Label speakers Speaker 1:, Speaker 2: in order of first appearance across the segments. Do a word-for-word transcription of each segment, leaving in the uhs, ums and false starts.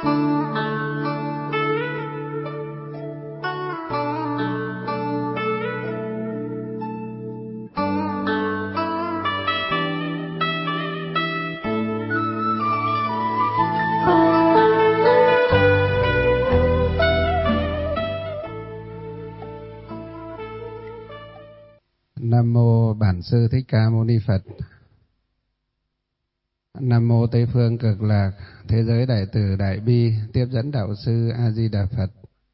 Speaker 1: Nam mô Bản Sư Thích Ca Mâu Ni Phật. Nam mô Tây Phương Cực Lạc Thế Giới Đại Từ Đại Bi Tiếp Dẫn Đạo Sư A Di Đà Phật.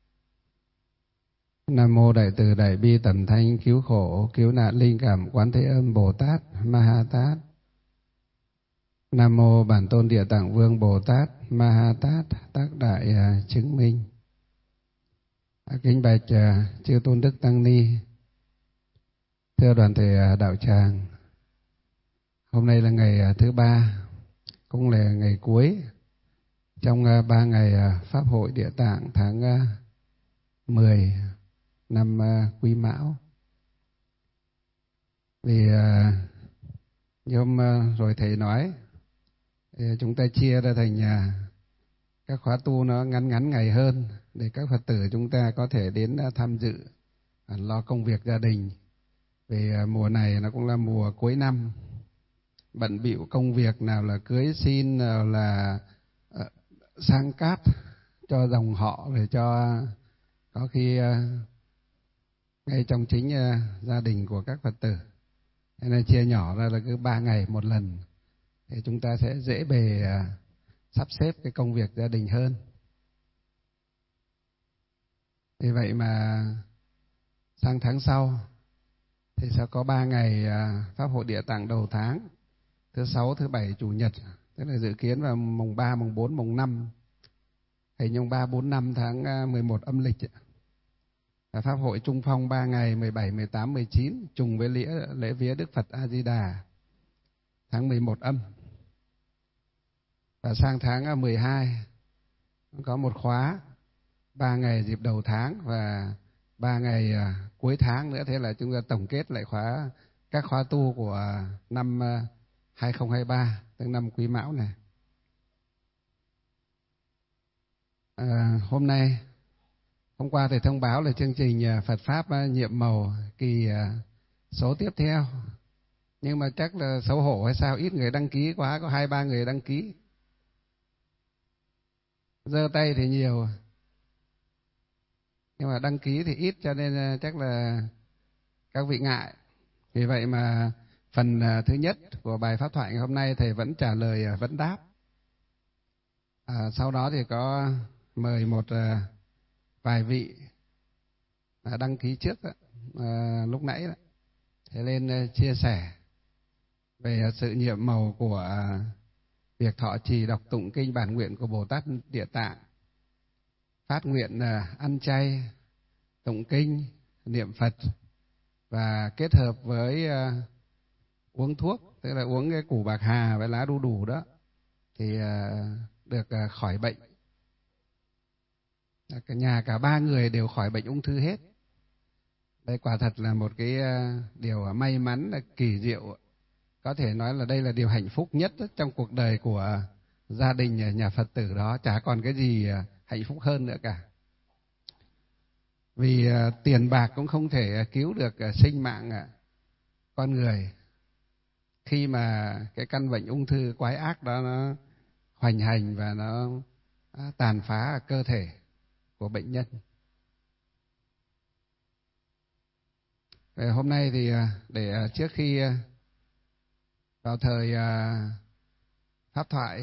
Speaker 1: Nam mô Đại Từ Đại Bi Tầm Thanh Cứu Khổ Cứu Nạn Linh Cảm Quán Thế Âm Bồ Tát Ma Ha Tát. Nam mô Bản Tôn Địa Tạng Vương Bồ Tát Ma Ha Tát Tác Đại Chứng Minh. Kính bạch chư tôn đức tăng ni, thưa đoàn thể đạo tràng, hôm nay là ngày thứ ba, cũng là ngày cuối trong ba ngày Pháp hội Địa Tạng tháng mười năm Quý Mão. Vì như hôm rồi thầy nói, chúng ta chia ra thành các khóa tu nó ngắn ngắn ngày hơn để các Phật tử chúng ta có thể đến tham dự, lo công việc gia đình. Vì mùa này nó cũng là mùa cuối năm, bận bịu công việc, nào là cưới xin, nào là sang cát cho dòng họ, để cho có khi ngay trong chính gia đình của các Phật tử. Nên là chia nhỏ ra là cứ ba ngày một lần, thì chúng ta sẽ dễ bề sắp xếp cái công việc gia đình hơn. Vì vậy mà sang tháng sau thì sẽ có ba ngày Pháp hội Địa Tạng đầu tháng, thứ sáu, thứ bảy, chủ nhật, tức là dự kiến vào mùng ba, mùng bốn, mùng năm, hình như ba, bốn, năm tháng mười một âm lịch. Pháp hội Trung Phong ba ngày mười bảy, mười tám, mười chín, trùng với lễ, lễ vía Đức Phật A Di Đà tháng mười một âm. Và sang tháng mười hai có một khóa ba ngày dịp đầu tháng và ba ngày cuối tháng nữa. Thế là chúng ta tổng kết lại khóa các khóa tu của năm hai không hai ba, tức năm Quý Mão này. À, hôm nay, hôm qua thì thông báo là chương trình Phật Pháp nhiệm màu kỳ số tiếp theo. Nhưng mà chắc là xấu hổ hay sao, ít người đăng ký quá, có hai ba người đăng ký. Giơ tay thì nhiều, nhưng mà đăng ký thì ít, cho nên chắc là các vị ngại. Vì vậy mà phần thứ nhất của bài pháp thoại ngày hôm nay thầy vẫn trả lời vấn đáp. À, sau đó thì có mời một vài vị đăng ký trước đó, à, lúc nãy đó, thế lên chia sẻ về sự nhiệm màu của việc thọ trì đọc tụng kinh bản nguyện của Bồ Tát Địa Tạng, phát nguyện ăn chay, tụng kinh, niệm Phật và kết hợp với uống thuốc, tức là uống cái củ bạc hà với lá đu đủ đó, thì được khỏi bệnh. Cả nhà cả ba người đều khỏi bệnh ung thư hết. Đây quả thật là một cái điều may mắn, là kỳ diệu. Có thể nói là đây là điều hạnh phúc nhất trong cuộc đời của gia đình nhà Phật tử đó. Chả còn cái gì hạnh phúc hơn nữa cả. Vì tiền bạc cũng không thể cứu được sinh mạng con người khi mà cái căn bệnh ung thư quái ác đó nó hoành hành và nó tàn phá cơ thể của bệnh nhân. Về hôm nay thì để trước khi vào thời pháp thoại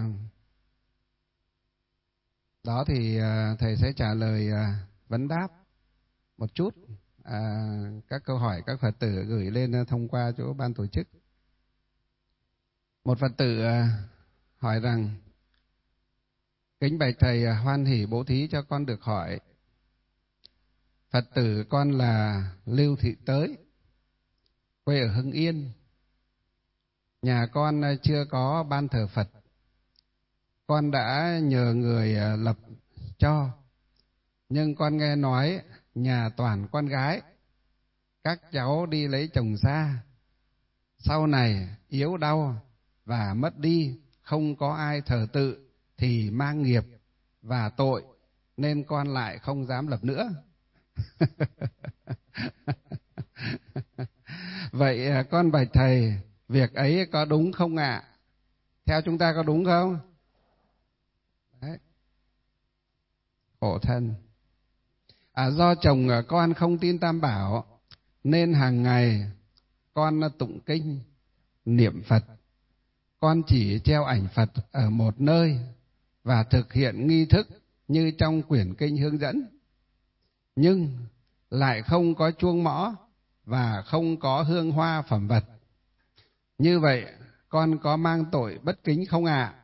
Speaker 1: đó thì thầy sẽ trả lời vấn đáp một chút các câu hỏi các Phật tử gửi lên thông qua chỗ ban tổ chức. Một Phật tử hỏi rằng: kính bạch thầy, hoan hỷ bố thí cho con được hỏi. Phật tử con là Lưu Thị Tới, quê ở Hưng Yên. Nhà con chưa có ban thờ Phật. Con đã nhờ người lập cho, nhưng con nghe nói nhà toàn con gái, các cháu đi lấy chồng xa, sau này yếu đau và mất đi, không có ai thờ tự thì mang nghiệp và tội, nên con lại không dám lập nữa. Vậy con bạch thầy, việc ấy có đúng không ạ? À? Theo chúng ta có đúng không? Đấy. Khổ thân. À, do chồng con không tin Tam Bảo, nên hàng ngày con tụng kinh, niệm Phật. Con chỉ treo ảnh Phật ở một nơi và thực hiện nghi thức như trong quyển kinh hướng dẫn, nhưng lại không có chuông mõ và không có hương hoa phẩm vật. Như vậy con có mang tội bất kính không ạ? À?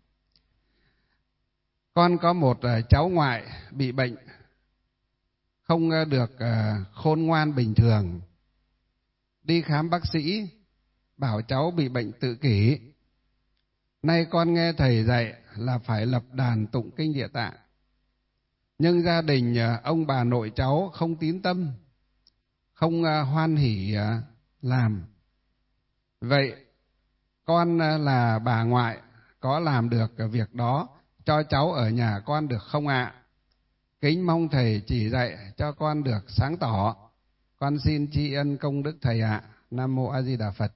Speaker 1: Con có một cháu ngoại bị bệnh, không được khôn ngoan bình thường. Đi khám bác sĩ, bảo cháu bị bệnh tự kỷ. Nay con nghe thầy dạy là phải lập đàn tụng kinh Địa Tạng. Nhưng gia đình ông bà nội cháu không tín tâm, không hoan hỉ làm. Vậy con là bà ngoại có làm được việc đó cho cháu ở nhà con được không ạ? À? Kính mong thầy chỉ dạy cho con được sáng tỏ. Con xin tri ân công đức thầy ạ. À. Nam mô A Di Đà Phật.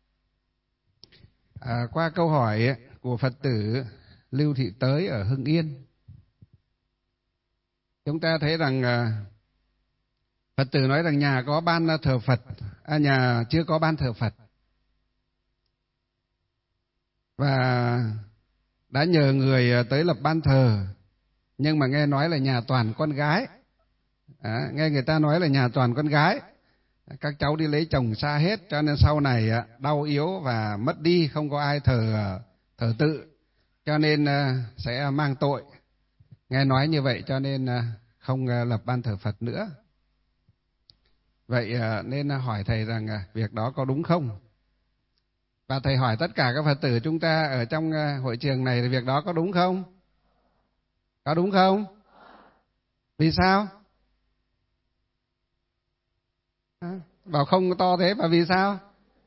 Speaker 1: À, qua câu hỏi của Phật tử Lưu Thị Tới ở Hưng Yên, chúng ta thấy rằng Phật tử nói rằng nhà có ban thờ Phật, à, nhà chưa có ban thờ Phật, và đã nhờ người tới lập ban thờ, nhưng mà nghe nói là nhà toàn con gái. À, nghe người ta nói là nhà toàn con gái, các cháu đi lấy chồng xa hết, cho nên sau này đau yếu và mất đi, không có ai thờ thờ tự, cho nên sẽ mang tội. Nghe nói như vậy cho nên không lập ban thờ Phật nữa. Vậy nên hỏi thầy rằng việc đó có đúng không? Và thầy hỏi tất cả các Phật tử chúng ta ở trong hội trường này thì việc đó có đúng không? Có đúng không? Vì sao? À, bảo không to thế và vì sao?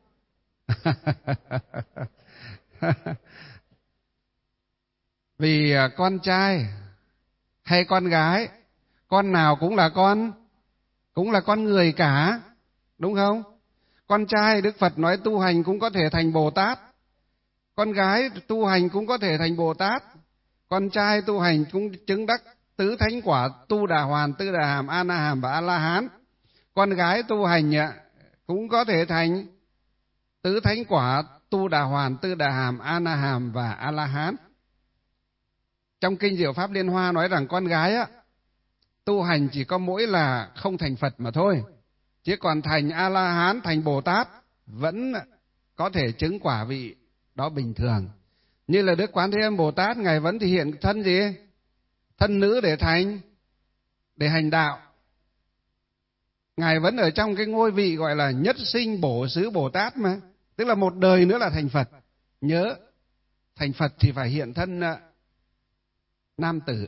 Speaker 1: Vì con trai hay con gái, con nào cũng là con, cũng là con người cả, đúng không? Con trai Đức Phật nói tu hành cũng có thể thành Bồ Tát, con gái tu hành cũng có thể thành Bồ Tát, con trai tu hành cũng chứng đắc tứ thánh quả Tu Đà Hoàn, Tư Đà Hàm, A Na Hàm và A La Hán. Con gái tu hành cũng có thể thành tứ thánh quả Tu Đà Hoàn, Tư Đà Hàm, A Na Hàm và A La Hán. Trong kinh Diệu Pháp Liên Hoa nói rằng con gái á, tu hành chỉ có mỗi là không thành Phật mà thôi, chứ còn thành A La Hán, thành Bồ Tát vẫn có thể chứng quả vị đó bình thường. Như là Đức Quán Thế Âm Bồ Tát, ngài vẫn thể hiện thân gì? Thân nữ để thành, để hành đạo. Ngài vẫn ở trong cái ngôi vị gọi là nhất sinh bổ xứ Bồ Tát mà, tức là một đời nữa là thành Phật. Nhớ, thành Phật thì phải hiện thân nam tử,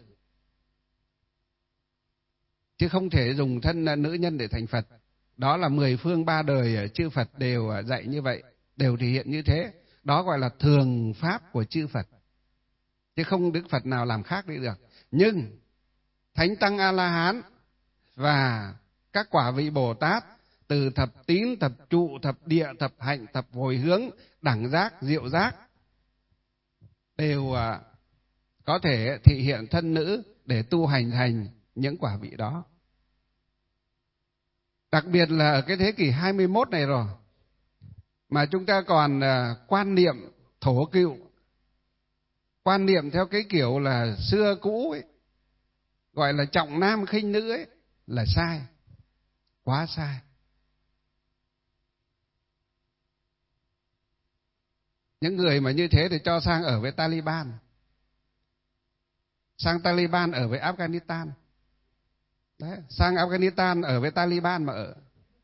Speaker 1: chứ không thể dùng thân nữ nhân để thành Phật. Đó là mười phương ba đời chư Phật đều dạy như vậy, đều thể hiện như thế. Đó gọi là thường pháp của chư Phật, chứ không Đức Phật nào làm khác đi được. Nhưng Thánh Tăng A-la-hán và các quả vị Bồ Tát từ thập tín, thập trụ, thập địa, thập hạnh, thập hồi hướng, đẳng giác, diệu giác đều có thể thị hiện thân nữ để tu hành thành những quả vị đó. Đặc biệt là ở cái thế kỷ hai mươi mốt này rồi, mà chúng ta còn quan niệm thổ cựu, quan niệm theo cái kiểu là xưa cũ ấy, gọi là trọng nam khinh nữ ấy, là sai, quá sai. Những người mà như thế thì cho sang ở với Taliban, sang Taliban ở với Afghanistan. Đấy, sang Afghanistan ở với Taliban mà ở.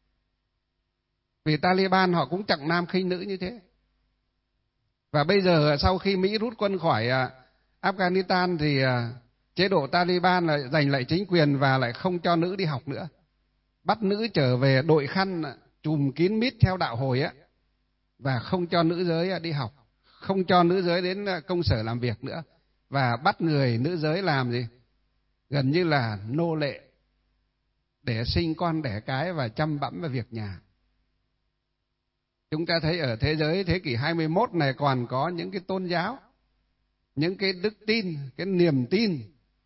Speaker 1: Vì Taliban họ cũng trọng nam khinh nữ như thế. Và bây giờ sau khi Mỹ rút quân khỏi Afghanistan thì chế độ Taliban lại giành lại chính quyền và lại không cho nữ đi học nữa. Bắt nữ trở về đội khăn trùm kín mít theo đạo hồi á, và không cho nữ giới đi học, không cho nữ giới đến công sở làm việc nữa. Và và bắt người nữ giới làm gì? Gần như là nô lệ để sinh con đẻ cái và chăm bẵm vào việc nhà. Chúng ta thấy ở thế giới thế kỷ hai mươi mốt này còn có những cái tôn giáo, những cái đức tin, cái niềm tin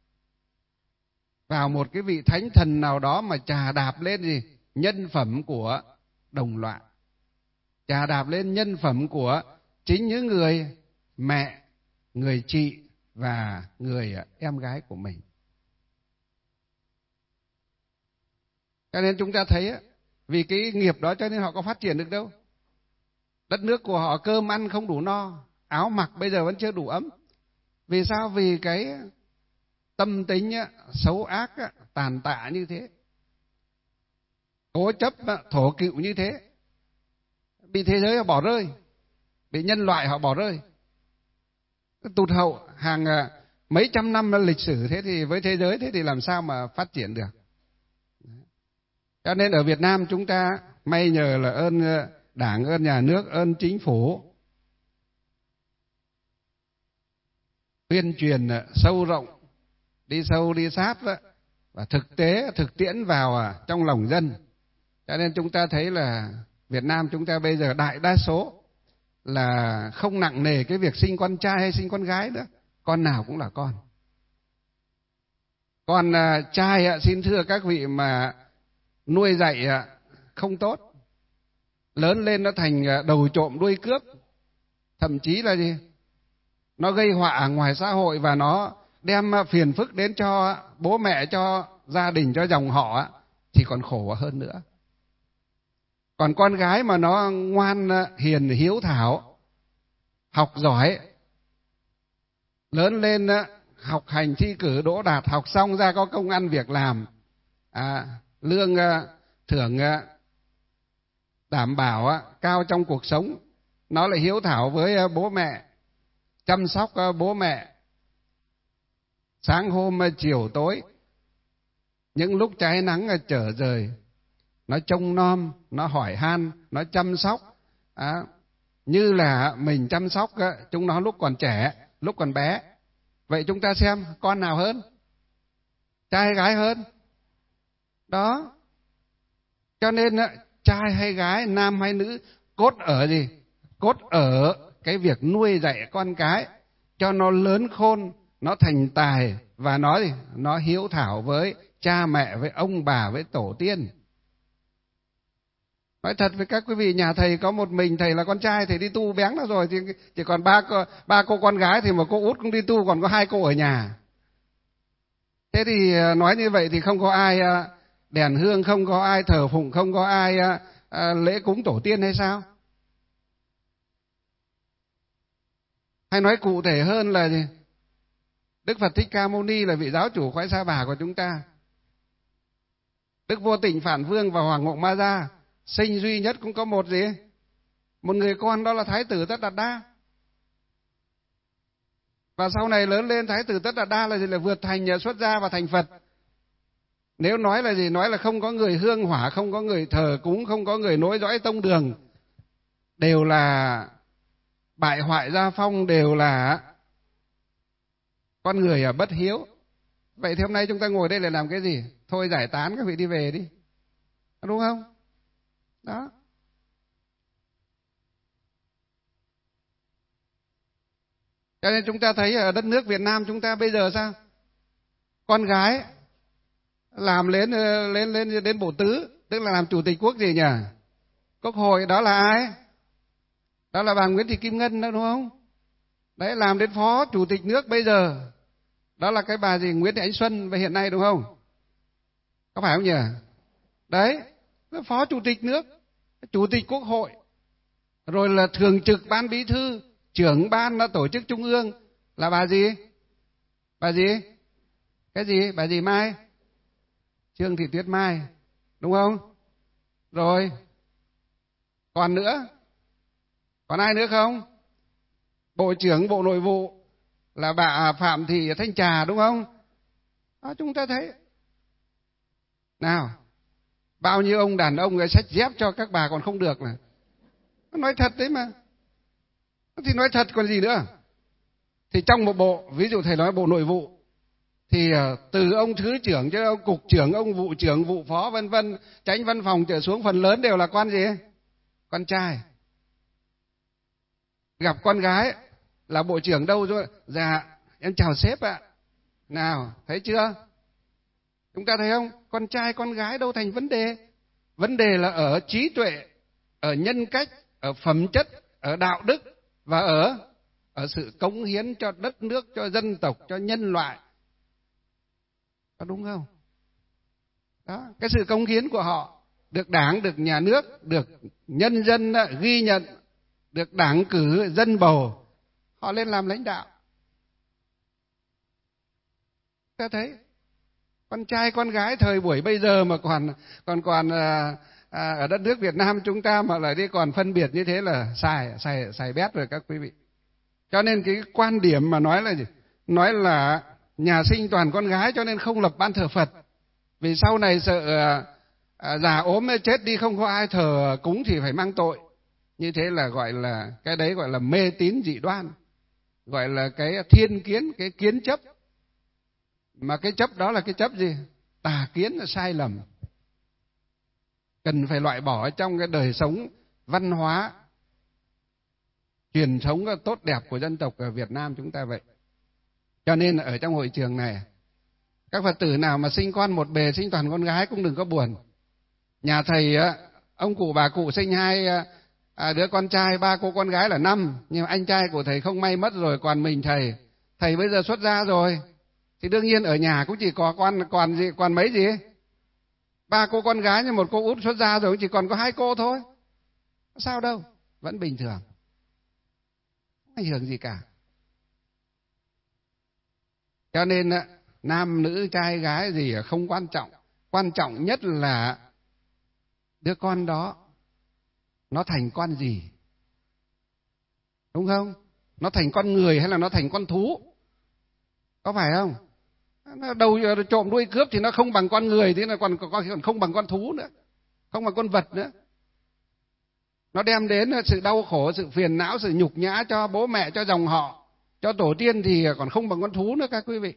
Speaker 1: vào một cái vị thánh thần nào đó mà chà đạp lên gì? Nhân phẩm của đồng loại, chà đạp lên nhân phẩm của chính những người mẹ, người chị và người em gái của mình. Cho nên chúng ta thấy vì cái nghiệp đó cho nên họ có phát triển được đâu. Đất nước của họ cơm ăn không đủ no, áo mặc bây giờ vẫn chưa đủ ấm. Vì sao? Vì cái tâm tính xấu ác, tàn tạ như thế, cố chấp, thổ cựu như thế, bị thế giới họ bỏ rơi, bị nhân loại họ bỏ rơi, tụt hậu hàng mấy trăm năm lịch sử. Thế thì với thế giới thế thì làm sao mà phát triển được? Cho nên ở Việt Nam chúng ta may nhờ là ơn Đảng, ơn nhà nước, ơn chính phủ tuyên truyền sâu rộng, đi sâu đi sát đó, và thực tế thực tiễn vào trong lòng dân. Cho nên chúng ta thấy là Việt Nam chúng ta bây giờ đại đa số là không nặng nề cái việc sinh con trai hay sinh con gái nữa, con nào cũng là con. Còn trai xin thưa các vị mà nuôi dạy không tốt, lớn lên nó thành đầu trộm đuôi cướp, thậm chí là gì? Nó gây họa ở ngoài xã hội và nó đem phiền phức đến cho bố mẹ, cho gia đình, cho dòng họ thì còn khổ hơn nữa. Còn con gái mà nó ngoan, hiền, hiếu thảo, học giỏi, lớn lên học hành thi cử đỗ đạt, học xong ra có công ăn việc làm, à, lương thưởng đảm bảo cao trong cuộc sống, nó lại hiếu thảo với bố mẹ, chăm sóc bố mẹ sáng hôm chiều tối, những lúc trái nắng trở rời, nó trông nom, nó hỏi han, nó chăm sóc à, như là mình chăm sóc chúng nó lúc còn trẻ, lúc còn bé. Vậy chúng ta xem con nào hơn, trai hay gái hơn? Đó. Cho nên trai hay gái, nam hay nữ, cốt ở gì? Cốt ở cái việc nuôi dạy con cái cho nó lớn khôn, nó thành tài và nó gì? Nó hiếu thảo với cha mẹ, với ông bà, với tổ tiên. Nói thật với các quý vị, nhà thầy có một mình thầy là con trai, thầy đi tu béng đó rồi, thì chỉ còn ba cô, ba cô con gái, thì một cô út cũng đi tu, còn có hai cô ở nhà. Thế thì nói như vậy thì không có ai đèn hương, không có ai thờ phụng, không có ai lễ cúng tổ tiên hay sao? Hay nói cụ thể hơn là gì? Đức Phật Thích Ca Mâu Ni là vị giáo chủ khoái Sa Bà của chúng ta. Đức Vô Tịnh Phản Vương và Hoàng Ngộ Ma Gia sinh duy nhất cũng có một gì? Một người con, đó là Thái tử Tất Đạt Đa. Và sau này lớn lên Thái tử Tất Đạt Đa là gì? Là vượt thành xuất gia và thành Phật. Nếu nói là gì? Nói là không có người hương hỏa, không có người thờ cúng, không có người nối dõi tông đường, đều là bại hoại gia phong, đều là con người bất hiếu. Vậy thì hôm nay chúng ta ngồi đây để làm cái gì? Thôi giải tán, các vị đi về đi, đúng không? Đó. Cho nên chúng ta thấy ở đất nước Việt Nam chúng ta bây giờ sao? Con gái làm lên lên lên đến bộ tứ, tức là làm chủ tịch quốc gì nhỉ? Quốc hội, đó là ai? Đó là bà Nguyễn Thị Kim Ngân đó, đúng không? Đấy, làm đến phó chủ tịch nước bây giờ, đó là cái bà gì? Nguyễn Thị Ánh Xuân về hiện nay, đúng không? Có phải không nhỉ? Đấy, phó chủ tịch nước, chủ tịch quốc hội, rồi là thường trực ban bí thư, trưởng ban tổ chức trung ương là bà gì? Bà gì? Cái gì? Bà gì Mai? Trương Thị Tuyết Mai, đúng không? Rồi, còn nữa? Còn ai nữa không? Bộ trưởng Bộ Nội vụ là bà Phạm Thị Thanh Trà, đúng không? Đó, chúng ta thấy. Nào, bao nhiêu ông đàn ông sách dép cho các bà còn không được mà. Nói thật đấy mà. Thì nói thật còn gì nữa. Thì trong một bộ, ví dụ thầy nói bộ nội vụ, thì từ ông thứ trưởng cho ông cục trưởng, ông vụ trưởng, vụ phó vân vân, chánh văn phòng trở xuống phần lớn đều là con gì? Con trai. Gặp con gái là bộ trưởng đâu rồi? Dạ, em chào sếp ạ. Nào, thấy chưa? Chúng ta thấy không? Con trai con gái đâu thành vấn đề. Vấn đề là ở trí tuệ, ở nhân cách, ở phẩm chất, ở đạo đức và ở ở sự cống hiến cho đất nước, cho dân tộc, cho nhân loại. Có đúng không? Đó, cái sự cống hiến của họ được Đảng, được nhà nước, được nhân dân ghi nhận, được đảng cử dân bầu, họ lên làm lãnh đạo. Ta thấy con trai con gái thời buổi bây giờ mà còn còn còn à, à, ở đất nước Việt Nam chúng ta mà lại đi còn phân biệt như thế là sai sai sai bét rồi các quý vị. Cho nên cái quan điểm mà nói là gì? Nói là nhà sinh toàn con gái cho nên không lập ban thờ Phật. Vì sau này sợ à, à, già ốm chết đi không có ai thờ cúng thì phải mang tội. Như thế là gọi là, cái đấy gọi là mê tín dị đoan. Gọi là cái thiên kiến, cái kiến chấp. Mà cái chấp đó là cái chấp gì? Tà kiến, là sai lầm. Cần phải loại bỏ trong cái đời sống văn hóa, truyền thống tốt đẹp của dân tộc ở Việt Nam chúng ta vậy. Cho nên ở trong hội trường này, các Phật tử nào mà sinh con một bề, sinh toàn con gái cũng đừng có buồn. Nhà thầy, ông cụ bà cụ sinh hai à, đứa con trai, ba cô con gái là năm. Nhưng mà anh trai của thầy không may mất rồi, còn mình thầy. Thầy bây giờ xuất gia rồi. Thì đương nhiên ở nhà cũng chỉ có con, còn gì, còn mấy gì? Ba cô con gái nhưng một cô út xuất gia rồi, chỉ còn có hai cô thôi. Sao đâu, vẫn bình thường. Không ảnh hưởng gì cả. Cho nên nam nữ trai gái gì không quan trọng. Quan trọng nhất là đứa con đó nó thành con gì? Đúng không? Nó thành con người hay là nó thành con thú? Có phải không? Nó đầu trộm đuôi cướp thì nó không bằng con người, thì nó còn, còn không bằng con thú nữa, không bằng con vật nữa. Nó đem đến sự đau khổ, sự phiền não, sự nhục nhã cho bố mẹ, cho dòng họ, cho tổ tiên thì còn không bằng con thú nữa các quý vị.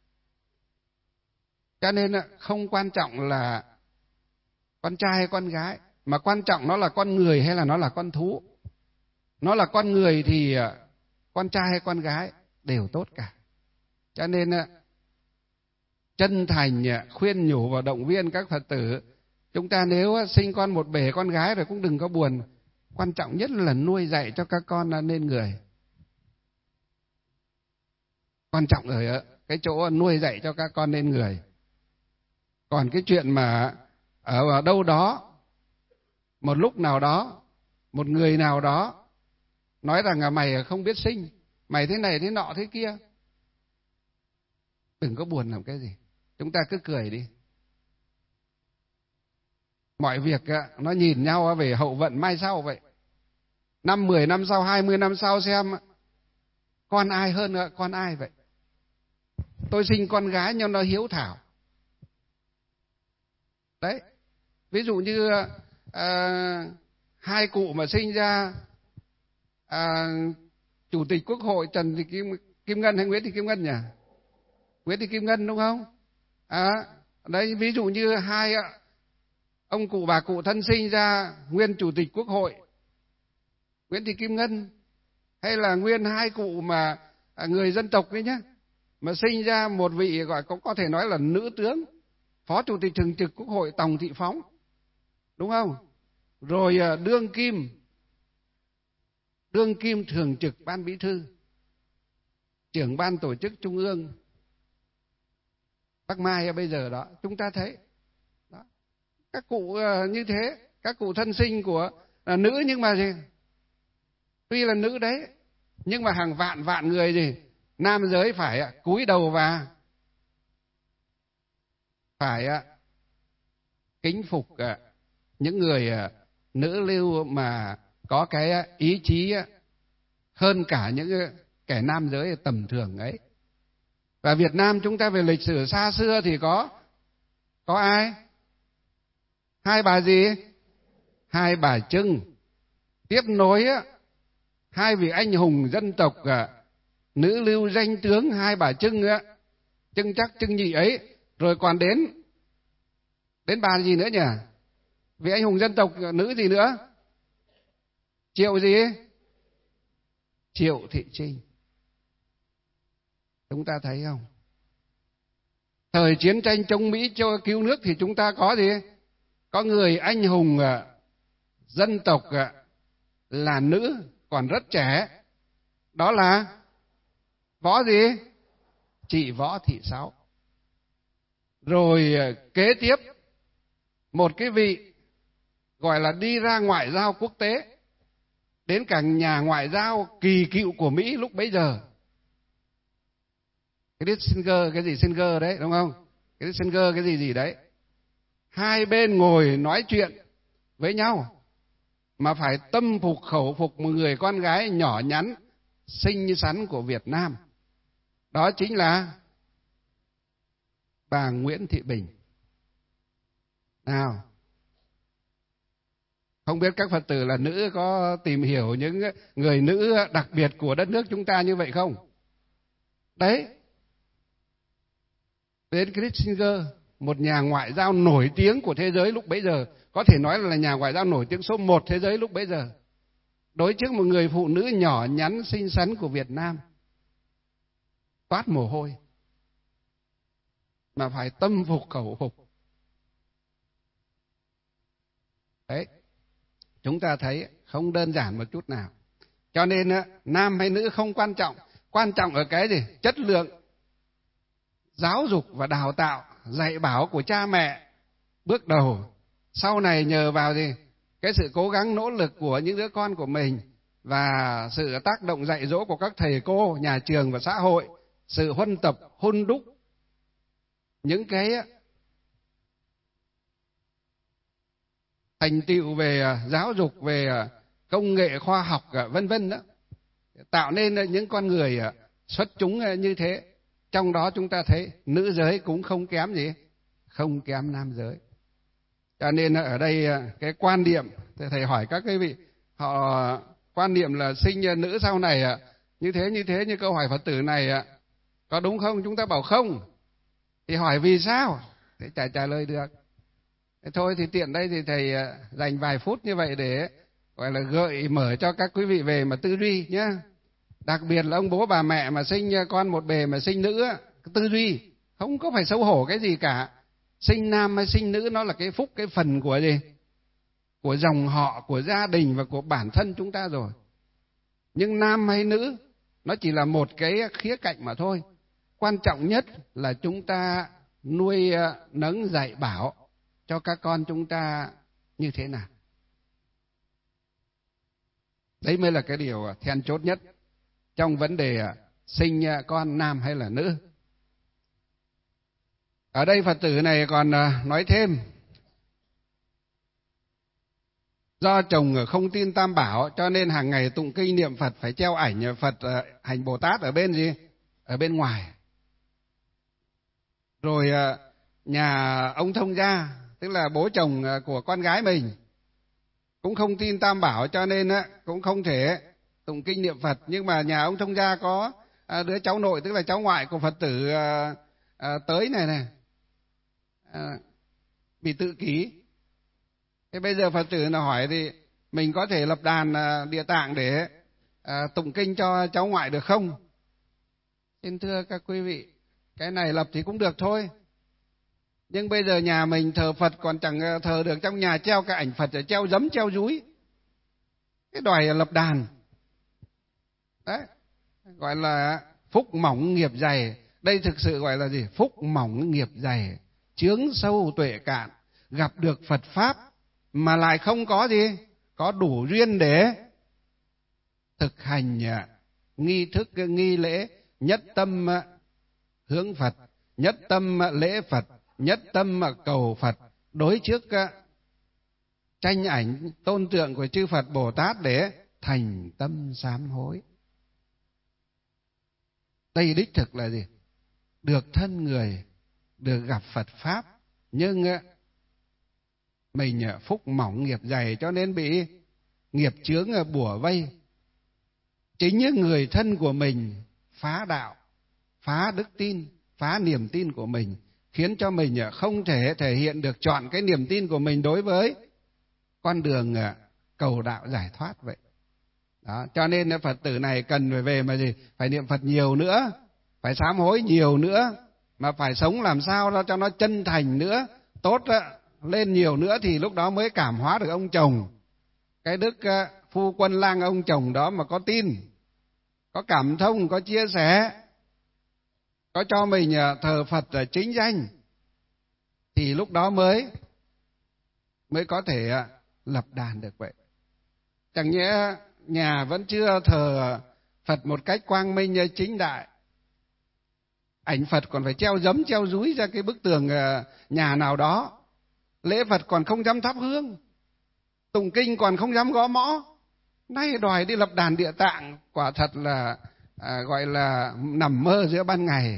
Speaker 1: Cho nên không quan trọng là con trai hay con gái, mà quan trọng nó là con người hay là nó là con thú. Nó là con người thì con trai hay con gái đều tốt cả. Cho nên chân thành khuyên nhủ và động viên các Phật tử, chúng ta nếu sinh con một bề con gái rồi cũng đừng có buồn. Quan trọng nhất là nuôi dạy cho các con nên người. Quan trọng ở cái chỗ nuôi dạy cho các con nên người. Còn cái chuyện mà ở đâu đó, một lúc nào đó, một người nào đó nói rằng là mày không biết sinh, mày thế này thế nọ thế kia, đừng có buồn làm cái gì. Chúng ta cứ cười đi. Mọi việc nó nhìn nhau về hậu vận mai sau vậy. Năm mười năm sau, hai mươi năm sau xem con ai hơn nữa, con ai vậy. Tôi sinh con gái nhưng nó hiếu thảo. Đấy. Ví dụ như à, hai cụ mà sinh ra à, Chủ tịch Quốc hội Trần Thị Kim, Kim Ngân hay Nguyễn Thị Kim Ngân nhỉ? Nguyễn Thị Kim Ngân đúng không? À, đấy, ví dụ như hai ông cụ bà cụ thân sinh ra nguyên Chủ tịch Quốc hội Nguyễn Thị Kim Ngân, hay là nguyên hai cụ mà người dân tộc đấy nhá, mà sinh ra một vị gọi có có thể nói là nữ tướng, Phó Chủ tịch Thường trực Quốc hội Tòng Thị Phóng, đúng không? Rồi đương kim, đương kim thường trực Ban Bí thư, trưởng Ban Tổ chức Trung ương Bác Mai bây giờ đó, chúng ta thấy đó. Các cụ như thế, các cụ thân sinh của là nữ nhưng mà gì? Tuy là nữ đấy, nhưng mà hàng vạn vạn người gì? Nam giới phải cúi đầu và phải kính phục những người nữ lưu mà có cái ý chí hơn cả những kẻ nam giới tầm thường ấy. Và Việt Nam chúng ta về lịch sử xa xưa thì có có ai? Hai bà gì? Hai bà Trưng tiếp nối hai vị anh hùng dân tộc nữ lưu danh tướng hai bà Trưng á, Trưng Trắc, Trưng Nhị ấy, rồi còn đến đến bà gì nữa nhỉ? Vị anh hùng dân tộc nữ gì nữa? Triệu gì? Triệu Thị Trinh. Chúng ta thấy không? Thời chiến tranh chống Mỹ cho cứu nước thì chúng ta có gì? Có người anh hùng dân tộc là nữ, còn rất trẻ. Đó là Võ gì? Chị Võ Thị Sáu. Rồi kế tiếp, một cái vị gọi là đi ra ngoại giao quốc tế, đến cả nhà ngoại giao kỳ cựu của Mỹ lúc bấy giờ. Cái Kissinger, cái gì Singer đấy, đúng không? Cái Singer, cái gì gì đấy. Hai bên ngồi nói chuyện với nhau, mà phải tâm phục khẩu phục một người con gái nhỏ nhắn, xinh xắn của Việt Nam. Đó chính là bà Nguyễn Thị Bình. Nào, không biết các Phật tử là nữ có tìm hiểu những người nữ đặc biệt của đất nước chúng ta như vậy không? Đấy. Đến Kissinger, một nhà ngoại giao nổi tiếng của thế giới lúc bấy giờ, có thể nói là nhà ngoại giao nổi tiếng số một thế giới lúc bấy giờ, đối trước một người phụ nữ nhỏ nhắn xinh xắn của Việt Nam, toát mồ hôi, mà phải tâm phục khẩu phục. Đấy, chúng ta thấy không đơn giản một chút nào. Cho nên nam hay nữ không quan trọng, quan trọng ở cái gì? Chất lượng giáo dục và đào tạo, dạy bảo của cha mẹ bước đầu. Sau này nhờ vào gì? Cái sự cố gắng nỗ lực của những đứa con của mình, và sự tác động dạy dỗ của các thầy cô, nhà trường và xã hội, sự huân tập, hun đúc những cái thành tựu về giáo dục, về công nghệ khoa học, vân vân đó, tạo nên những con người xuất chúng như thế. Trong đó chúng ta thấy nữ giới cũng không kém gì, không kém nam giới. Cho nên ở đây cái quan niệm, thầy hỏi các quý vị, họ quan niệm là sinh nữ sau này như thế như thế, như câu hỏi Phật tử này có đúng không? Chúng ta bảo không. Thì hỏi vì sao? Thế chả trả lời được. Thế thôi thì tiện đây thì thầy dành vài phút như vậy để gọi là gợi mở cho các quý vị về mà tư duy nhé. Đặc biệt là ông bố bà mẹ mà sinh con một bề mà sinh nữ, tư duy không có phải xấu hổ cái gì cả. Sinh nam hay sinh nữ nó là cái phúc, cái phần của gì? Của dòng họ, của gia đình và của bản thân chúng ta rồi. Nhưng nam hay nữ nó chỉ là một cái khía cạnh mà thôi. Quan trọng nhất là chúng ta nuôi nấng dạy bảo cho các con chúng ta như thế nào. Đấy mới là cái điều then chốt nhất trong vấn đề sinh con nam hay là nữ. Ở đây Phật tử này còn nói thêm, do chồng không tin Tam Bảo cho nên hàng ngày tụng kinh niệm Phật phải treo ảnh Phật hành Bồ Tát ở bên gì? Ở bên ngoài. Rồi nhà ông thông gia, tức là bố chồng của con gái mình, cũng không tin Tam Bảo cho nên cũng không thể tụng kinh niệm Phật. Nhưng mà nhà ông thông gia có đứa cháu nội, tức là cháu ngoại của Phật tử tới này này, bị tự kỷ. Thế bây giờ Phật tử nào hỏi thì mình có thể lập đàn Địa Tạng để tụng kinh cho cháu ngoại được không? Xin thưa các quý vị, cái này lập thì cũng được thôi. Nhưng bây giờ nhà mình thờ Phật còn chẳng thờ được, trong nhà treo cái ảnh Phật, treo giấm treo dúi, cái đòi lập đàn. Đấy, gọi là phúc mỏng nghiệp dày. Đây thực sự gọi là gì? Phúc mỏng nghiệp dày, chướng sâu tuệ cạn, gặp được Phật Pháp mà lại không có gì? Có đủ duyên để thực hành nghi thức, nghi lễ, nhất tâm hướng Phật, nhất tâm lễ Phật, nhất tâm cầu Phật, đối trước tranh ảnh tôn tượng của chư Phật Bồ Tát để thành tâm sám hối. Đây đích thực là gì? Được thân người, được gặp Phật Pháp, nhưng mình phúc mỏng nghiệp dày cho nên bị nghiệp chướng bủa vây. Chính những người thân của mình phá đạo, phá đức tin, phá niềm tin của mình, khiến cho mình không thể thể hiện được trọn cái niềm tin của mình đối với con đường cầu đạo giải thoát vậy. Đó, cho nên Phật tử này cần phải về mà gì? Phải niệm Phật nhiều nữa, phải sám hối nhiều nữa, mà phải sống làm sao cho nó chân thành nữa, tốt lên nhiều nữa thì lúc đó mới cảm hóa được ông chồng. Cái đức phu quân lang ông chồng đó mà có tin, có cảm thông, có chia sẻ, có cho mình thờ Phật chính danh, thì lúc đó mới mới có thể lập đàn được vậy. Chẳng nhẽ nhà vẫn chưa thờ Phật một cách quang minh chính đại, ảnh Phật còn phải treo giấm treo dúi ra cái bức tường nhà nào đó, lễ Phật còn không dám thắp hương, tụng kinh còn không dám gõ mõ, nay đòi đi lập đàn Địa Tạng, quả thật là à, gọi là nằm mơ giữa ban ngày.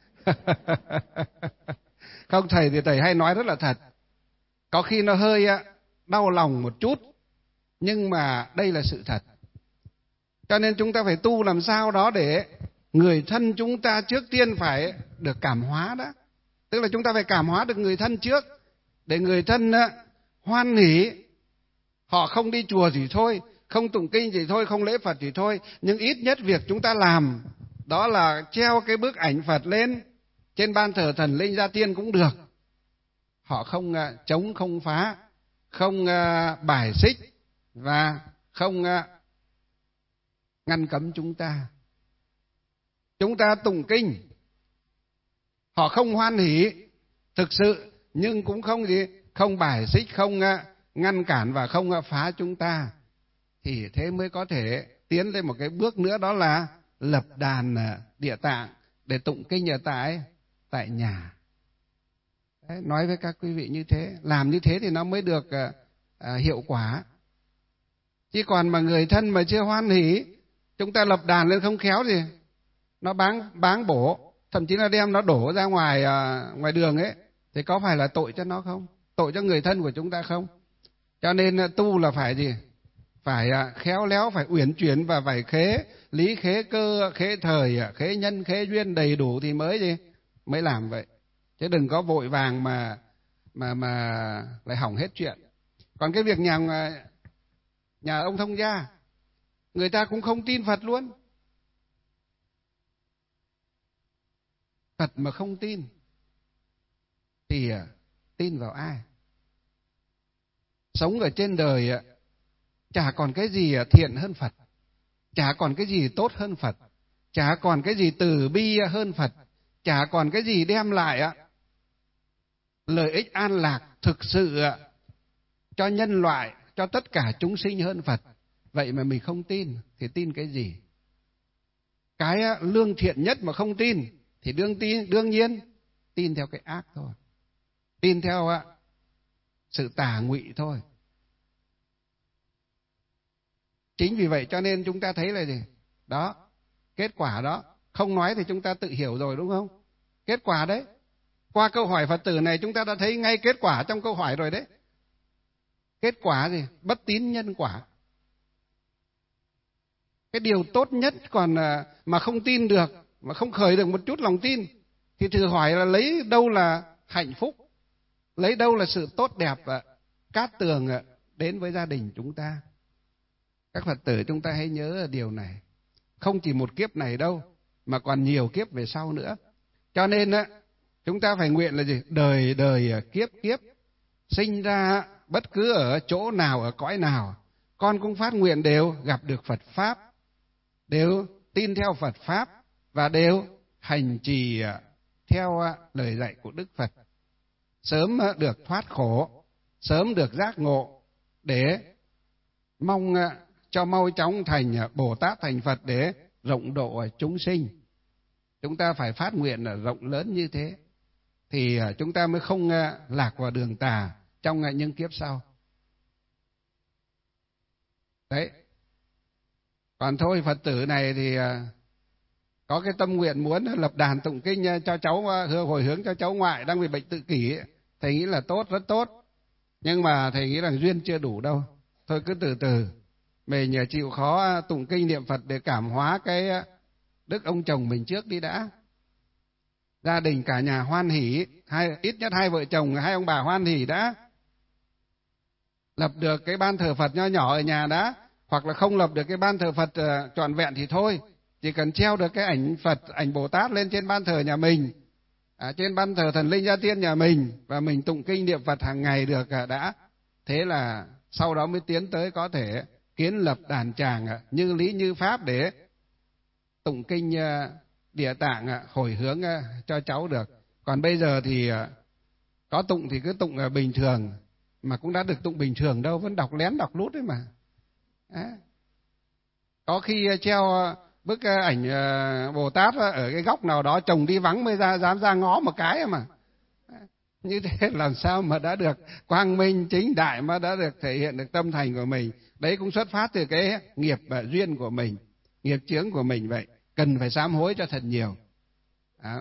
Speaker 1: Không, thầy thì thầy hay nói rất là thật, có khi nó hơi đau lòng một chút, nhưng mà đây là sự thật. Cho nên chúng ta phải tu làm sao đó để người thân chúng ta trước tiên phải được cảm hóa đó. Tức là chúng ta phải cảm hóa được người thân trước, để người thân hoan hỉ. Họ không đi chùa thì thôi, không tụng kinh thì thôi, không lễ Phật thì thôi, nhưng ít nhất việc chúng ta làm đó là treo cái bức ảnh Phật lên trên ban thờ thần linh gia tiên cũng được. Họ không chống, không phá, không bài xích và không ngăn cấm chúng ta. Chúng ta tụng kinh, họ không hoan hỉ thực sự, nhưng cũng không gì, không bài xích, không ngăn cản và không phá chúng ta, thì thế mới có thể tiến lên một cái bước nữa, đó là lập đàn Địa Tạng để tụng kinh ở tại tại nhà. Đấy, nói với các quý vị như thế, làm như thế thì nó mới được à, à, hiệu quả. Chứ còn mà người thân mà chưa hoan hỉ, chúng ta lập đàn lên không khéo gì, nó báng báng bổ, thậm chí là đem nó đổ ra ngoài à, ngoài đường ấy, thì có phải là tội cho nó không? Tội cho người thân của chúng ta không? Cho nên tu là phải gì? Phải khéo léo, phải uyển chuyển và phải khế lý, khế cơ, khế thời, khế nhân, khế duyên đầy đủ thì mới gì? Mới làm vậy. Chứ đừng có vội vàng mà mà mà lại hỏng hết chuyện. Còn cái việc nhà nhà ông thông gia, người ta cũng không tin Phật luôn. Phật mà không tin thì tin vào ai? Sống ở trên đời chả còn cái gì thiện hơn Phật, chả còn cái gì tốt hơn Phật, chả còn cái gì từ bi hơn Phật, chả còn cái gì đem lại lợi ích an lạc thực sự cho nhân loại, cho tất cả chúng sinh hơn Phật. Vậy mà mình không tin thì tin cái gì? Cái lương thiện nhất mà không tin thì đương tin đương nhiên tin theo cái ác thôi, tin theo sự tà ngụy thôi. Chính vì vậy cho nên chúng ta thấy là gì? Đó, kết quả đó, không nói thì chúng ta tự hiểu rồi đúng không? Kết quả đấy. Qua câu hỏi Phật tử này chúng ta đã thấy ngay kết quả trong câu hỏi rồi đấy. Kết quả gì? Bất tín nhân quả. Cái điều tốt nhất còn mà không tin được, mà không khởi được một chút lòng tin, thì thử hỏi là lấy đâu là hạnh phúc, lấy đâu là sự tốt đẹp cát tường đến với gia đình chúng ta. Các Phật tử chúng ta hãy nhớ điều này, không chỉ một kiếp này đâu, mà còn nhiều kiếp về sau nữa. Cho nên chúng ta phải nguyện là gì? Đời đời kiếp kiếp, sinh ra bất cứ ở chỗ nào, ở cõi nào, con cũng phát nguyện đều gặp được Phật Pháp, đều tin theo Phật Pháp và đều hành trì theo lời dạy của Đức Phật, sớm được thoát khổ, sớm được giác ngộ, để mong cho mau chóng thành Bồ Tát, thành Phật để rộng độ chúng sinh. Chúng ta phải phát nguyện rộng lớn như thế thì chúng ta mới không lạc vào đường tà trong những kiếp sau. Đấy. Còn thôi, Phật tử này thì có cái tâm nguyện muốn lập đàn tụng kinh cho cháu, hồi hướng cho cháu ngoại đang bị bệnh tự kỷ, thầy nghĩ là tốt, rất tốt. Nhưng mà thầy nghĩ là duyên chưa đủ đâu. Thôi cứ từ từ, mình chịu khó tụng kinh niệm Phật để cảm hóa cái đức ông chồng mình trước đi đã. Gia đình cả nhà hoan hỉ, hai, ít nhất hai vợ chồng, hai ông bà hoan hỉ đã. Lập được cái ban thờ Phật nho nhỏ ở nhà đã, hoặc là không lập được cái ban thờ Phật uh, trọn vẹn thì thôi, chỉ cần treo được cái ảnh Phật, ảnh Bồ Tát lên trên ban thờ nhà mình, à, trên ban thờ thần linh gia tiên nhà mình, và mình tụng kinh niệm Phật hàng ngày được uh, đã. Thế là sau đó mới tiến tới có thể kiến lập đàn tràng uh, như lý như pháp để tụng kinh uh, Địa Tạng uh, hồi hướng uh, cho cháu được. Còn bây giờ thì uh, có tụng thì cứ tụng uh, bình thường, mà cũng đã được tụng bình thường đâu, vẫn đọc lén đọc lút đấy mà. À, có khi treo bức ảnh Bồ Tát ở cái góc nào đó, chồng đi vắng mới ra dám ra ngó một cái mà. Như thế làm sao mà đã được quang minh chính đại, mà đã được thể hiện được tâm thành của mình. Đấy cũng xuất phát từ cái nghiệp duyên của mình, nghiệp chướng của mình, vậy cần phải sám hối cho thật nhiều. Đó.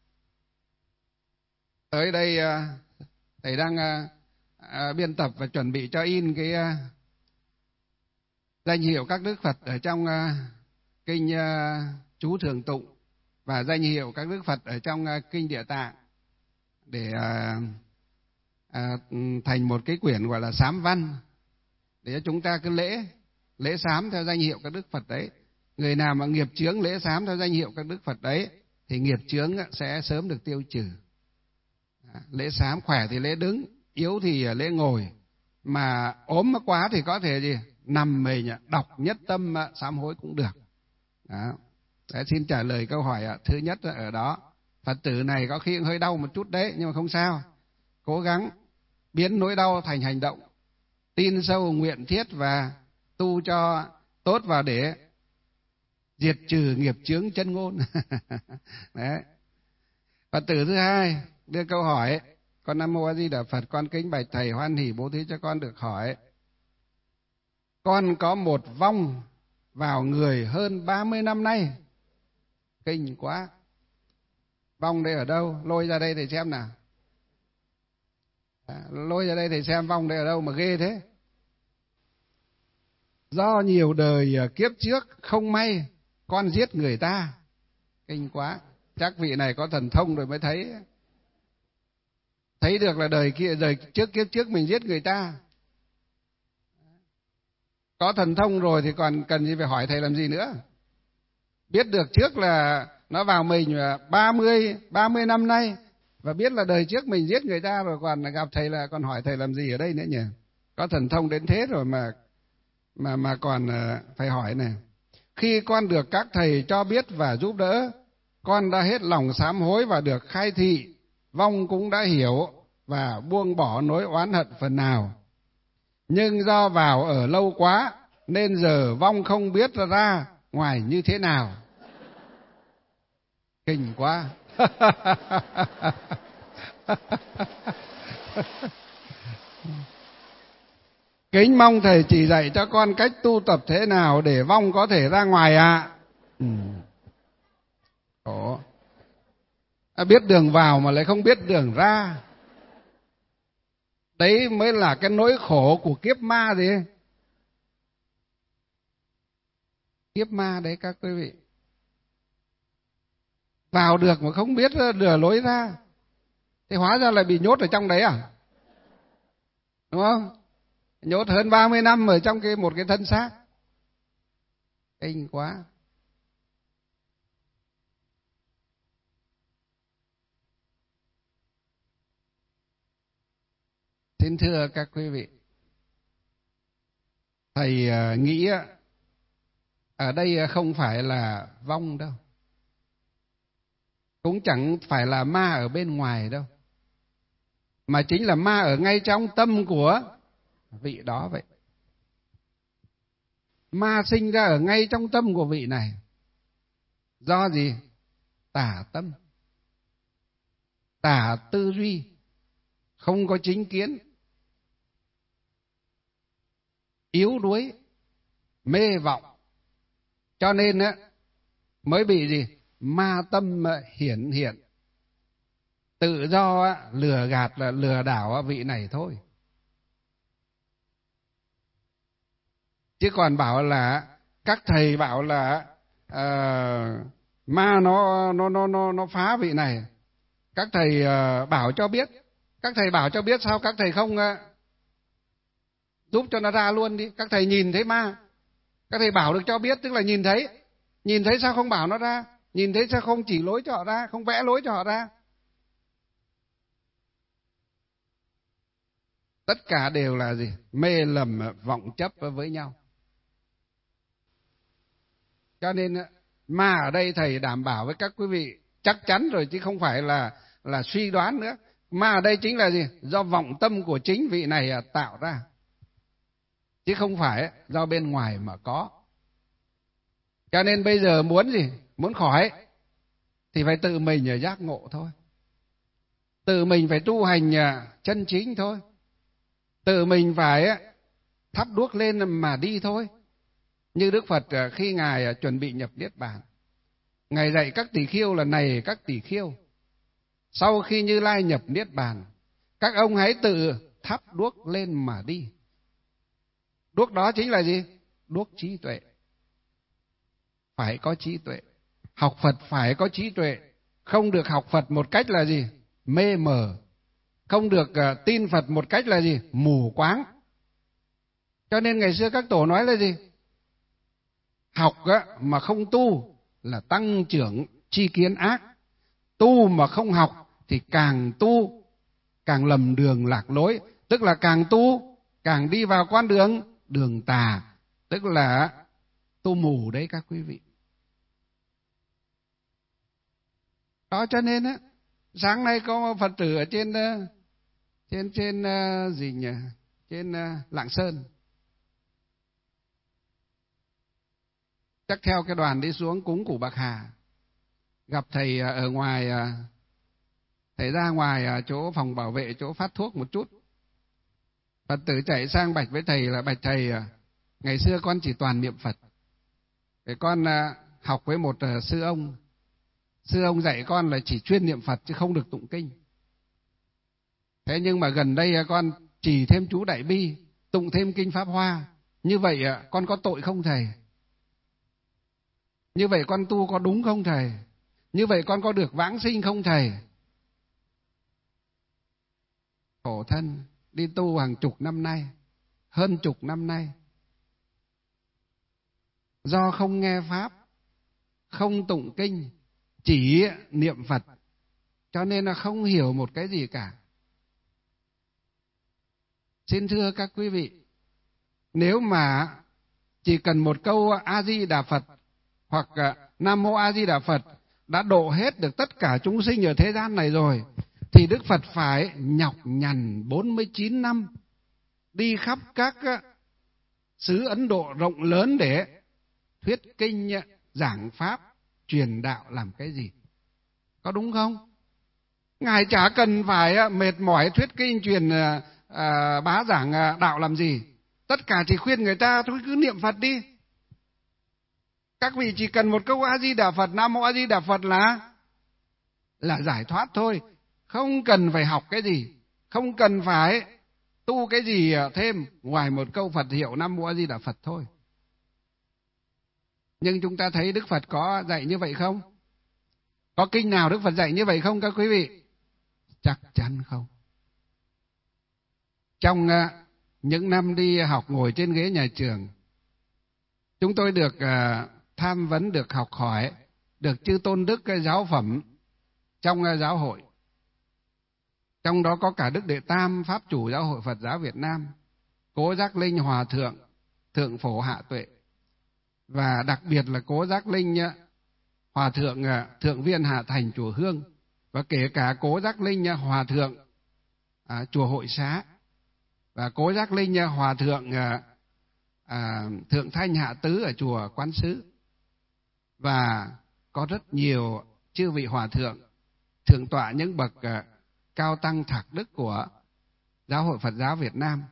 Speaker 1: Tới đây thầy đang À, biên tập và chuẩn bị cho in cái uh, danh hiệu các đức Phật ở trong uh, kinh uh, chú thường tụng và danh hiệu các đức Phật ở trong uh, kinh Địa Tạng để uh, uh, thành một cái quyển gọi là sám văn, để chúng ta cứ lễ lễ sám theo danh hiệu các đức Phật đấy. Người nào mà nghiệp chướng lễ sám theo danh hiệu các đức Phật đấy thì nghiệp chướng sẽ sớm được tiêu trừ. À, lễ sám khỏe thì lễ đứng, yếu thì lễ ngồi, mà ốm quá thì có thể gì nằm mình đọc nhất tâm sám hối cũng được. Đó. Đấy, xin trả lời câu hỏi thứ nhất ở đó. Phật tử này có khi hơi đau một chút đấy, nhưng mà không sao, cố gắng biến nỗi đau thành hành động, tin sâu nguyện thiết và tu cho tốt vào để diệt trừ nghiệp chướng chân ngôn. Đấy. Phật tử thứ hai đưa câu hỏi: con Nam Mô A Di Đà Phật, con kính bạch thầy, hoan hỉ bố thí cho con được hỏi. Con có một vong vào người hơn ba mươi năm nay. Kinh quá. Vong đây ở đâu? Lôi ra đây để xem nào. À, lôi ra đây để xem vong đây ở đâu mà ghê thế. Do nhiều đời kiếp trước không may con giết người ta. Kinh quá. Chắc vị này có thần thông rồi mới thấy. Thấy được là đời kia, đời trước kiếp trước mình giết người ta. Có thần thông rồi thì còn cần gì phải hỏi thầy làm gì nữa. Biết được trước là nó vào mình ba mươi, ba mươi năm nay, và biết là đời trước mình giết người ta rồi, còn gặp thầy là còn hỏi thầy làm gì ở đây nữa nhỉ. Có thần thông đến thế rồi mà mà mà còn phải hỏi này. Khi con được các thầy cho biết và giúp đỡ, con đã hết lòng sám hối và được khai thị, vong cũng đã hiểu và buông bỏ nỗi oán hận phần nào. Nhưng do vào ở lâu quá nên giờ vong không biết ra ngoài như thế nào. Kinh quá. Kính mong thầy chỉ dạy cho con cách tu tập thế nào để vong có thể ra ngoài ạ. À? Ừ. Ồ. À, biết đường vào mà lại không biết đường ra. Đấy mới là cái nỗi khổ của kiếp ma gì. Kiếp ma đấy các quý vị. Vào được mà không biết đường lối ra, thì hóa ra lại bị nhốt ở trong đấy à? Đúng không? Nhốt hơn ba mươi năm ở trong cái một cái thân xác. Kinh quá. Xin thưa các quý vị, thầy nghĩ ở đây không phải là vong đâu, cũng chẳng phải là ma ở bên ngoài đâu, mà chính là ma ở ngay trong tâm của vị đó vậy. Ma sinh ra ở ngay trong tâm của vị này. Do gì? Tả tâm, tả tư duy, không có chính kiến, yếu đuối, mê vọng. Cho nên á mới bị gì? Ma tâm hiển hiện, tự do lừa gạt, là lừa đảo vị này thôi. Chứ còn bảo là các thầy bảo là uh, ma nó nó nó nó nó phá vị này. Các thầy uh, bảo cho biết, các thầy bảo cho biết sao các thầy không uh, giúp cho nó ra luôn đi. Các thầy nhìn thấy ma, các thầy bảo được cho biết, tức là nhìn thấy. Nhìn thấy sao không bảo nó ra? Nhìn thấy sao không chỉ lối cho họ ra, không vẽ lối cho họ ra? Tất cả đều là gì? Mê lầm vọng chấp với nhau. Cho nên ma ở đây thầy đảm bảo với các quý vị chắc chắn rồi, chứ không phải là là suy đoán nữa. Ma ở đây chính là gì? Do vọng tâm của chính vị này tạo ra, chứ không phải do bên ngoài mà có. Cho nên bây giờ muốn gì? Muốn khỏi thì phải tự mình giác ngộ thôi. Tự mình phải tu hành chân chính thôi. Tự mình phải thắp đuốc lên mà đi thôi. Như Đức Phật khi Ngài chuẩn bị nhập Niết Bàn, Ngài dạy các tỳ kheo là: này các tỳ kheo, sau khi Như Lai nhập Niết Bàn, các ông hãy tự thắp đuốc lên mà đi. Đuốc đó chính là gì? Đuốc trí tuệ. Phải có trí tuệ. Học Phật phải có trí tuệ. Không được học Phật một cách là gì? Mê mờ. Không được uh, tin Phật một cách là gì? Mù quáng. Cho nên ngày xưa các tổ nói là gì? Học á, mà không tu là tăng trưởng tri kiến ác. Tu mà không học thì càng tu càng lầm đường lạc lối. Tức là càng tu càng đi vào con đường đường tà. Tức là tu mù đấy các quý vị. Đó cho nên á, sáng nay có Phật tử ở trên trên trên uh, gì nhỉ? Trên uh, Lạng Sơn. Chắc theo cái đoàn đi xuống cúng Củ Bạc Hà, gặp thầy ở ngoài, thầy ra ngoài chỗ phòng bảo vệ, chỗ phát thuốc một chút. Phật tử chạy sang bạch với thầy là: bạch thầy, ngày xưa con chỉ toàn niệm Phật, để con học với một sư ông. Sư ông dạy con là chỉ chuyên niệm Phật chứ không được tụng kinh. Thế nhưng mà gần đây con chỉ thêm chú Đại Bi, tụng thêm kinh Pháp Hoa. Như vậy con có tội không thầy? Như vậy con tu có đúng không thầy? Như vậy con có được vãng sinh không thầy? Khổ thân, đi tu hàng chục năm nay, hơn chục năm nay, do không nghe Pháp, không tụng kinh, chỉ niệm Phật, cho nên là không hiểu một cái gì cả. Xin thưa các quý vị, nếu mà chỉ cần một câu A-di-đà Phật hoặc Nam Mô A Di Đà Phật đã độ hết được tất cả chúng sinh ở thế gian này rồi, thì Đức Phật phải nhọc nhằn bốn mươi chín năm đi khắp các xứ Ấn Độ rộng lớn để thuyết kinh, giảng pháp, truyền đạo làm cái gì? Có đúng không? Ngài chả cần phải mệt mỏi thuyết kinh, truyền à, bá giảng đạo làm gì. Tất cả chỉ khuyên người ta thôi, cứ niệm Phật đi. Các vị chỉ cần một câu A Di Đà Phật, Nam Mô A Di Đà Phật là là giải thoát thôi, không cần phải học cái gì, không cần phải tu cái gì thêm ngoài một câu Phật hiệu Nam Mô A Di Đà Phật thôi. Nhưng chúng ta thấy Đức Phật có dạy như vậy không? Có kinh nào Đức Phật dạy như vậy không các quý vị? Chắc chắn không. Trong những năm đi học ngồi trên ghế nhà trường, chúng tôi được tham vấn, được học hỏi, được chư tôn đức giáo phẩm trong giáo hội. Trong đó có cả Đức Đệ Tam, Pháp chủ Giáo hội Phật giáo Việt Nam, Cố Giác Linh Hòa Thượng, Thượng Phổ Hạ Tuệ, và đặc biệt là Cố Giác Linh Hòa Thượng Thượng Viên Hạ Thành Chùa Hương, và kể cả Cố Giác Linh Hòa Thượng à, Chùa Hội Xá, và Cố Giác Linh Hòa Thượng à, à, Thượng Thanh Hạ Tứ ở Chùa Quán Sứ. Và có rất nhiều chư vị hòa thượng, thượng tọa, những bậc uh, cao tăng thạc đức của Giáo hội Phật giáo Việt Nam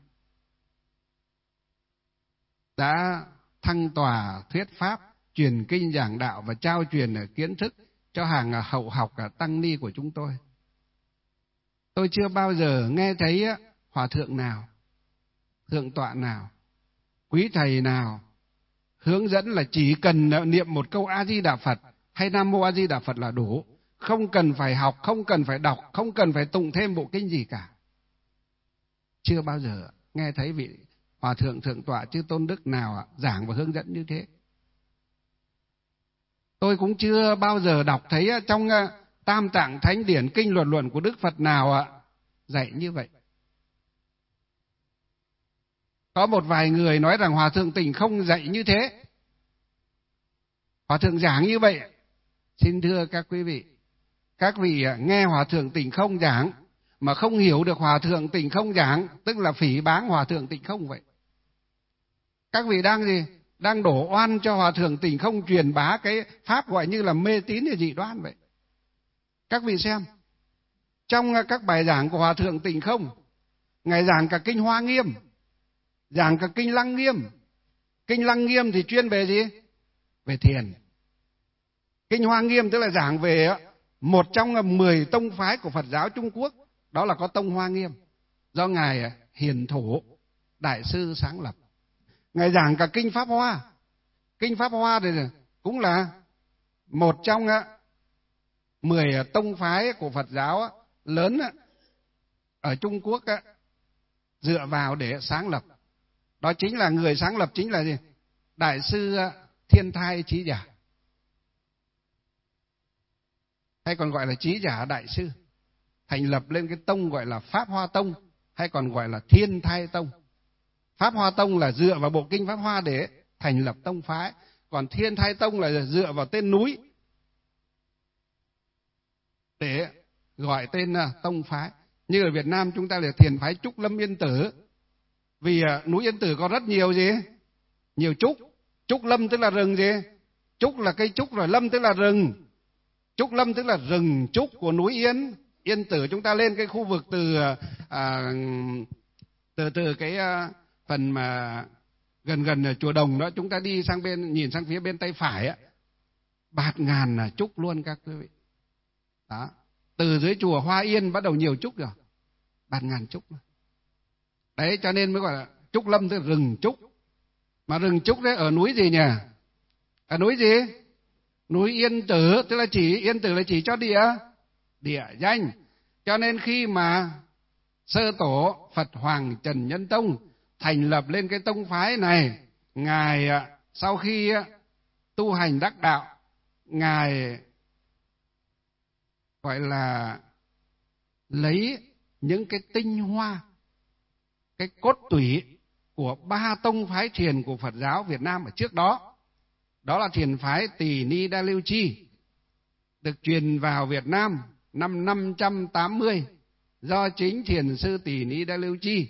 Speaker 1: đã thăng tòa thuyết pháp, truyền kinh giảng đạo và trao truyền kiến thức cho hàng hậu học tăng ni của chúng tôi. Tôi chưa bao giờ nghe thấy hòa thượng nào, thượng tọa nào, quý thầy nào hướng dẫn là chỉ cần niệm một câu A Di Đà Phật hay Nam Mô A Di Đà Phật là đủ. Không cần phải học, không cần phải đọc, không cần phải tụng thêm bộ kinh gì cả. Chưa bao giờ nghe thấy vị Hòa Thượng Thượng tọa Chư Tôn Đức nào giảng và hướng dẫn như thế. Tôi cũng chưa bao giờ đọc thấy trong Tam Tạng Thánh Điển Kinh Luận Luận của Đức Phật nào dạy như vậy. Có một vài người nói rằng Hòa Thượng Tịnh không dạy như thế, Hòa Thượng giảng như vậy. Xin thưa các quý vị, các vị nghe Hòa Thượng Tịnh không giảng mà không hiểu được Hòa Thượng Tịnh không giảng, tức là phỉ báng Hòa Thượng Tịnh không vậy. Các vị đang gì? Đang đổ oan cho Hòa Thượng Tịnh không truyền bá cái pháp gọi như là mê tín hay dị đoan vậy. Các vị xem, trong các bài giảng của Hòa Thượng Tịnh không, Ngài giảng cả kinh Hoa Nghiêm, giảng cả kinh Lăng Nghiêm. Kinh Lăng Nghiêm thì chuyên về gì? Về thiền. Kinh Hoa Nghiêm tức là giảng về một trong mười tông phái của Phật giáo Trung Quốc, đó là có tông Hoa Nghiêm, do Ngài Hiền Thủ Đại Sư sáng lập. Ngài giảng cả kinh Pháp Hoa. Kinh Pháp Hoa thì cũng là một trong mười tông phái của Phật giáo lớn ở Trung Quốc dựa vào để sáng lập. Đó chính là người sáng lập chính là gì? Đại sư Thiên Thai Chí Giả, hay còn gọi là Chí Giả Đại Sư, thành lập lên cái tông gọi là Pháp Hoa Tông, hay còn gọi là Thiên Thai Tông. Pháp Hoa Tông là dựa vào bộ kinh Pháp Hoa để thành lập tông phái, còn Thiên Thai Tông là dựa vào tên núi để gọi tên tông phái. Như ở Việt Nam chúng ta là thiền phái Trúc Lâm Yên Tử, vì núi Yên Tử có rất nhiều gì? Nhiều trúc. Trúc Lâm tức là rừng gì? Trúc là cây trúc, rồi lâm tức là rừng. Trúc Lâm tức là rừng trúc của núi Yên. Yên Tử chúng ta lên cái khu vực từ à, từ từ cái à, phần mà gần gần chùa Đồng đó, chúng ta đi sang bên, nhìn sang phía bên tay phải á, bạt ngàn là trúc luôn các quý vị. Đó. Từ dưới chùa Hoa Yên bắt đầu nhiều trúc rồi, bạt ngàn trúc. Đấy, cho nên mới gọi là Trúc Lâm tức là rừng trúc. Mà rừng trúc đấy ở núi gì nhỉ? Ở núi gì? Núi Yên Tử, tức là chỉ Yên Tử là chỉ cho địa địa danh. Cho nên khi mà sơ tổ Phật Hoàng Trần Nhân Tông thành lập lên cái tông phái này, Ngài sau khi tu hành đắc đạo, Ngài gọi là lấy những cái tinh hoa, cái cốt tủy của ba tông phái thiền của Phật giáo Việt Nam ở trước đó. Đó là thiền phái Tỳ Ni Đa Lưu Chi, được truyền vào Việt Nam năm năm trăm tám mươi do chính thiền sư Tỳ Ni Đa Lưu Chi,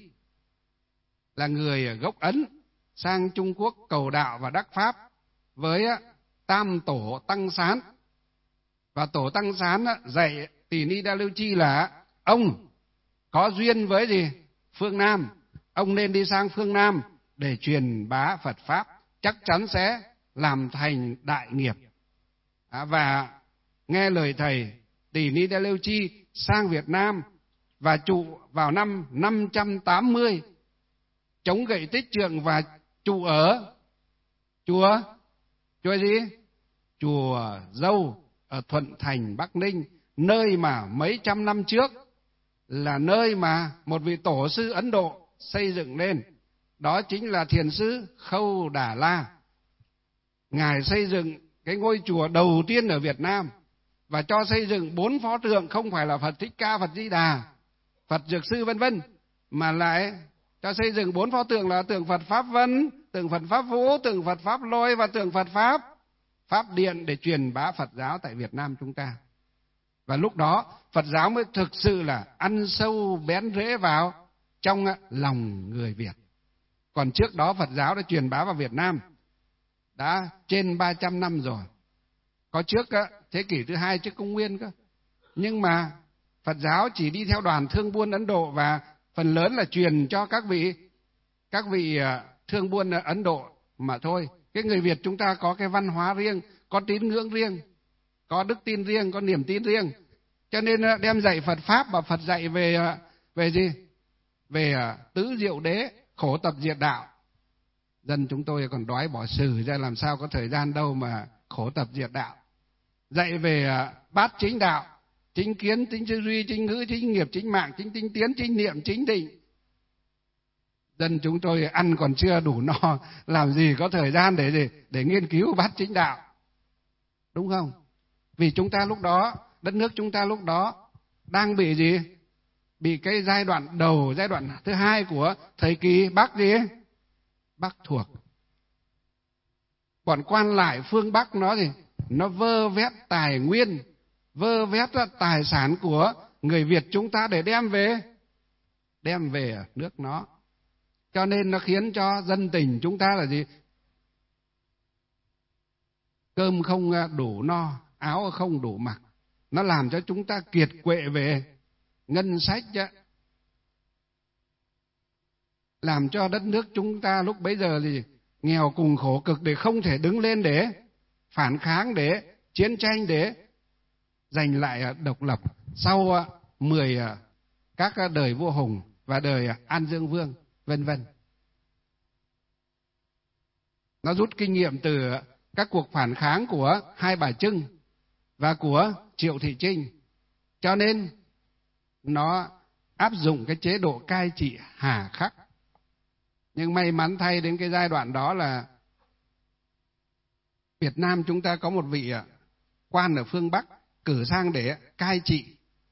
Speaker 1: là người gốc Ấn, sang Trung Quốc cầu đạo và đắc pháp với Tam Tổ Tăng Sán. Và Tổ Tăng Sán dạy Tỳ Ni Đa Lưu Chi là ông có duyên với gì? Phương Nam. Ông nên đi sang phương Nam để truyền bá Phật Pháp, chắc chắn sẽ làm thành đại nghiệp. Và nghe lời thầy, Tỳ Ni Đa Lưu Chi sang Việt Nam và trụ vào năm năm trăm tám mươi, chống gậy Tích Trượng và trụ ở chùa chùa gì? Chùa Dâu ở Thuận Thành, Bắc Ninh, nơi mà mấy trăm năm trước là nơi mà một vị tổ sư Ấn Độ xây dựng lên. Đó chính là thiền sư Khâu Đà La. Ngài xây dựng cái ngôi chùa đầu tiên ở Việt Nam và cho xây dựng bốn pho tượng, không phải là Phật Thích Ca, Phật Di Đà, Phật Dược Sư vân vân, mà lại cho xây dựng bốn pho tượng là tượng Phật Pháp Vân, tượng Phật Pháp Vũ, tượng Phật Pháp Lôi và tượng Phật Pháp Pháp Điện, để truyền bá Phật giáo tại Việt Nam chúng ta. Và lúc đó Phật giáo mới thực sự là ăn sâu bén rễ vào trong lòng người Việt. Còn trước đó Phật giáo đã truyền bá vào Việt Nam đã trên ba trăm năm rồi. Có trước thế kỷ thứ hai trước công nguyên cơ. Nhưng mà Phật giáo chỉ đi theo đoàn thương buôn Ấn Độ, và phần lớn là truyền cho các vị các vị thương buôn Ấn Độ mà thôi. Cái người Việt chúng ta có cái văn hóa riêng, có tín ngưỡng riêng, có đức tin riêng, có niềm tin riêng. Cho nên đem dạy Phật Pháp, và Phật dạy về về gì? Về tứ diệu đế, khổ tập diệt đạo. Dân chúng tôi còn đói bỏ sử ra, làm sao có thời gian đâu mà khổ tập diệt đạo. dạy về bát chính đạo, chính kiến, chính tư duy, chính ngữ, chính nghiệp, chính mạng, chính tinh tiến, chính niệm, chính định. Dân chúng tôi ăn còn chưa đủ no, làm gì có thời gian để gì để nghiên cứu bát chính đạo, đúng không? Vì chúng ta lúc đó, đất nước chúng ta lúc đó đang bị gì? Bị cái giai đoạn đầu, giai đoạn thứ hai của thời kỳ Bắc gì? Bắc thuộc. Bọn quan lại phương Bắc nó gì? Nó vơ vét tài nguyên, vơ vét tài sản của người Việt chúng ta để đem về, đem về nước nó. Cho nên nó khiến cho dân tình chúng ta là gì? Cơm không đủ no, áo không đủ mặc. Nó làm cho chúng ta kiệt quệ về ngân sách, làm cho đất nước chúng ta lúc bấy giờ gì nghèo cùng khổ cực, để không thể đứng lên để phản kháng, để chiến tranh, để giành lại độc lập sau mười các đời vua Hùng và đời An Dương Vương, vân vân. Nó rút kinh nghiệm từ các cuộc phản kháng của Hai Bà Trưng và của Triệu Thị Trinh, cho nên nó áp dụng cái chế độ cai trị hà khắc. Nhưng may mắn thay đến cái giai đoạn đó là Việt Nam chúng ta có một vị quan ở phương Bắc cử sang để cai trị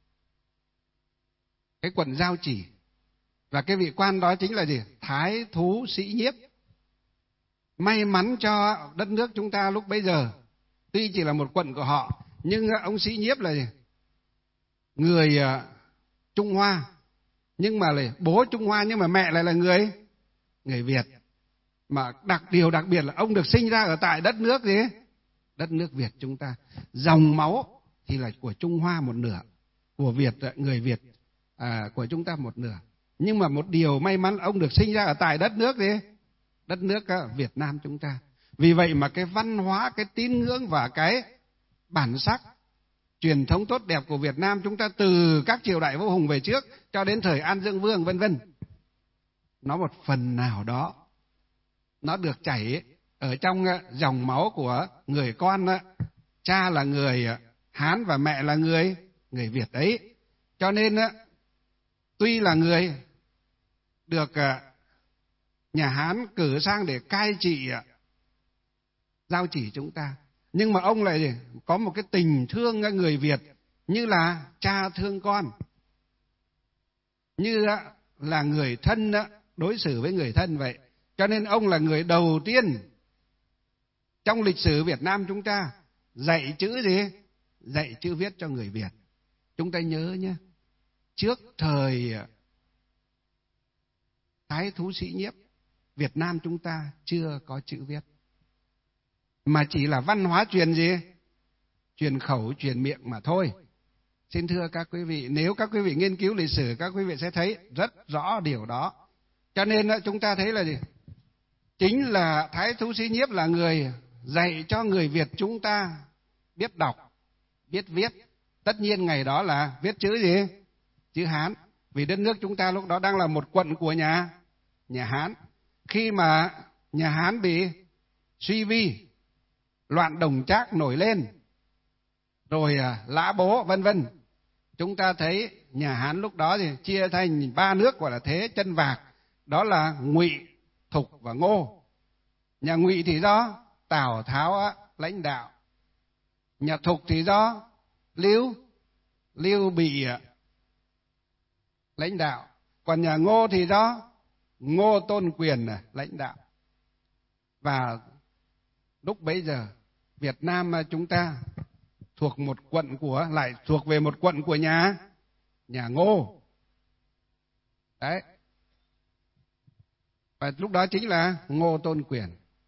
Speaker 1: cái quận Giao Chỉ. Và cái vị quan đó chính là gì? Thái thú Sĩ Nhiếp. May mắn cho đất nước chúng ta lúc bấy giờ, tuy chỉ là một quận của họ, nhưng ông Sĩ Nhiếp là gì? Người Trung Hoa, nhưng mà là bố Trung Hoa, nhưng mà mẹ lại là người người Việt. Mà đặc điều đặc biệt là ông được sinh ra ở tại đất nước gì? Đất nước Việt chúng ta. Dòng máu thì là của Trung Hoa một nửa, của Việt, người Việt à, của chúng ta một nửa. Nhưng mà một điều may mắn, ông được sinh ra ở tại đất nước gì? Đất nước Việt Nam chúng ta. Vì vậy mà cái văn hóa, cái tín ngưỡng và cái bản sắc, truyền thống tốt đẹp của Việt Nam chúng ta từ các triều đại vua Hùng về trước cho đến thời An Dương Vương vân vân, nó một phần nào đó nó được chảy ở trong dòng máu của người con, cha là người Hán và mẹ là người người Việt ấy. Cho nên tuy là người được nhà Hán cử sang để cai trị Giao Chỉ chúng ta, nhưng mà ông lại có một cái tình thương người Việt như là cha thương con, như là người thân đối xử với người thân vậy. Cho nên ông là người đầu tiên trong lịch sử Việt Nam chúng ta dạy chữ gì? Dạy chữ viết cho người Việt. Chúng ta nhớ nhé, trước thời Thái thú Sĩ Nhiếp, Việt Nam chúng ta chưa có chữ viết, mà chỉ là văn hóa truyền gì? Truyền khẩu, truyền miệng mà thôi. Xin thưa các quý vị, nếu các quý vị nghiên cứu lịch sử, các quý vị sẽ thấy rất rõ điều đó. Cho nên chúng ta thấy là gì? Chính là Thái thú Sĩ Nhiếp là người dạy cho người Việt chúng ta biết đọc, biết viết. Tất nhiên ngày đó là viết chữ gì? Chữ Hán. Vì đất nước chúng ta lúc đó đang là một quận của nhà nhà Hán. Khi mà nhà Hán bị suy vi, loạn Đồng Trác nổi lên, rồi Lã Bố vân vân, chúng ta thấy nhà Hán lúc đó thì chia thành ba nước gọi là thế chân vạc, đó là Ngụy, Thục và Ngô. Nhà Ngụy thì do Tào Tháo lãnh đạo, nhà Thục thì do Lưu Lưu Bị lãnh đạo, còn nhà Ngô thì do Ngô Tôn Quyền lãnh đạo. Và lúc bấy giờ Việt Nam chúng ta thuộc một quận của, lại thuộc về một quận của nhà nhà Ngô. Đấy. Và lúc đó chính là Ngô Tôn Quyền.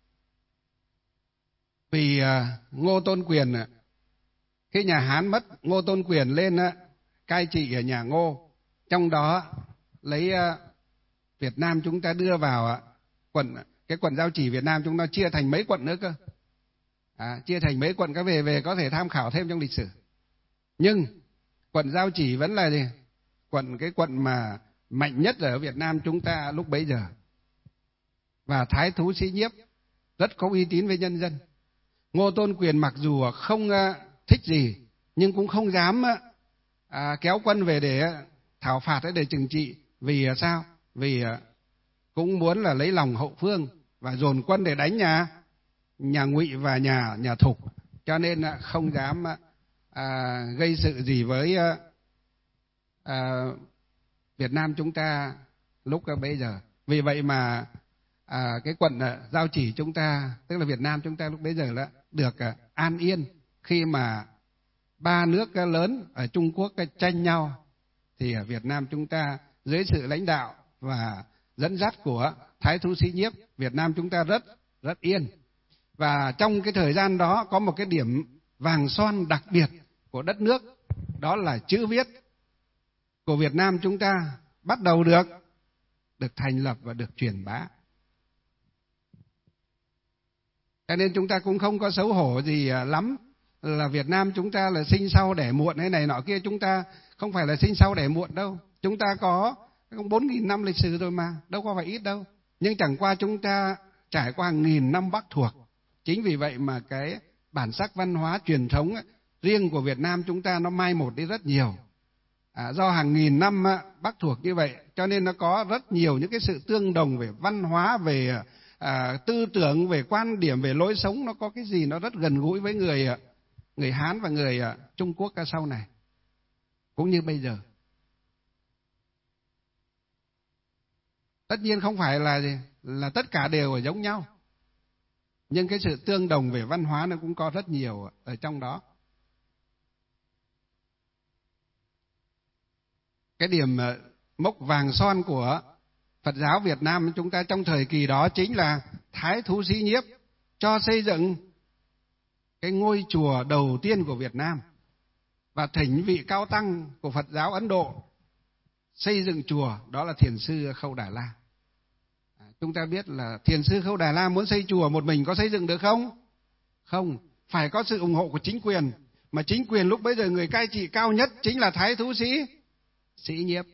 Speaker 1: Vì Ngô Tôn Quyền, khi nhà Hán mất, Ngô Tôn Quyền lên cai trị ở nhà Ngô, trong đó lấy Việt Nam chúng ta đưa vào quận, cái quận Giao Chỉ Việt Nam chúng ta chia thành mấy quận nữa cơ. À, chia thành mấy quận, các về về có thể tham khảo thêm trong lịch sử. Nhưng quận Giao Chỉ vẫn là gì? Quận cái quận mà mạnh nhất ở Việt Nam chúng ta lúc bấy giờ. Và Thái thú Sĩ Nhiếp rất có uy tín với nhân dân. Ngô Tôn Quyền mặc dù không thích gì, nhưng cũng không dám à, kéo quân về để thảo phạt hay để trừng trị. Vì sao? Vì cũng muốn là lấy lòng hậu phương và dồn quân để đánh nhà nhà Ngụy và nhà nhà Thục, cho nên không dám à, gây sự gì với à, Việt Nam chúng ta lúc bây giờ. Vì vậy mà à, cái quận Giao Chỉ chúng ta, tức là Việt Nam chúng ta lúc bấy giờ đã được à, an yên khi mà ba nước lớn ở Trung Quốc tranh nhau, thì ở Việt Nam chúng ta dưới sự lãnh đạo và dẫn dắt của Thái Thú Sĩ Nhiếp, Việt Nam chúng ta rất rất yên. Và trong cái thời gian đó có một cái điểm vàng son đặc biệt của đất nước, đó là chữ viết của Việt Nam chúng ta bắt đầu được được thành lập và được truyền bá. Cho nên chúng ta cũng không có xấu hổ gì lắm là Việt Nam chúng ta là sinh sau đẻ muộn hay này nọ kia. Chúng ta không phải là sinh sau đẻ muộn đâu. Chúng ta có bốn nghìn năm lịch sử rồi mà, đâu có phải ít đâu. Nhưng chẳng qua chúng ta trải qua nghìn năm Bắc thuộc. Chính vì vậy mà cái bản sắc văn hóa truyền thống riêng của Việt Nam chúng ta nó mai một đi rất nhiều. À, do hàng nghìn năm Bắc thuộc như vậy, cho nên nó có rất nhiều những cái sự tương đồng về văn hóa, về à, tư tưởng, về quan điểm, về lối sống. Nó có cái gì nó rất gần gũi với người người Hán và người Trung Quốc sau này, cũng như bây giờ. Tất nhiên không phải là gì là tất cả đều giống nhau, nhưng cái sự tương đồng về văn hóa nó cũng có rất nhiều ở trong đó. Cái điểm mốc vàng son của Phật giáo Việt Nam chúng ta trong thời kỳ đó chính là Thái Thú Sĩ Nhiếp cho xây dựng cái ngôi chùa đầu tiên của Việt Nam và thỉnh vị cao tăng của Phật giáo Ấn Độ xây dựng chùa, đó là Thiền sư Khâu Đà La. À, chúng ta biết là Thiền sư Khâu Đà La muốn xây chùa một mình có xây dựng được không? Không, phải có sự ủng hộ của chính quyền. Mà chính quyền lúc bấy giờ người cai trị cao nhất chính là Thái Thú Sĩ Sĩ Nhiếp.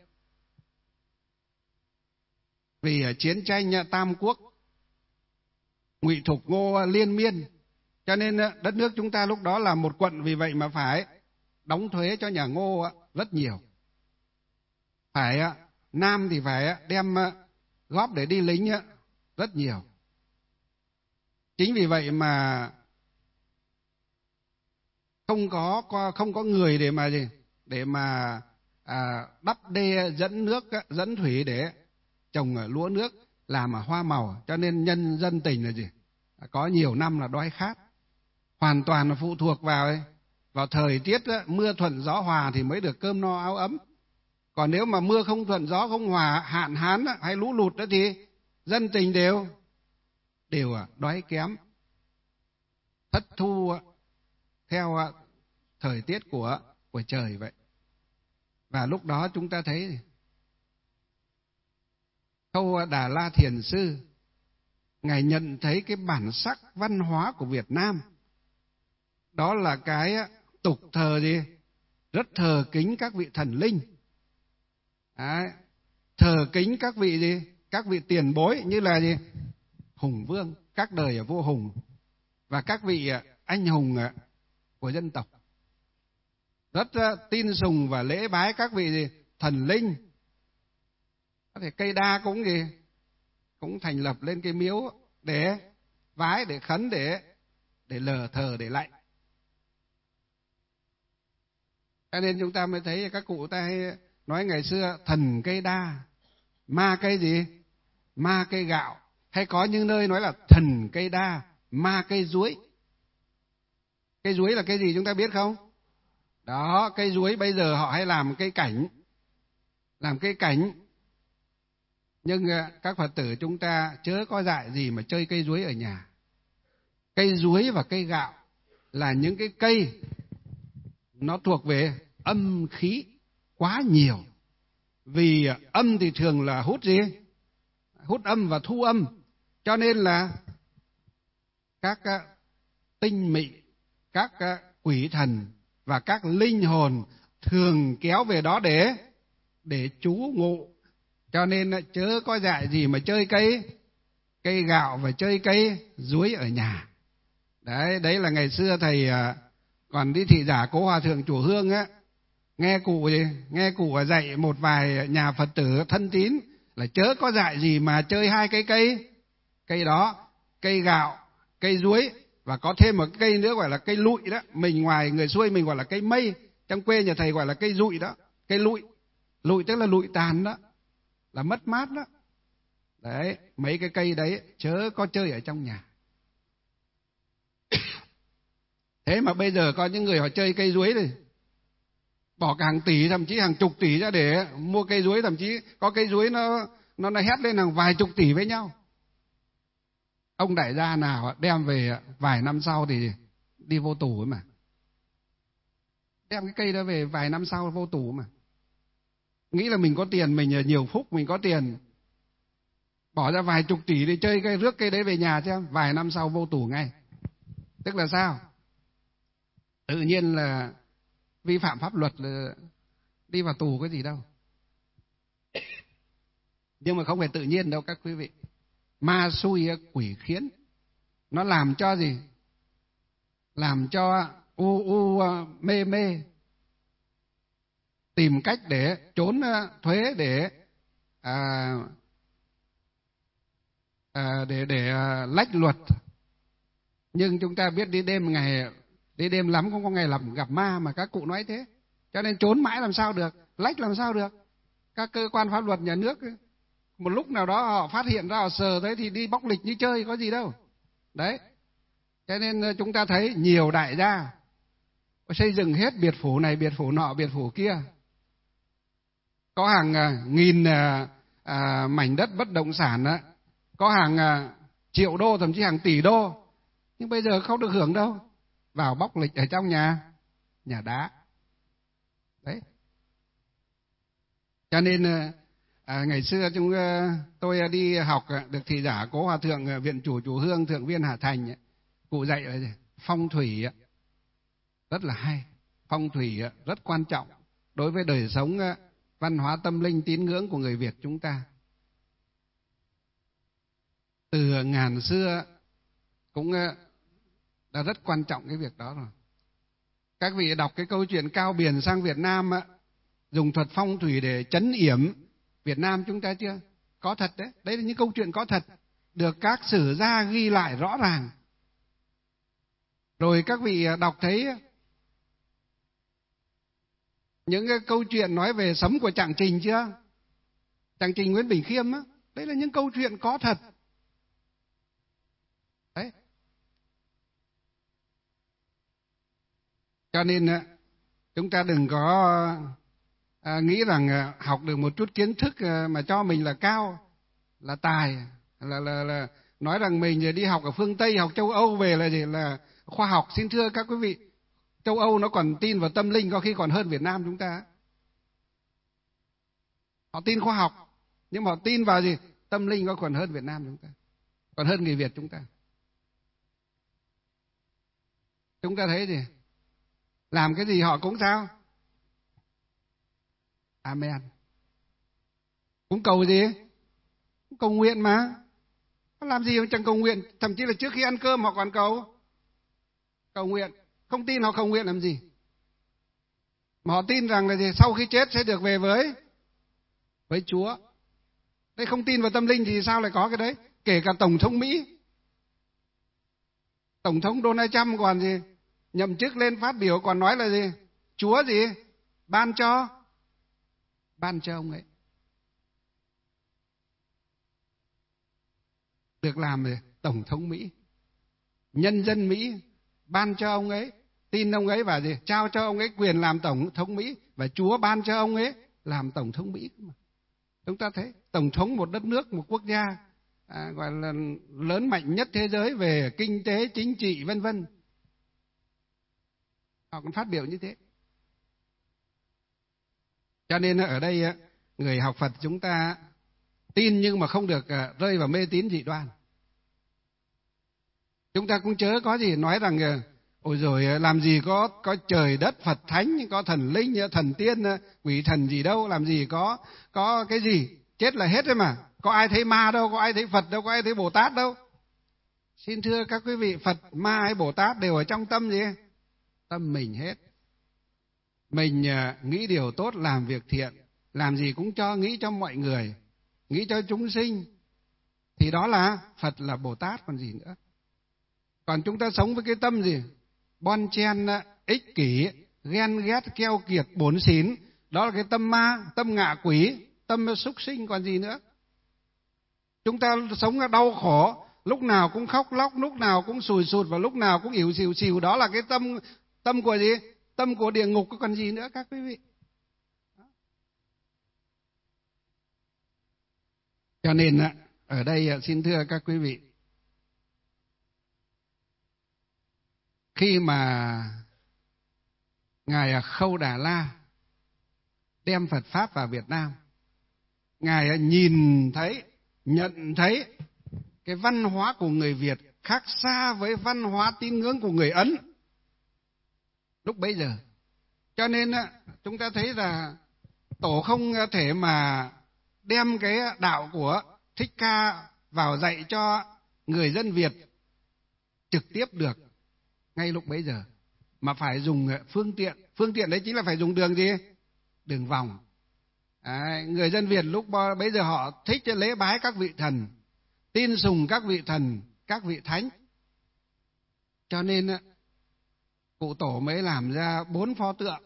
Speaker 1: Vì chiến tranh Tam Quốc, Ngụy Thục Ngô liên miên, cho nên đất nước chúng ta lúc đó là một quận, vì vậy mà phải đóng thuế cho nhà Ngô rất nhiều. Phải Nam thì phải đem góp để đi lính rất nhiều. Chính vì vậy mà không có không có người để mà gì để mà à, đắp đê dẫn nước dẫn thủy để trồng lúa nước, làm hoa màu, cho nên nhân dân tỉnh là gì có nhiều năm là đói khát, hoàn toàn là phụ thuộc vào ấy, vào thời tiết mưa thuận gió hòa thì mới được cơm no áo ấm. Còn nếu mà mưa không thuận gió không hòa, hạn hán hay lũ lụt đó thì dân tình đều đều đói kém, thất thu theo thời tiết của của trời vậy. Và lúc đó chúng ta thấy Khâu Đà La Thiền sư ngài nhận thấy cái bản sắc văn hóa của Việt Nam, đó là cái tục thờ gì rất thờ kính các vị thần linh. Đấy, thờ kính các vị gì các vị tiền bối như là gì hùng vương các đời ở vua Hùng và các vị anh hùng của dân tộc, rất tin sùng và lễ bái các vị gì thần linh. Có thể Cây Đa cũng gì cũng thành lập lên cái miếu để vái, để khấn, để để lờ thờ, để lạy. Cho nên chúng ta mới thấy các cụ ta hay nói ngày xưa thần cây đa, ma cây gì ma cây gạo, hay có những nơi nói là thần cây đa, ma cây duối. Cây duối là cái gì chúng ta biết không? Đó, cây duối bây giờ họ hay làm cây cảnh, làm cây cảnh. Nhưng các Phật tử chúng ta chớ có dại gì mà chơi cây duối ở nhà. Cây duối và cây gạo là những cái cây nó thuộc về âm khí quá nhiều. Vì âm thì thường là hút gì? Hút âm và thu âm. Cho nên là các tinh mị, các quỷ thần và các linh hồn thường kéo về đó để để trú ngụ. Cho nên chớ có dại gì mà chơi cây cây gạo và chơi cây duối ở nhà. Đấy, đấy là ngày xưa thầy Còn đi thị giả Cố Hòa Thượng Chùa Hương á, nghe cụ gì nghe cụ dạy một vài nhà Phật tử thân tín là chớ có dạy gì mà chơi hai cái cây cây đó, cây gạo, cây ruối, và có thêm một cây nữa gọi là cây lụi đó. Mình ngoài người xuôi mình gọi là cây mây, trong quê nhà thầy gọi là cây rụi đó, cây lụi. Lụi tức là lụi tàn đó, là mất mát đó. Đấy, mấy cái cây đấy chớ có chơi ở trong nhà. Thế mà bây giờ có những người họ chơi cây ruối này, bỏ cả hàng tỷ, thậm chí hàng chục tỷ ra để mua cây ruối, thậm chí có cây ruối nó nó nó hét lên hàng vài chục tỷ với nhau. Ông đại gia nào đem về vài năm sau thì đi vô tù ấy mà. Đem cái cây đó về vài năm sau vô tù mà. Nghĩ là mình có tiền, mình nhiều phúc, mình có tiền, bỏ ra vài chục tỷ để chơi cây, rước cây đấy về nhà xem, vài năm sau vô tù ngay. Tức là sao? Tự nhiên là vi phạm pháp luật, là đi vào tù cái gì đâu. Nhưng mà không phải tự nhiên đâu các quý vị. Ma xui quỷ khiến, nó làm cho gì? Làm cho u u mê mê, tìm cách để trốn thuế, để à, à, để để lách luật. Nhưng chúng ta biết đi đêm ngày đi đêm lắm không có ngày làm gặp ma, mà các cụ nói thế. Cho nên trốn mãi làm sao được, lách làm sao được. Các cơ quan pháp luật nhà nước một lúc nào đó họ phát hiện ra, họ sờ thấy thì đi bóc lịch như chơi, có gì đâu. Đấy. Cho nên chúng ta thấy nhiều đại gia xây dựng hết biệt phủ này, biệt phủ nọ, biệt phủ kia. Có hàng nghìn à, mảnh đất bất động sản đó, có hàng à, triệu đô, thậm chí hàng tỷ đô. Nhưng bây giờ không được hưởng đâu. Vào bóc lịch ở trong nhà, nhà đá. Đấy. Cho nên à, ngày xưa chúng tôi đi học được thị giả Cố Hòa Thượng Viện Chủ Chùa Hương Thượng Viên Hà Thành, cụ dạy là gì? Phong thủy rất là hay. Phong thủy rất quan trọng đối với đời sống văn hóa tâm linh tín ngưỡng của người Việt chúng ta. Từ ngàn xưa cũng đã rất quan trọng cái việc đó rồi. Các vị đọc cái câu chuyện Cao Biền sang Việt Nam dùng thuật phong thủy để trấn yểm Việt Nam chúng ta chưa? Có thật đấy. Đấy là những câu chuyện có thật, được các sử gia ghi lại rõ ràng. Rồi các vị đọc thấy những cái câu chuyện nói về sấm của Trạng Trình chưa? Trạng Trình Nguyễn Bỉnh Khiêm á, đấy là những câu chuyện có thật. Đấy. Cho nên chúng ta đừng có à, nghĩ rằng học được một chút kiến thức mà cho mình là cao, là tài, là là là nói rằng mình đi học ở phương Tây, học châu Âu về là gì, là khoa học. Xin thưa các quý vị, châu Âu nó còn tin vào tâm linh, có khi còn hơn Việt Nam chúng ta. Họ tin khoa học, nhưng mà họ tin vào gì? Tâm linh có còn hơn Việt Nam chúng ta, còn hơn người Việt chúng ta. Chúng ta thấy gì? Làm cái gì họ cũng sao? Amen. Cũng cầu gì? Cũng cầu nguyện mà. Làm gì mà chẳng cầu nguyện, thậm chí là trước khi ăn cơm họ còn cầu. Cầu nguyện. Không tin họ cầu nguyện làm gì? Mà họ tin rằng là gì? Sau khi chết sẽ được về với với Chúa. Đây, không tin vào tâm linh thì sao lại có cái đấy? Kể cả Tổng thống Mỹ, Tổng thống Donald Trump còn gì? Nhậm chức lên phát biểu còn nói là gì? Chúa gì? Ban cho. Ban cho ông ấy. Được làm gì? Tổng thống Mỹ. Nhân dân Mỹ ban cho ông ấy, tin ông ấy và gì? Trao cho ông ấy quyền làm Tổng thống Mỹ, và Chúa ban cho ông ấy làm Tổng thống Mỹ. Chúng ta thấy Tổng thống một đất nước, một quốc gia à, gọi là lớn mạnh nhất thế giới về kinh tế, chính trị, vân vân, họ còn phát biểu như thế. Cho nên ở đây người học Phật chúng ta tin nhưng mà không được rơi vào mê tín dị đoan. Chúng ta cũng chớ có gì nói rằng ôi rồi làm gì có có trời đất Phật thánh, có thần linh, thần tiên, quỷ thần gì đâu, làm gì có có cái gì, chết là hết đấy mà. Có ai thấy ma đâu, có ai thấy Phật đâu, có ai thấy Bồ Tát đâu. Xin thưa các quý vị, Phật, ma hay Bồ Tát đều ở trong tâm gì? tâm mình hết. Mình nghĩ điều tốt, làm việc thiện, làm gì cũng cho nghĩ cho mọi người, nghĩ cho chúng sinh, thì đó là Phật, là Bồ Tát còn gì nữa. Còn chúng ta sống với cái tâm gì? Bon chen, ích kỷ, ghen ghét, keo kiệt, bổn xỉn, đó là cái tâm ma, tâm ngạ quỷ, tâm súc sinh còn gì nữa. Chúng ta sống đau khổ, lúc nào cũng khóc lóc, lúc nào cũng sùi sụt và lúc nào cũng ỉu xìu xìu, đó là cái tâm tâm của gì? Tâm của địa ngục còn gì nữa các quý vị. Cho nên ở đây xin thưa các quý vị, khi mà Ngài Khâu Đà La đem Phật Pháp vào Việt Nam, Ngài nhìn thấy, nhận thấy cái văn hóa của người Việt khác xa với văn hóa tín ngưỡng của người Ấn lúc bấy giờ. Cho nên chúng ta thấy là Tổ không thể mà đem cái đạo của Thích Ca vào dạy cho người dân Việt trực tiếp được ngay lúc bấy giờ, mà phải dùng phương tiện. Phương tiện đấy chính là phải dùng đường gì? Đường vòng. Đấy, người dân Việt lúc bấy giờ họ thích lễ bái các vị thần, tin sùng các vị thần, các vị thánh. Cho nên cụ Tổ mới làm ra bốn pho tượng: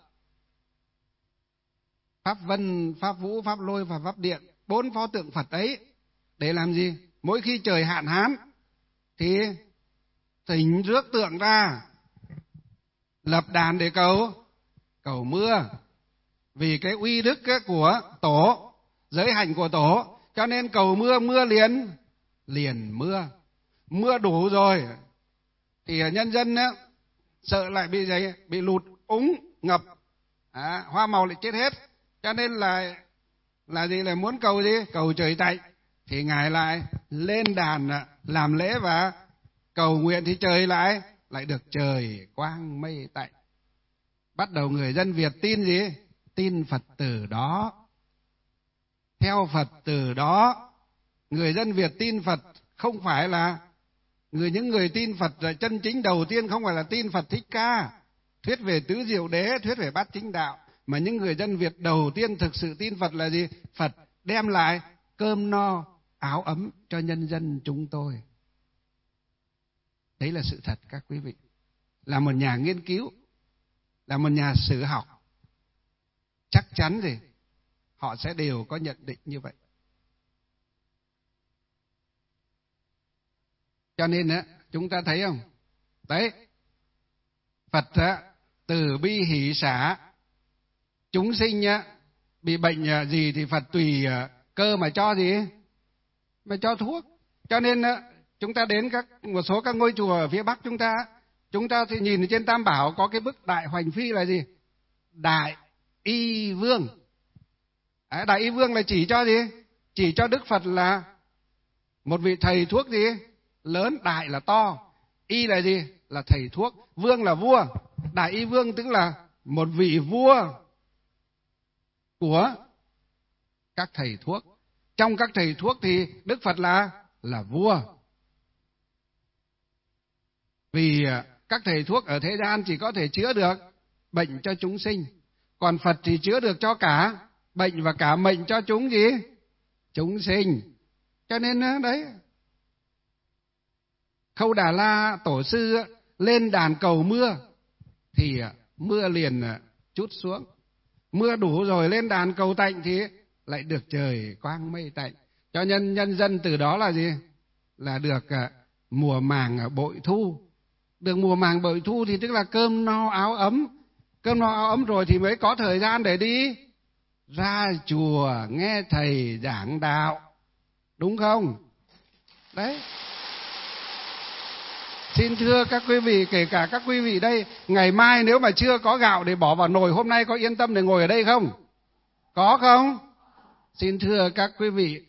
Speaker 1: Pháp Vân, Pháp Vũ, Pháp Lôi và Pháp Điện. Bốn pho tượng Phật ấy để làm gì? Mỗi khi trời hạn hán thì thỉnh rước tượng ra, lập đàn để cầu cầu mưa. Vì cái uy đức của Tổ, giới hạnh của Tổ, cho nên cầu mưa, mưa liền liền mưa. Mưa đủ rồi thì nhân dân sợ lại bị gì? Bị lụt úng ngập, à, hoa màu lại chết hết. Cho nên là là gì? Là muốn cầu gì? Cầu trời tạnh. Thì Ngài lại lên đàn làm lễ và cầu nguyện, thì trời lại lại được trời quang mây tạnh. Bắt đầu người dân Việt tin gì? Tin Phật từ đó, theo Phật từ đó. Người dân Việt tin Phật không phải là người những người tin Phật là chân chính đầu tiên, không phải là tin Phật Thích Ca, thuyết về tứ diệu đế, thuyết về bát chính đạo, mà những người dân Việt đầu tiên thực sự tin Phật là gì? Phật đem lại cơm no, áo ấm cho nhân dân chúng tôi. Đấy là sự thật các quý vị. Là một nhà nghiên cứu, là một nhà sử học, chắc chắn gì họ sẽ đều có nhận định như vậy. Cho nên á, chúng ta thấy không? Đấy, Phật á, từ bi hỷ xả, chúng sinh á, bị bệnh gì thì Phật tùy cơ mà cho gì? Mà cho thuốc. Cho nên á, chúng ta đến các một số các ngôi chùa ở phía Bắc chúng ta, chúng ta thì nhìn trên Tam Bảo có cái bức Đại Hoành Phi là gì? Đại Y Vương. Đấy, Đại Y Vương là chỉ cho gì? Chỉ cho Đức Phật là một vị thầy thuốc gì? Lớn, đại là to, y là gì? Là thầy thuốc, vương là vua. Đại Y Vương tức là một vị vua của các thầy thuốc. Trong các thầy thuốc thì Đức Phật là là vua. Vì các thầy thuốc ở thế gian chỉ có thể chữa được bệnh cho chúng sinh, còn Phật thì chữa được cho cả bệnh và cả mệnh cho chúng gì? Chúng sinh. Cho nên đấy, Khâu Đà La Tổ sư lên đàn cầu mưa thì mưa liền trút xuống. Mưa đủ rồi lên đàn cầu tạnh thì lại được trời quang mây tạnh. Cho nhân nhân dân từ đó là gì? Là được mùa màng bội thu. Được mùa màng bội thu thì tức là cơm no áo ấm. Cơm no áo ấm rồi thì mới có thời gian để đi ra chùa nghe thầy giảng đạo. Đúng không? Đấy. Xin thưa các quý vị, kể cả các quý vị đây, ngày mai nếu mà chưa có gạo để bỏ vào nồi, hôm nay có yên tâm để ngồi ở đây không? Có không? Xin thưa các quý vị,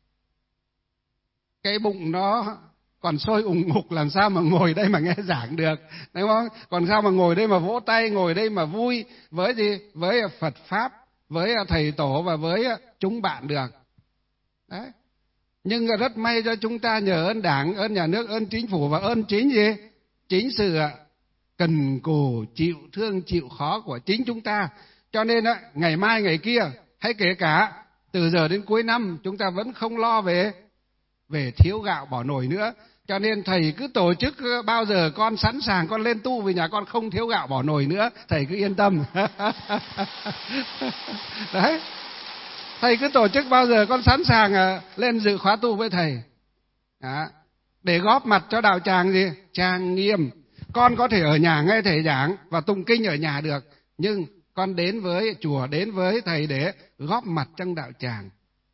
Speaker 1: cái bụng nó còn sôi ủng ục, làm sao mà ngồi đây mà nghe giảng được, đúng không? Còn sao mà ngồi đây mà vỗ tay, ngồi đây mà vui với gì? Với Phật Pháp, với thầy Tổ và với chúng bạn được. Đấy. Nhưng rất may cho chúng ta nhờ ơn Đảng, ơn nhà nước, ơn chính phủ và ơn chính gì? Chính sự cần cù, chịu thương, chịu khó của chính chúng ta. Cho nên á, ngày mai ngày kia, hay kể cả từ giờ đến cuối năm, chúng ta vẫn không lo về về thiếu gạo bỏ nồi nữa. Cho nên thầy cứ tổ chức bao giờ con sẵn sàng con lên tu, vì nhà con không thiếu gạo bỏ nồi nữa, thầy cứ yên tâm. Đấy, thầy cứ tổ chức bao giờ con sẵn sàng lên dự khóa tu với thầy. Đó. Để góp mặt cho đạo tràng gì? Trang nghiêm. Con có thể ở nhà nghe thầy giảng và tụng kinh ở nhà được, nhưng con đến với chùa, đến với thầy để góp mặt trong đạo tràng,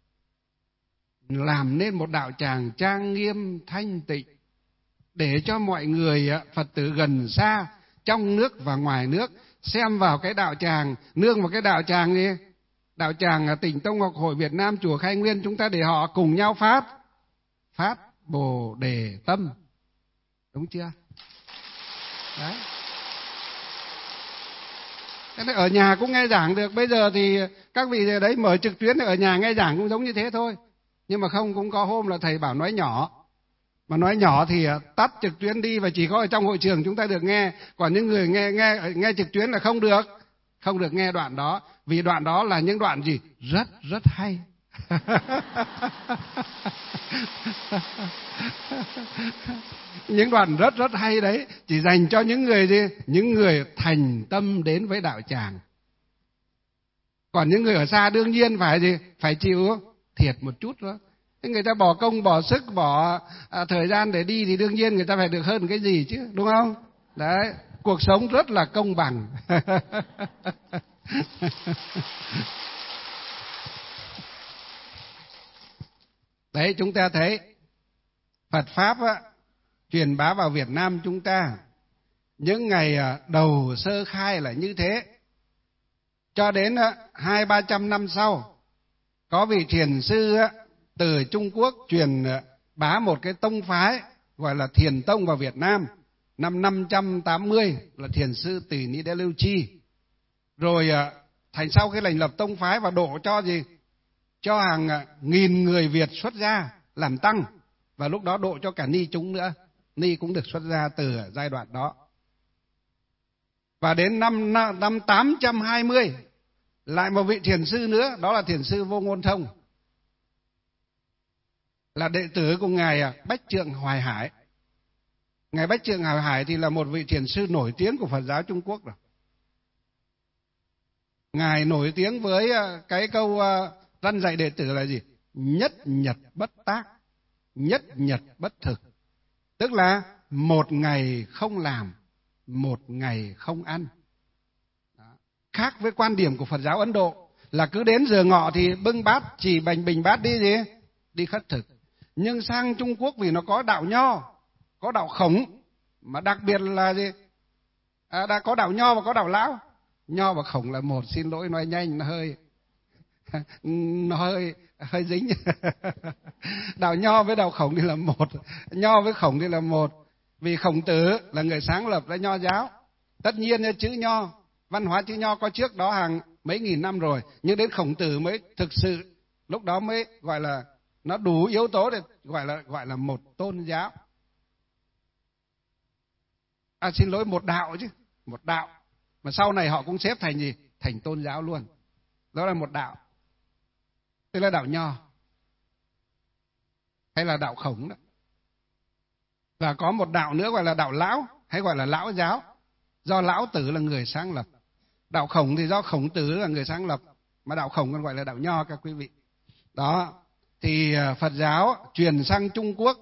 Speaker 1: làm nên một đạo tràng trang nghiêm thanh tịnh, để cho mọi người Phật tử gần xa, trong nước và ngoài nước xem vào cái đạo tràng, nương vào cái đạo tràng gì? Đạo tràng Tịnh Tông Học Hội Việt Nam chùa Khai Nguyên chúng ta, để họ cùng nhau phát phát Bồ Đề tâm. Đúng chưa? Đấy. Thế nên ở nhà cũng nghe giảng được. Bây giờ thì các vị đấy mở trực tuyến, ở nhà nghe giảng cũng giống như thế thôi. Nhưng mà không, cũng có hôm là thầy bảo nói nhỏ. Mà nói nhỏ thì tắt trực tuyến đi và chỉ có ở trong hội trường chúng ta được nghe. Còn những người nghe nghe nghe trực tuyến là không được. Không được nghe đoạn đó. Vì đoạn đó là những đoạn gì? Rất rất hay. Những đoạn rất rất hay đấy, chỉ dành cho những người gì? Những người thành tâm đến với đạo tràng. Còn những người ở xa đương nhiên phải gì? Phải chịu thiệt một chút đó. Người ta bỏ công, bỏ sức, bỏ à, thời gian để đi thì đương nhiên người ta phải được hơn cái gì chứ, đúng không? Đấy, cuộc sống rất là công bằng. Đấy, chúng ta thấy Phật Pháp á, truyền bá vào Việt Nam chúng ta những ngày đầu sơ khai là như thế. Cho đến hai ba trăm năm sau, có vị thiền sư á, từ Trung Quốc truyền bá một cái tông phái gọi là Thiền Tông vào Việt Nam. Năm năm trăm tám mươi là thiền sư Tỳ Ni Đế Lưu Chi. Rồi thành sau cái thành lập tông phái và độ cho gì? Cho hàng nghìn người Việt xuất gia làm tăng. Và lúc đó độ cho cả ni chúng nữa. Ni cũng được xuất gia từ giai đoạn đó. Và đến năm, năm tám trăm hai mươi, lại một vị thiền sư nữa, đó là thiền sư Vô Ngôn Thông, là đệ tử của Ngài Bách Trượng Hoài Hải. Ngài Bách Trượng Hoài Hải thì là một vị thiền sư nổi tiếng của Phật giáo Trung Quốc rồi. Ngài nổi tiếng với cái câu răn dạy đệ tử là gì? Nhất nhật bất tác, nhất nhật bất thực. Tức là một ngày không làm, một ngày không ăn. Đó. Khác với quan điểm của Phật giáo Ấn Độ là cứ đến giờ ngọ thì bưng bát, chỉ bành bình bát đi gì? Đi khất thực. Nhưng sang Trung Quốc vì nó có đạo Nho, có đạo Khổng, mà đặc biệt là gì? À, đã có đạo Nho và có đạo Lão. Nho và Khổng là một, xin lỗi nói nhanh nó hơi nó hơi hơi dính. Đạo Nho với đạo Khổng thì là một, Nho với Khổng thì là một. Vì Khổng Tử là người sáng lập ra Nho giáo. Tất nhiên chữ Nho, văn hóa chữ Nho có trước đó hàng mấy nghìn năm rồi, nhưng đến Khổng Tử mới thực sự lúc đó mới gọi là nó đủ yếu tố để gọi là gọi là một tôn giáo. À xin lỗi, một đạo chứ, một đạo. Mà sau này họ cũng xếp thành gì? Thành tôn giáo luôn. Đó là một đạo. Tức là đạo Nho. Hay là đạo Khổng đó. Và có một đạo nữa gọi là đạo Lão, hay gọi là Lão giáo. Do Lão Tử là người sáng lập. Đạo Khổng thì do Khổng Tử là người sáng lập. Mà đạo Khổng còn gọi là đạo Nho các quý vị. Đó. Thì Phật giáo truyền sang Trung Quốc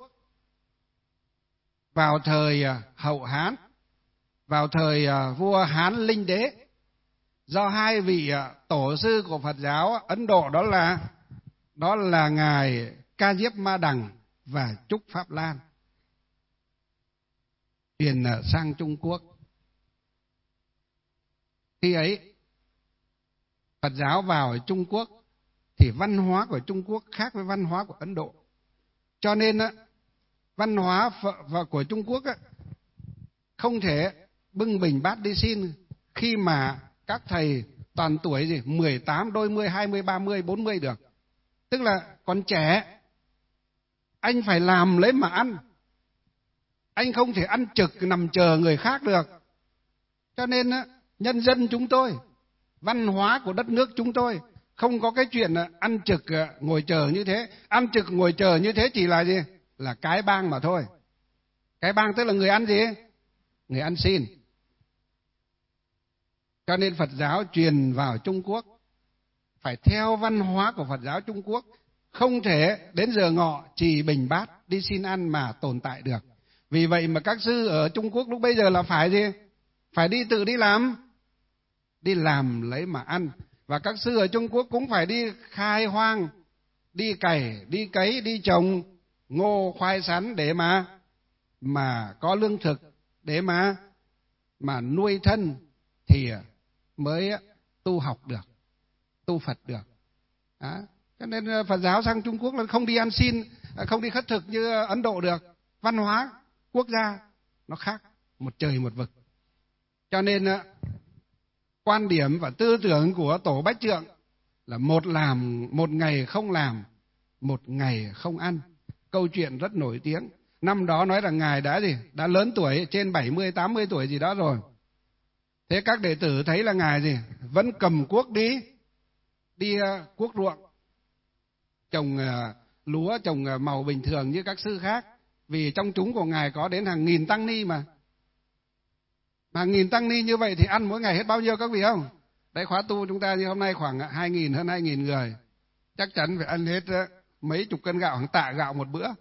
Speaker 1: vào thời Hậu Hán, vào thời vua Hán Linh Đế, do hai vị tổ sư của Phật giáo Ấn Độ, đó là đó là ngài Ca Diếp Ma Đằng và Trúc Pháp Lan, truyền sang Trung Quốc. Khi ấy Phật giáo vào Trung Quốc thì văn hóa của Trung Quốc khác với văn hóa của Ấn Độ. Cho nên á, văn hóa của Trung Quốc á, không thể bưng bình bát đi xin khi mà các thầy toàn tuổi gì mười tám, đôi mươi, hai mươi, ba mươi, bốn mươi được. Tức là còn trẻ, anh phải làm lấy mà ăn. Anh không thể ăn trực nằm chờ người khác được. Cho nên nhân dân chúng tôi, văn hóa của đất nước chúng tôi không có cái chuyện ăn trực ngồi chờ như thế. Ăn trực ngồi chờ như thế chỉ là gì? Là cái bang mà thôi. Cái bang tức là người ăn gì? Người ăn xin. Cho nên Phật giáo truyền vào Trung Quốc phải theo văn hóa của Phật giáo Trung Quốc, không thể đến giờ ngọ trì bình bát đi xin ăn mà tồn tại được. Vì vậy mà các sư ở Trung Quốc lúc bây giờ là phải gì? Phải đi tự đi làm, đi làm lấy mà ăn. Và các sư ở Trung Quốc cũng phải đi khai hoang, đi cày, đi cấy, đi trồng ngô, khoai sắn để mà mà có lương thực, để mà mà nuôi thân thì mới tu học được, tu Phật được. Đó. Cho nên Phật giáo sang Trung Quốc là không đi ăn xin, không đi khất thực như Ấn Độ được. Văn hóa quốc gia nó khác một trời một vực. Cho nên quan điểm và tư tưởng của Tổ Bách Trượng là một làm, một ngày không làm, một ngày không ăn. Câu chuyện rất nổi tiếng. Năm đó nói rằng Ngài đã gì? Đã lớn tuổi, trên bảy mươi, tám mươi tuổi gì đó rồi. Thế các đệ tử thấy là Ngài gì? Vẫn cầm cuốc đi, đi cuốc ruộng, trồng lúa, trồng màu bình thường như các sư khác. Vì trong chúng của Ngài có đến hàng nghìn tăng ni mà. Hàng nghìn tăng ni như vậy thì ăn mỗi ngày hết bao nhiêu các vị không? Đấy, khóa tu chúng ta như hôm nay khoảng hai nghìn, hơn hai nghìn người. Chắc chắn phải ăn hết mấy chục cân gạo, hàng tạ gạo một bữa.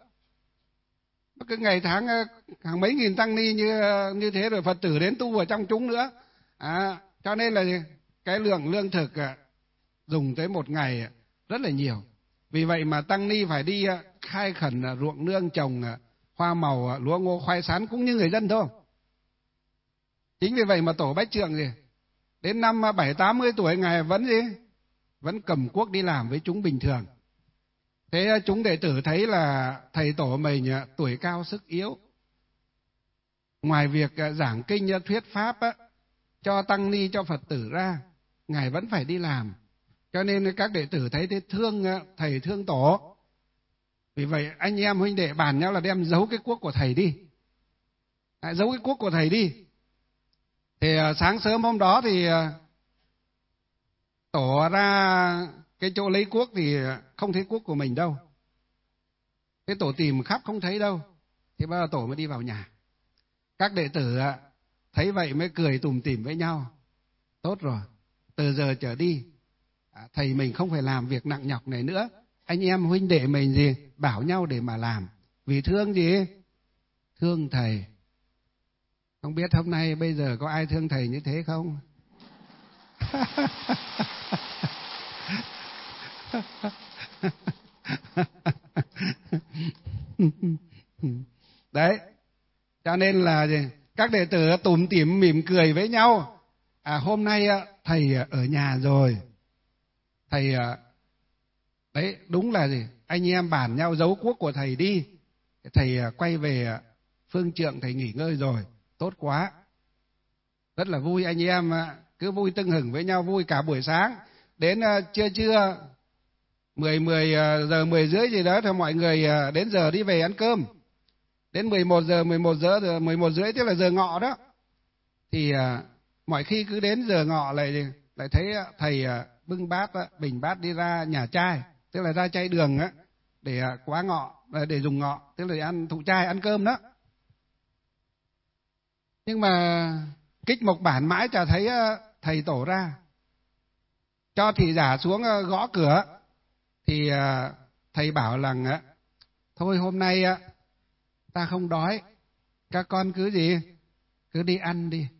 Speaker 1: Cứ ngày tháng hàng mấy nghìn tăng ni như như thế, rồi Phật tử đến tu ở trong chúng nữa. À, cho nên là cái lượng lương thực dùng tới một ngày rất là nhiều. Vì vậy mà tăng ni phải đi khai khẩn ruộng nương, trồng hoa màu, lúa ngô, khoai sắn cũng như người dân thôi. Chính vì vậy mà Tổ Bách Trượng gì? Đến năm bảy tám mươi tuổi Ngài vẫn gì? Vẫn cầm cuốc đi làm với chúng bình thường. Thế chúng đệ tử thấy là thầy Tổ mình tuổi cao sức yếu. Ngoài việc giảng kinh thuyết pháp á, cho tăng ni, cho Phật tử ra, Ngài vẫn phải đi làm. Cho nên các đệ tử thấy thế thương thầy, thương Tổ. Vì vậy anh em huynh đệ bàn nhau là đem giấu cái cuốc của thầy đi. À, giấu cái cuốc của thầy đi. Thì sáng sớm hôm đó thì Tổ ra cái chỗ lấy cuốc thì không thấy cuốc của mình đâu. Thế Tổ tìm khắp không thấy đâu. Thì bây giờ Tổ mới đi vào nhà. Các đệ tử thấy vậy mới cười tủm tỉm với nhau. Tốt rồi, từ giờ trở đi thầy mình không phải làm việc nặng nhọc này nữa. Anh em huynh đệ mình gì bảo nhau để mà làm. Vì thương gì? Thương thầy. Không biết hôm nay bây giờ có ai thương thầy như thế không? Đấy, cho nên là gì? Các đệ tử tủm tỉm mỉm cười với nhau. À, hôm nay thầy ở nhà rồi. Thầy đấy, đúng là gì? Anh em bàn nhau giấu cuốc của thầy đi. Thầy quay về phương trượng, thầy nghỉ ngơi rồi. Tốt quá. Rất là vui, anh em cứ vui tưng hửng với nhau, vui cả buổi sáng. Đến trưa trưa, mười, mười giờ, mười rưỡi gì đó thì mọi người đến giờ đi về ăn cơm. Đến mười một giờ, mười một giờ, mười một rưỡi tức là giờ ngọ đó. Thì mọi khi cứ đến giờ ngọ lại lại thấy thầy bưng bát, bình bát đi ra nhà trai, tức là ra chay đường á, để quá ngọ, để dùng ngọ, tức là ăn thụ trai, ăn cơm đó. Nhưng mà kích mộc bản mãi chả thấy thầy Tổ ra. Cho thị giả xuống gõ cửa, thì thầy bảo là thôi hôm nay ta không đói, các con cứ gì, cứ đi ăn đi.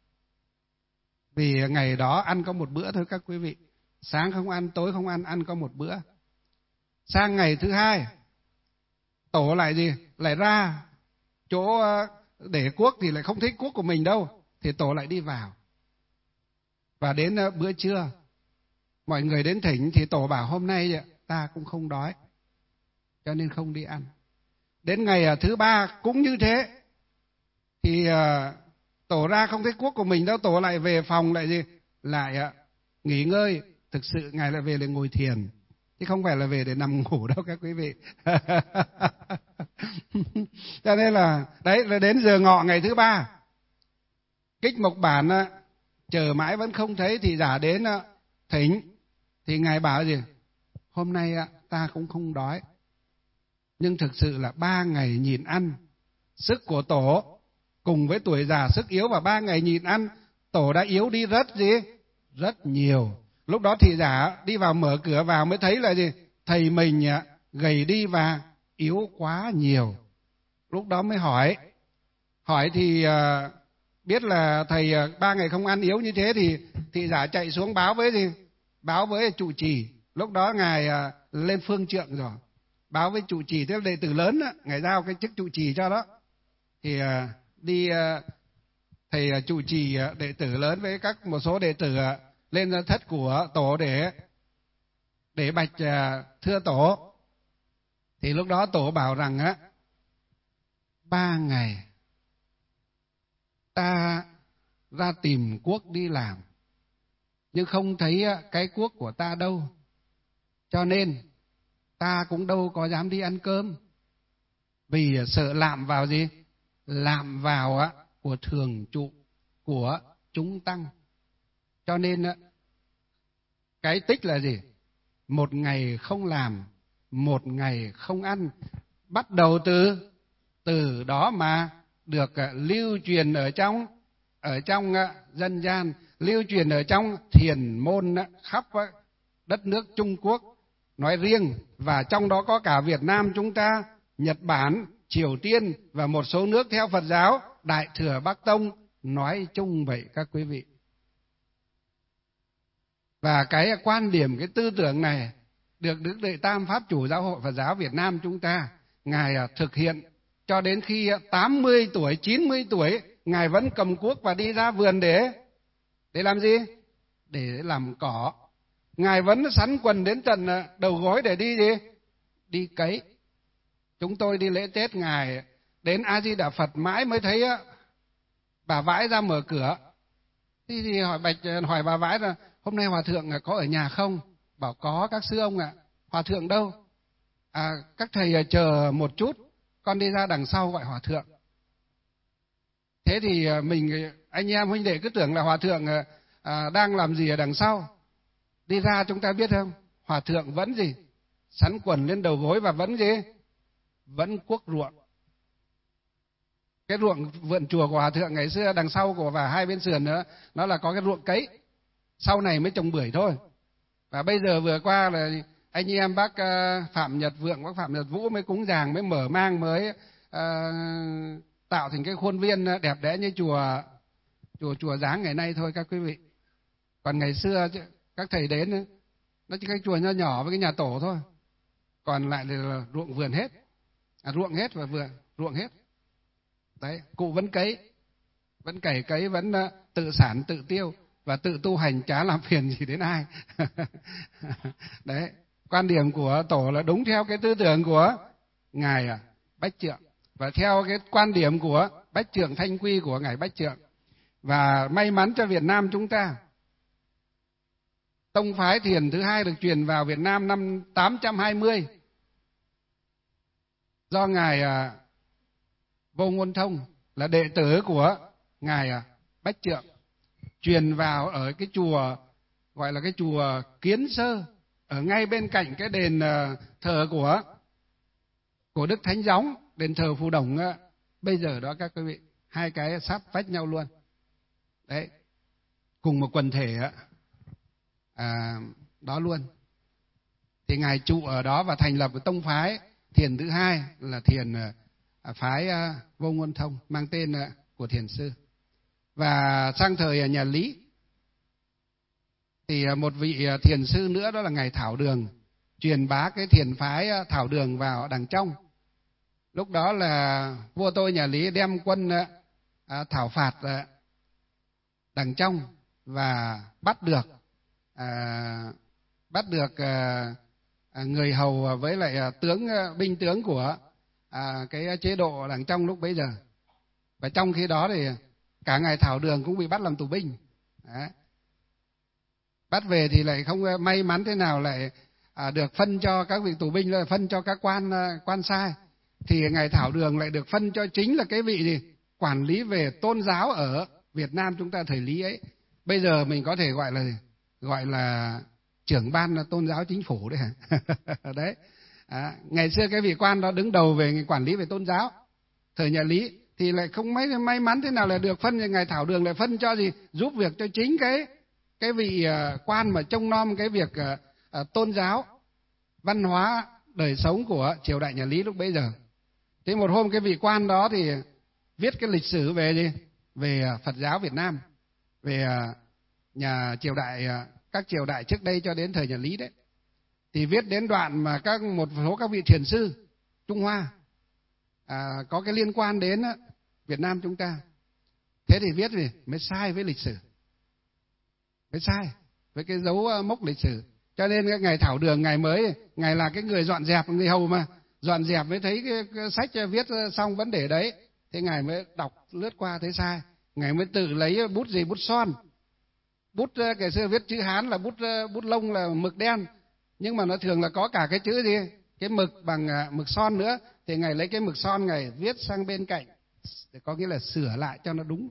Speaker 1: Vì ngày đó ăn có một bữa thôi các quý vị. Sáng không ăn, tối không ăn, ăn có một bữa. Sang ngày thứ hai, Tổ lại gì, lại ra chỗ để cuốc thì lại không thấy cuốc của mình đâu. Thì Tổ lại đi vào. Và đến bữa trưa, mọi người đến thỉnh thì Tổ bảo hôm nay ta cũng không đói, cho nên không đi ăn. Đến ngày thứ ba cũng như thế. Thì Tổ ra không thấy cuốc của mình đâu, Tổ lại về phòng lại gì, lại nghỉ ngơi. Thực sự Ngài lại về để ngồi thiền, chứ không phải là về để nằm ngủ đâu các quý vị. Cho nên là đấy là đến giờ ngọ ngày thứ ba, Kích Mộc Bản á, chờ mãi vẫn không thấy, thì giả đến á, thỉnh, thì ngài bảo gì? Hôm nay á, ta cũng không đói, nhưng thực sự là ba ngày nhịn ăn, sức của tổ cùng với tuổi già sức yếu, và ba ngày nhịn ăn, tổ đã yếu đi rất gì? Rất nhiều. Lúc đó thị giả đi vào mở cửa vào mới thấy là gì? Thầy mình gầy đi và yếu quá nhiều. Lúc đó mới hỏi. Hỏi thì biết là thầy ba ngày không ăn yếu như thế, thì thị giả chạy xuống báo với gì? Báo với trụ trì. Lúc đó ngài lên phương trượng rồi. Báo với trụ trì, tức là đệ tử lớn đó, ngài giao cái chức trụ trì cho đó. Thì đi thầy trụ trì đệ tử lớn với các một số đệ tử lên thất của tổ để để bạch thưa tổ. Thì lúc đó tổ bảo rằng á, ba ngày ta ra tìm cuốc đi làm, nhưng không thấy cái cuốc của ta đâu, cho nên ta cũng đâu có dám đi ăn cơm, vì sợ lạm vào gì? Lạm vào á của thường trụ của chúng tăng. Cho nên á, cái tích là gì? Một ngày không làm, một ngày không ăn, bắt đầu từ từ đó mà được lưu truyền ở trong ở trong dân gian, lưu truyền ở trong thiền môn khắp đất nước Trung Quốc nói riêng, và trong đó có cả Việt Nam chúng ta, Nhật Bản, Triều Tiên và một số nước theo Phật giáo Đại Thừa Bắc Tông nói chung vậy các quý vị. Và cái quan điểm, cái tư tưởng này được Đức Đệ Tam Pháp Chủ Giáo hội Phật giáo Việt Nam chúng ta, ngài thực hiện cho đến khi tám mươi tuổi, chín mươi tuổi, ngài vẫn cầm cuốc và đi ra vườn để để làm gì? Để làm cỏ. Ngài vẫn sắn quần đến tận đầu gối để đi gì? Đi cấy. Chúng tôi đi lễ Tết ngài đến A Di Đà Phật mãi mới thấy bà Vãi ra mở cửa. Thì, thì hỏi bạch hỏi bà Vãi là hôm nay hòa thượng có ở nhà không? Bảo có các sư ông ạ. Hòa thượng đâu? À, các thầy chờ một chút, con đi ra đằng sau gọi hòa thượng. Thế thì mình, anh em huynh đệ cứ tưởng là hòa thượng à, đang làm gì ở đằng sau. Đi ra chúng ta biết không? Hòa thượng vẫn gì? Sắn quần lên đầu gối và vẫn gì? Vẫn cuốc ruộng. Cái ruộng vườn chùa của hòa thượng ngày xưa đằng sau của và hai bên sườn nữa, nó là có cái ruộng cấy. Sau này mới trồng bưởi thôi. Và bây giờ vừa qua là anh em bác Phạm Nhật Vượng, bác Phạm Nhật Vũ mới cúng dường, mới mở mang, mới uh, tạo thành cái khuôn viên đẹp đẽ như chùa chùa chùa Giáng ngày nay thôi các quý vị. Còn ngày xưa các thầy đến nó chỉ cái chùa nho nhỏ với cái nhà tổ thôi, còn lại là ruộng vườn hết, à, ruộng hết và vườn ruộng hết. Đấy, cụ vẫn cấy, vẫn cày cấy, vẫn uh, tự sản tự tiêu và tự tu hành, chả làm phiền gì đến ai. Đấy, quan điểm của tổ là đúng theo cái tư tưởng của ngài Bách Trượng và theo cái quan điểm của Bách Trượng Thanh Quy của ngài Bách Trượng. Và may mắn cho Việt Nam chúng ta, tông phái thiền thứ hai được truyền vào Việt Nam năm tám trăm hai mươi do ngài Vô Ngôn Thông là đệ tử của ngài Bách Trượng truyền vào ở cái chùa gọi là cái chùa Kiến Sơ, ở ngay bên cạnh cái đền thờ của của Đức Thánh Gióng, đền thờ Phù Đồng bây giờ đó các quý vị, hai cái sắp vách nhau luôn. Đấy, cùng một quần thể à, đó luôn. Thì ngài trụ ở đó và thành lập một tông phái thiền thứ hai là thiền à, phái à, Vô Ngôn Thông, mang tên à, của thiền sư. Và sang thời nhà Lý thì à, một vị thiền sư nữa đó là ngài Thảo Đường truyền bá cái thiền phái Thảo Đường vào đằng trong. Lúc đó là vua tôi nhà Lý đem quân à, thảo phạt à, đằng trong và bắt được à, bắt được à, à, người hầu với lại à, tướng à, binh tướng của à, cái chế độ đằng trong lúc bấy giờ. Và trong khi đó thì cả ngài Thảo Đường cũng bị bắt làm tù binh. Đấy. Bắt về thì lại không may mắn thế nào lại à, được phân cho các vị tù binh, là phân cho các quan à, quan sai. Thì ngài Thảo Đường lại được phân cho chính là cái vị gì? Quản lý về tôn giáo ở Việt Nam chúng ta thời Lý ấy, bây giờ mình có thể gọi là gọi là trưởng ban tôn giáo chính phủ đấy hả? Đấy. À, ngày xưa cái vị quan đó đứng đầu về quản lý về tôn giáo thời nhà Lý, thì lại không mấy may mắn thế nào là được phân, thì ngài Thảo Đường lại phân cho gì, giúp việc cho chính cái cái vị uh, quan mà trông nom cái việc uh, uh, tôn giáo, văn hóa, đời sống của triều đại nhà Lý lúc bấy giờ. Thế một hôm cái vị quan đó thì viết cái lịch sử về gì, về uh, Phật giáo Việt Nam, về uh, nhà triều đại uh, các triều đại trước đây cho đến thời nhà Lý đấy, thì viết đến đoạn mà các một số các vị thiền sư Trung Hoa à, có cái liên quan đến uh, Việt Nam chúng ta. Thế thì viết gì mới sai với lịch sử, mới sai với cái dấu uh, mốc lịch sử. Cho nên cái ngài Thảo Đường, ngài mới ngài là cái người dọn dẹp, người hầu mà dọn dẹp mới thấy cái, cái sách viết xong vấn đề đấy, thế ngài mới đọc lướt qua thấy sai, ngài mới tự lấy bút gì, bút son, bút ngày xưa viết chữ Hán là bút bút lông là mực đen, nhưng mà nó thường là có cả cái chữ gì, cái mực bằng mực son nữa, thì ngài lấy cái mực son ngài viết sang bên cạnh, có nghĩa là sửa lại cho nó đúng.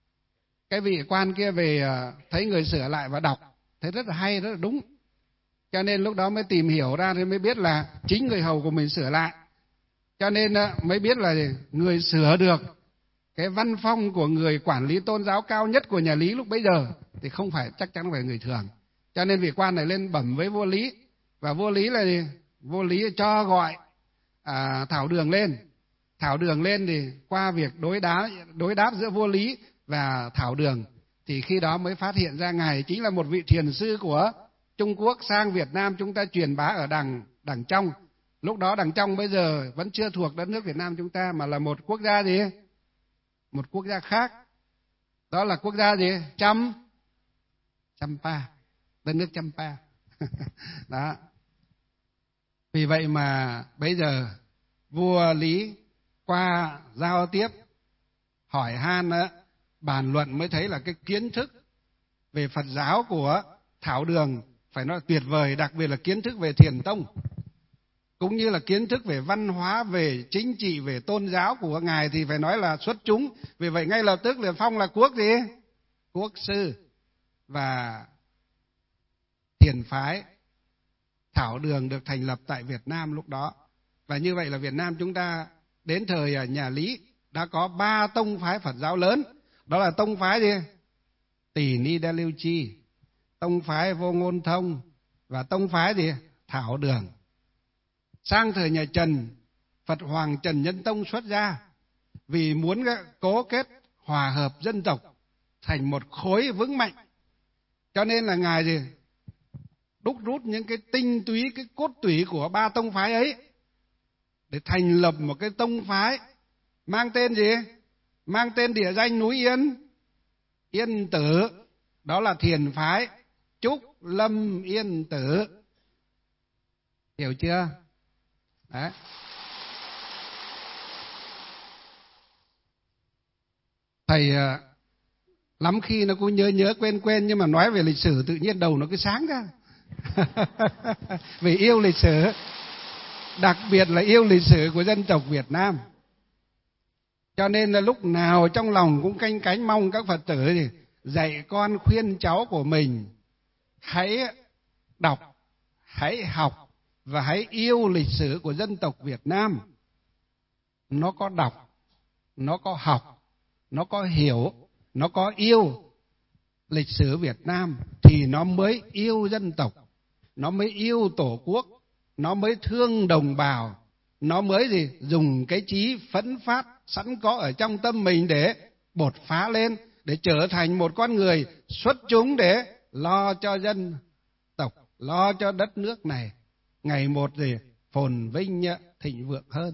Speaker 1: Cái vị quan kia về thấy người sửa lại và đọc thấy rất là hay, rất là đúng, cho nên lúc đó mới tìm hiểu ra, thì mới biết là chính người hầu của mình sửa lại, cho nên mới biết là người sửa được cái văn phong của người quản lý tôn giáo cao nhất của nhà Lý lúc bấy giờ thì không phải, chắc chắn phải người thường. Cho nên vị quan này lên bẩm với vua Lý, và vua Lý là gì? Vua Lý cho gọi à, Thảo Đường lên. Thảo Đường lên thì qua việc đối đáp đối đáp giữa vua Lý và Thảo Đường, thì khi đó mới phát hiện ra ngài chính là một vị thiền sư của Trung Quốc sang Việt Nam chúng ta truyền bá ở đằng đằng trong. Lúc đó đằng trong bây giờ vẫn chưa thuộc đất nước Việt Nam chúng ta, mà là một quốc gia gì? Một quốc gia khác. Đó là quốc gia gì? Cham Champa, đất nước Champa. Đó. Vì vậy mà bây giờ vua Lý qua giao tiếp hỏi han đó, bàn luận mới thấy là cái kiến thức về Phật giáo của Thảo Đường phải nói là tuyệt vời, đặc biệt là kiến thức về Thiền tông, cũng như là kiến thức về văn hóa, về chính trị, về tôn giáo của ngài thì phải nói là xuất chúng. Vì vậy ngay lập tức liền phong là quốc gì? Quốc sư, và thiền phái Thảo Đường được thành lập tại Việt Nam lúc đó. Và như vậy là Việt Nam chúng ta đến thời nhà Lý đã có ba tông phái Phật giáo lớn. Đó là tông phái gì? Tỳ Ni Đa Liêu Chi, tông phái Vô Ngôn Thông, và tông phái gì? Thảo Đường. Sang thời nhà Trần, Phật Hoàng Trần Nhân Tông xuất ra vì muốn cố kết hòa hợp dân tộc thành một khối vững mạnh, cho nên là ngài gì? Đúc rút những cái tinh túy, cái cốt tủy của ba tông phái ấy để thành lập một cái tông phái mang tên gì? Mang tên địa danh núi Yên, Yên Tử. Đó là thiền phái Trúc Lâm Yên Tử. Hiểu chưa? Đấy. Thầy uh, lắm khi nó cũng nhớ nhớ quên quên, nhưng mà nói về lịch sử tự nhiên đầu nó cứ sáng ra. Vì yêu lịch sử, đặc biệt là yêu lịch sử của dân tộc Việt Nam, cho nên là lúc nào trong lòng cũng canh cánh mong các Phật tử thì dạy con khuyên cháu của mình hãy đọc, hãy học và hãy yêu lịch sử của dân tộc Việt Nam. Nó có đọc, nó có học, nó có hiểu, nó có yêu lịch sử Việt Nam thì nó mới yêu dân tộc, nó mới yêu Tổ quốc, nó mới thương đồng bào, nó mới gì? Dùng cái chí phẫn phát sẵn có ở trong tâm mình để bột phá lên, để trở thành một con người xuất chúng để lo cho dân tộc, lo cho đất nước này ngày một gì phồn vinh thịnh vượng hơn.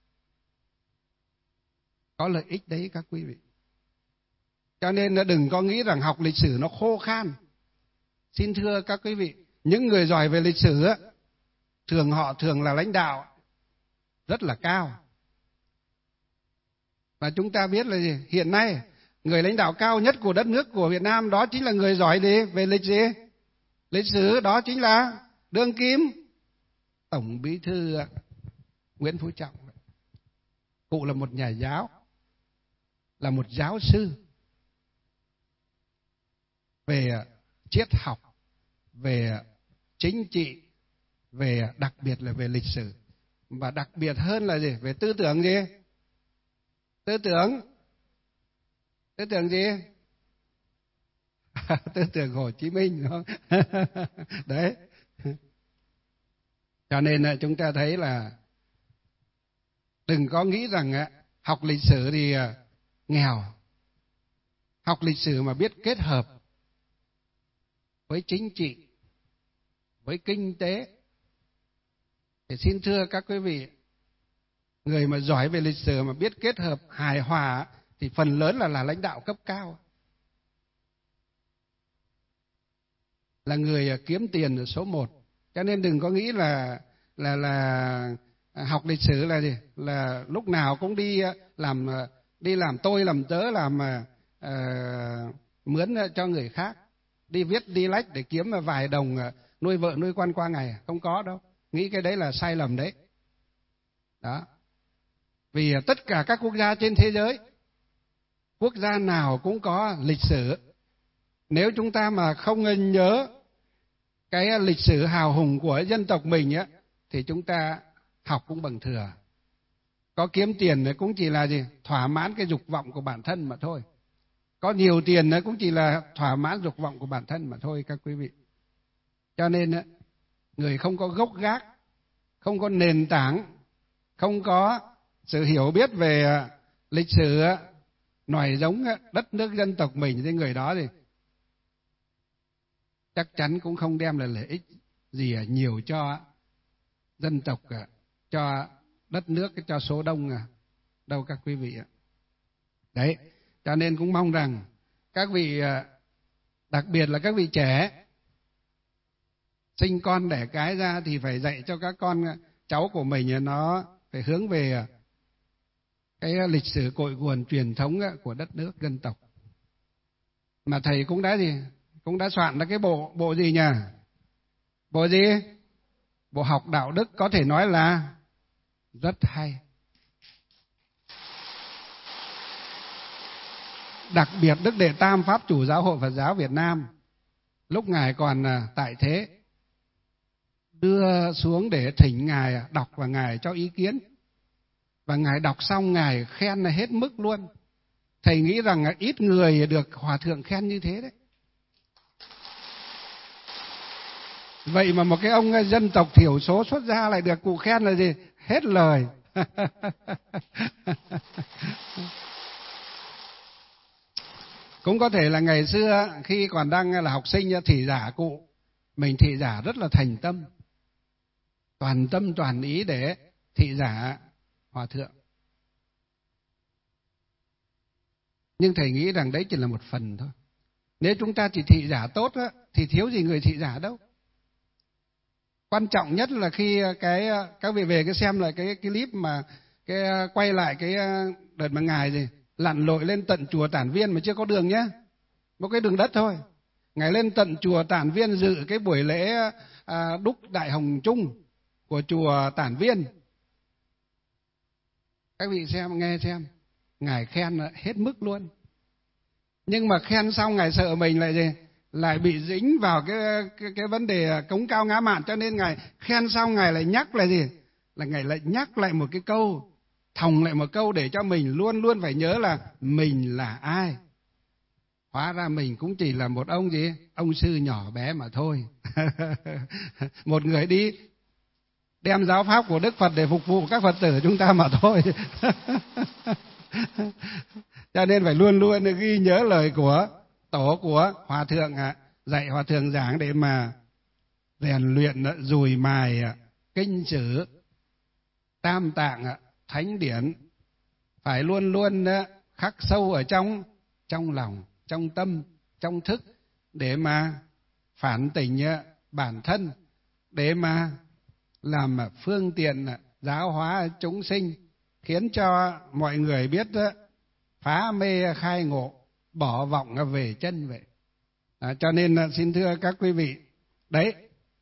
Speaker 1: Có lợi ích đấy các quý vị. Cho nên đừng có nghĩ rằng học lịch sử nó khô khan. Xin thưa các quý vị, những người giỏi về lịch sử á, thường họ thường là lãnh đạo rất là cao. Và chúng ta biết là gì? Hiện nay người lãnh đạo cao nhất của đất nước của Việt Nam đó chính là người giỏi gì? Về lịch gì? Lịch sử, đó chính là đương kim Tổng Bí thư Nguyễn Phú Trọng. Cụ là một nhà giáo, là một giáo sư, về triết học, về chính trị, về đặc biệt là về lịch sử, và đặc biệt hơn là gì? Về tư tưởng gì? Tư tưởng tư tưởng gì? Tư tưởng Hồ Chí Minh, đúng không? Đấy. Cho nên chúng ta thấy là đừng có nghĩ rằng học lịch sử thì nghèo. Học lịch sử mà biết kết hợp với chính trị, với kinh tế, thì xin thưa các quý vị, người mà giỏi về lịch sử mà biết kết hợp hài hòa thì phần lớn là là lãnh đạo cấp cao, là người kiếm tiền là số một. Cho nên đừng có nghĩ là là là học lịch sử là gì? Là lúc nào cũng đi làm đi làm tôi làm tớ, làm uh, mướn cho người khác, đi viết đi lách để kiếm vài đồng nuôi vợ nuôi con qua ngày. Không có đâu. Nghĩ cái đấy là sai lầm đấy. Đó. Vì tất cả các quốc gia trên thế giới, quốc gia nào cũng có lịch sử. Nếu chúng ta mà không nhớ cái lịch sử hào hùng của dân tộc mình á, thì chúng ta học cũng bằng thừa. Có kiếm tiền cũng chỉ là gì? Thỏa mãn cái dục vọng của bản thân mà thôi. Có nhiều tiền cũng chỉ là thỏa mãn dục vọng của bản thân mà thôi các quý vị. Cho nên người không có gốc gác, không có nền tảng, không có sự hiểu biết về lịch sử nòi giống đất nước dân tộc mình, thì người đó thì chắc chắn cũng không đem lại lợi ích gì nhiều cho dân tộc, cho đất nước, cho số đông đâu các quý vị ạ. Đấy, cho nên cũng mong rằng các vị, đặc biệt là các vị trẻ, sinh con đẻ cái ra thì phải dạy cho các con cháu của mình nó phải hướng về cái lịch sử cội nguồn truyền thống của đất nước dân tộc. Mà thầy cũng đã gì? Cũng đã soạn ra cái bộ bộ gì nhỉ? Bộ gì? Bộ học đạo đức, có thể nói là rất hay. Đặc biệt Đức Đệ Tam Pháp Chủ Giáo hội Phật giáo Việt Nam lúc Ngài còn tại thế đưa xuống để thỉnh Ngài đọc và Ngài cho ý kiến. Và Ngài đọc xong Ngài khen là hết mức luôn. Thầy nghĩ rằng ít người được Hòa Thượng khen như thế đấy. Vậy mà một cái ông dân tộc thiểu số xuất gia lại được cụ khen là gì? Hết lời. Cũng có thể là ngày xưa khi còn đang là học sinh thị giả cụ, mình thị giả rất là thành tâm, toàn tâm toàn ý để thị giả Hòa Thượng. Nhưng thầy nghĩ rằng đấy chỉ là một phần thôi. Nếu chúng ta chỉ thị giả tốt á, thì thiếu gì người thị giả đâu. Quan trọng nhất là khi cái các vị về cái xem lại cái cái clip mà cái quay lại cái đợt mà Ngài gì lặn lội lên tận chùa Tản Viên mà chưa có đường nhá, một cái đường đất thôi. Ngài lên tận chùa Tản Viên dự cái buổi lễ à, đúc Đại Hồng Chung của chùa Tản Viên. Các vị xem, nghe xem, Ngài khen hết mức luôn. Nhưng mà khen xong Ngài sợ mình lại gì? Lại bị dính vào cái cái cái vấn đề cống cao ngã mạn, cho nên Ngài khen xong Ngài lại nhắc là gì? Là Ngài lại nhắc lại một cái câu, thòng lại một câu để cho mình luôn luôn phải nhớ là mình là ai. Hóa ra mình cũng chỉ là một ông gì? Ông sư nhỏ bé mà thôi. Một người đi đem giáo pháp của Đức Phật để phục vụ các Phật tử chúng ta mà thôi. Cho nên phải luôn luôn ghi nhớ lời của tổ của Hòa Thượng dạy, Hòa Thượng giảng để mà rèn luyện dùi mài kinh sử, tam tạng, thánh điển, phải luôn luôn khắc sâu ở trong trong lòng, trong tâm, trong thức, để mà phản tỉnh bản thân, để mà làm phương tiện giáo hóa chúng sinh, khiến cho mọi người biết phá mê khai ngộ, bỏ vọng về chân vậy. À, cho nên xin thưa các quý vị, đấy,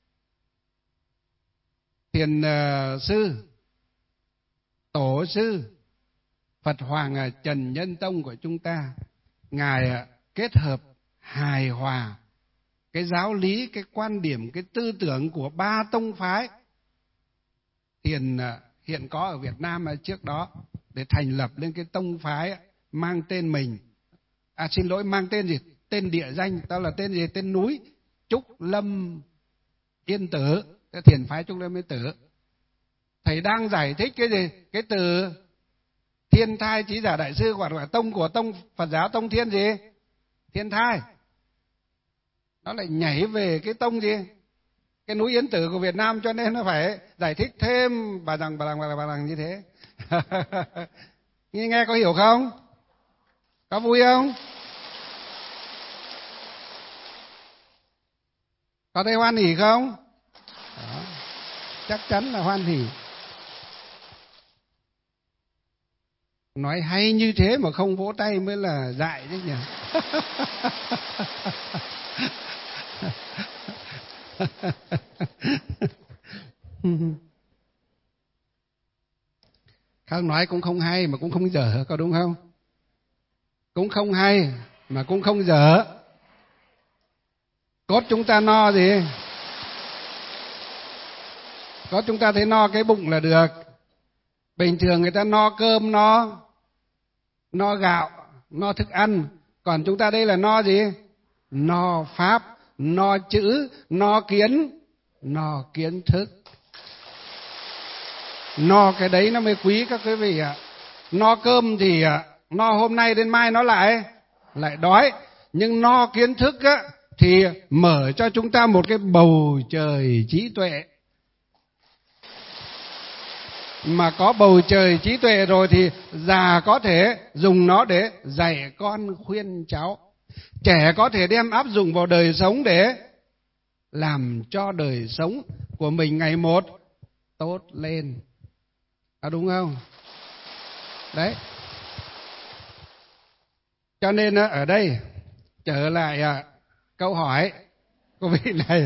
Speaker 1: Thiền uh, sư, tổ sư Phật Hoàng Trần Nhân Tông của chúng ta, Ngài kết hợp hài hòa cái giáo lý, cái quan điểm, cái tư tưởng của ba tông phái hiện hiện có ở Việt Nam trước đó để thành lập lên cái tông phái mang tên mình. À xin lỗi, mang tên gì? Tên địa danh, đó là tên gì? Tên núi Trúc Lâm Yên Tử, cái thiền phái Trúc Lâm Yên Tử. Thầy đang giải thích cái gì? Cái từ Thiên Thai Chí Giả Đại Sư hoặc là tông của tông Phật giáo tông Thiên gì? Thiên Thai. Nó lại nhảy về cái tông gì? Cái núi Yên Tử của Việt Nam, cho nên nó phải giải thích thêm bà rằng bà rằng bà rằng, bà rằng như thế. Nghe, nghe có hiểu không? Có vui không? Có thấy hoan hỉ không? Đó. Chắc chắn là hoan hỉ. Nói hay như thế mà không vỗ tay mới là dại chứ nhỉ. Không nói cũng không hay mà cũng không dở, có đúng không? Cũng không hay mà cũng không dở. Cốt chúng ta no gì? Cốt chúng ta thấy no cái bụng là được. Bình thường người ta no cơm, no no gạo, no thức ăn. Còn chúng ta đây là no gì? No pháp, no chữ, no kiến, no kiến thức. No cái đấy nó mới quý các quý vị ạ. No cơm thì no hôm nay đến mai nó lại lại đói. Nhưng no kiến thức á, thì mở cho chúng ta một cái bầu trời trí tuệ. Mà có bầu trời trí tuệ rồi thì già có thể dùng nó để dạy con khuyên cháu. Trẻ có thể đem áp dụng vào đời sống để làm cho đời sống của mình ngày một tốt lên. À, đúng không? Đấy. Cho nên ở đây trở lại à, câu hỏi của vị này.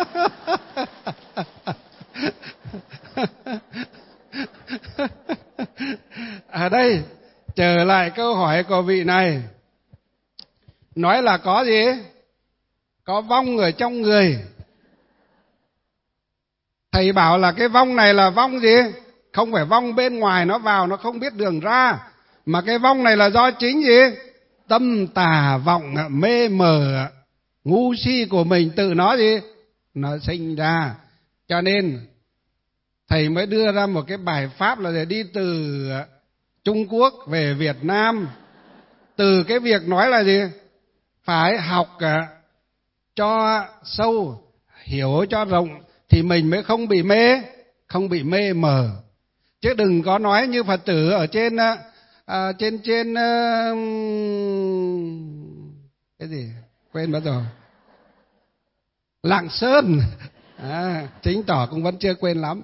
Speaker 1: Ở đây trở lại câu hỏi của vị này. Nói là có gì? Có vong ở trong người. Thầy bảo là cái vong này là vong gì? Không phải vong bên ngoài nó vào nó không biết đường ra, mà cái vong này là do chính gì? Tâm tà vọng mê mờ ngu si của mình tự nó gì? Nó sinh ra. Cho nên thầy mới đưa ra một cái bài pháp là để đi từ Trung Quốc về Việt Nam. Từ cái việc nói là gì? Phải học cho sâu, hiểu cho rộng thì mình mới không bị mê, không bị mê mờ. Chứ đừng có nói như Phật tử ở trên à, trên trên uh, cái gì quên mất rồi, Lạng Sơn, à, chính tỏ cũng vẫn chưa quên lắm.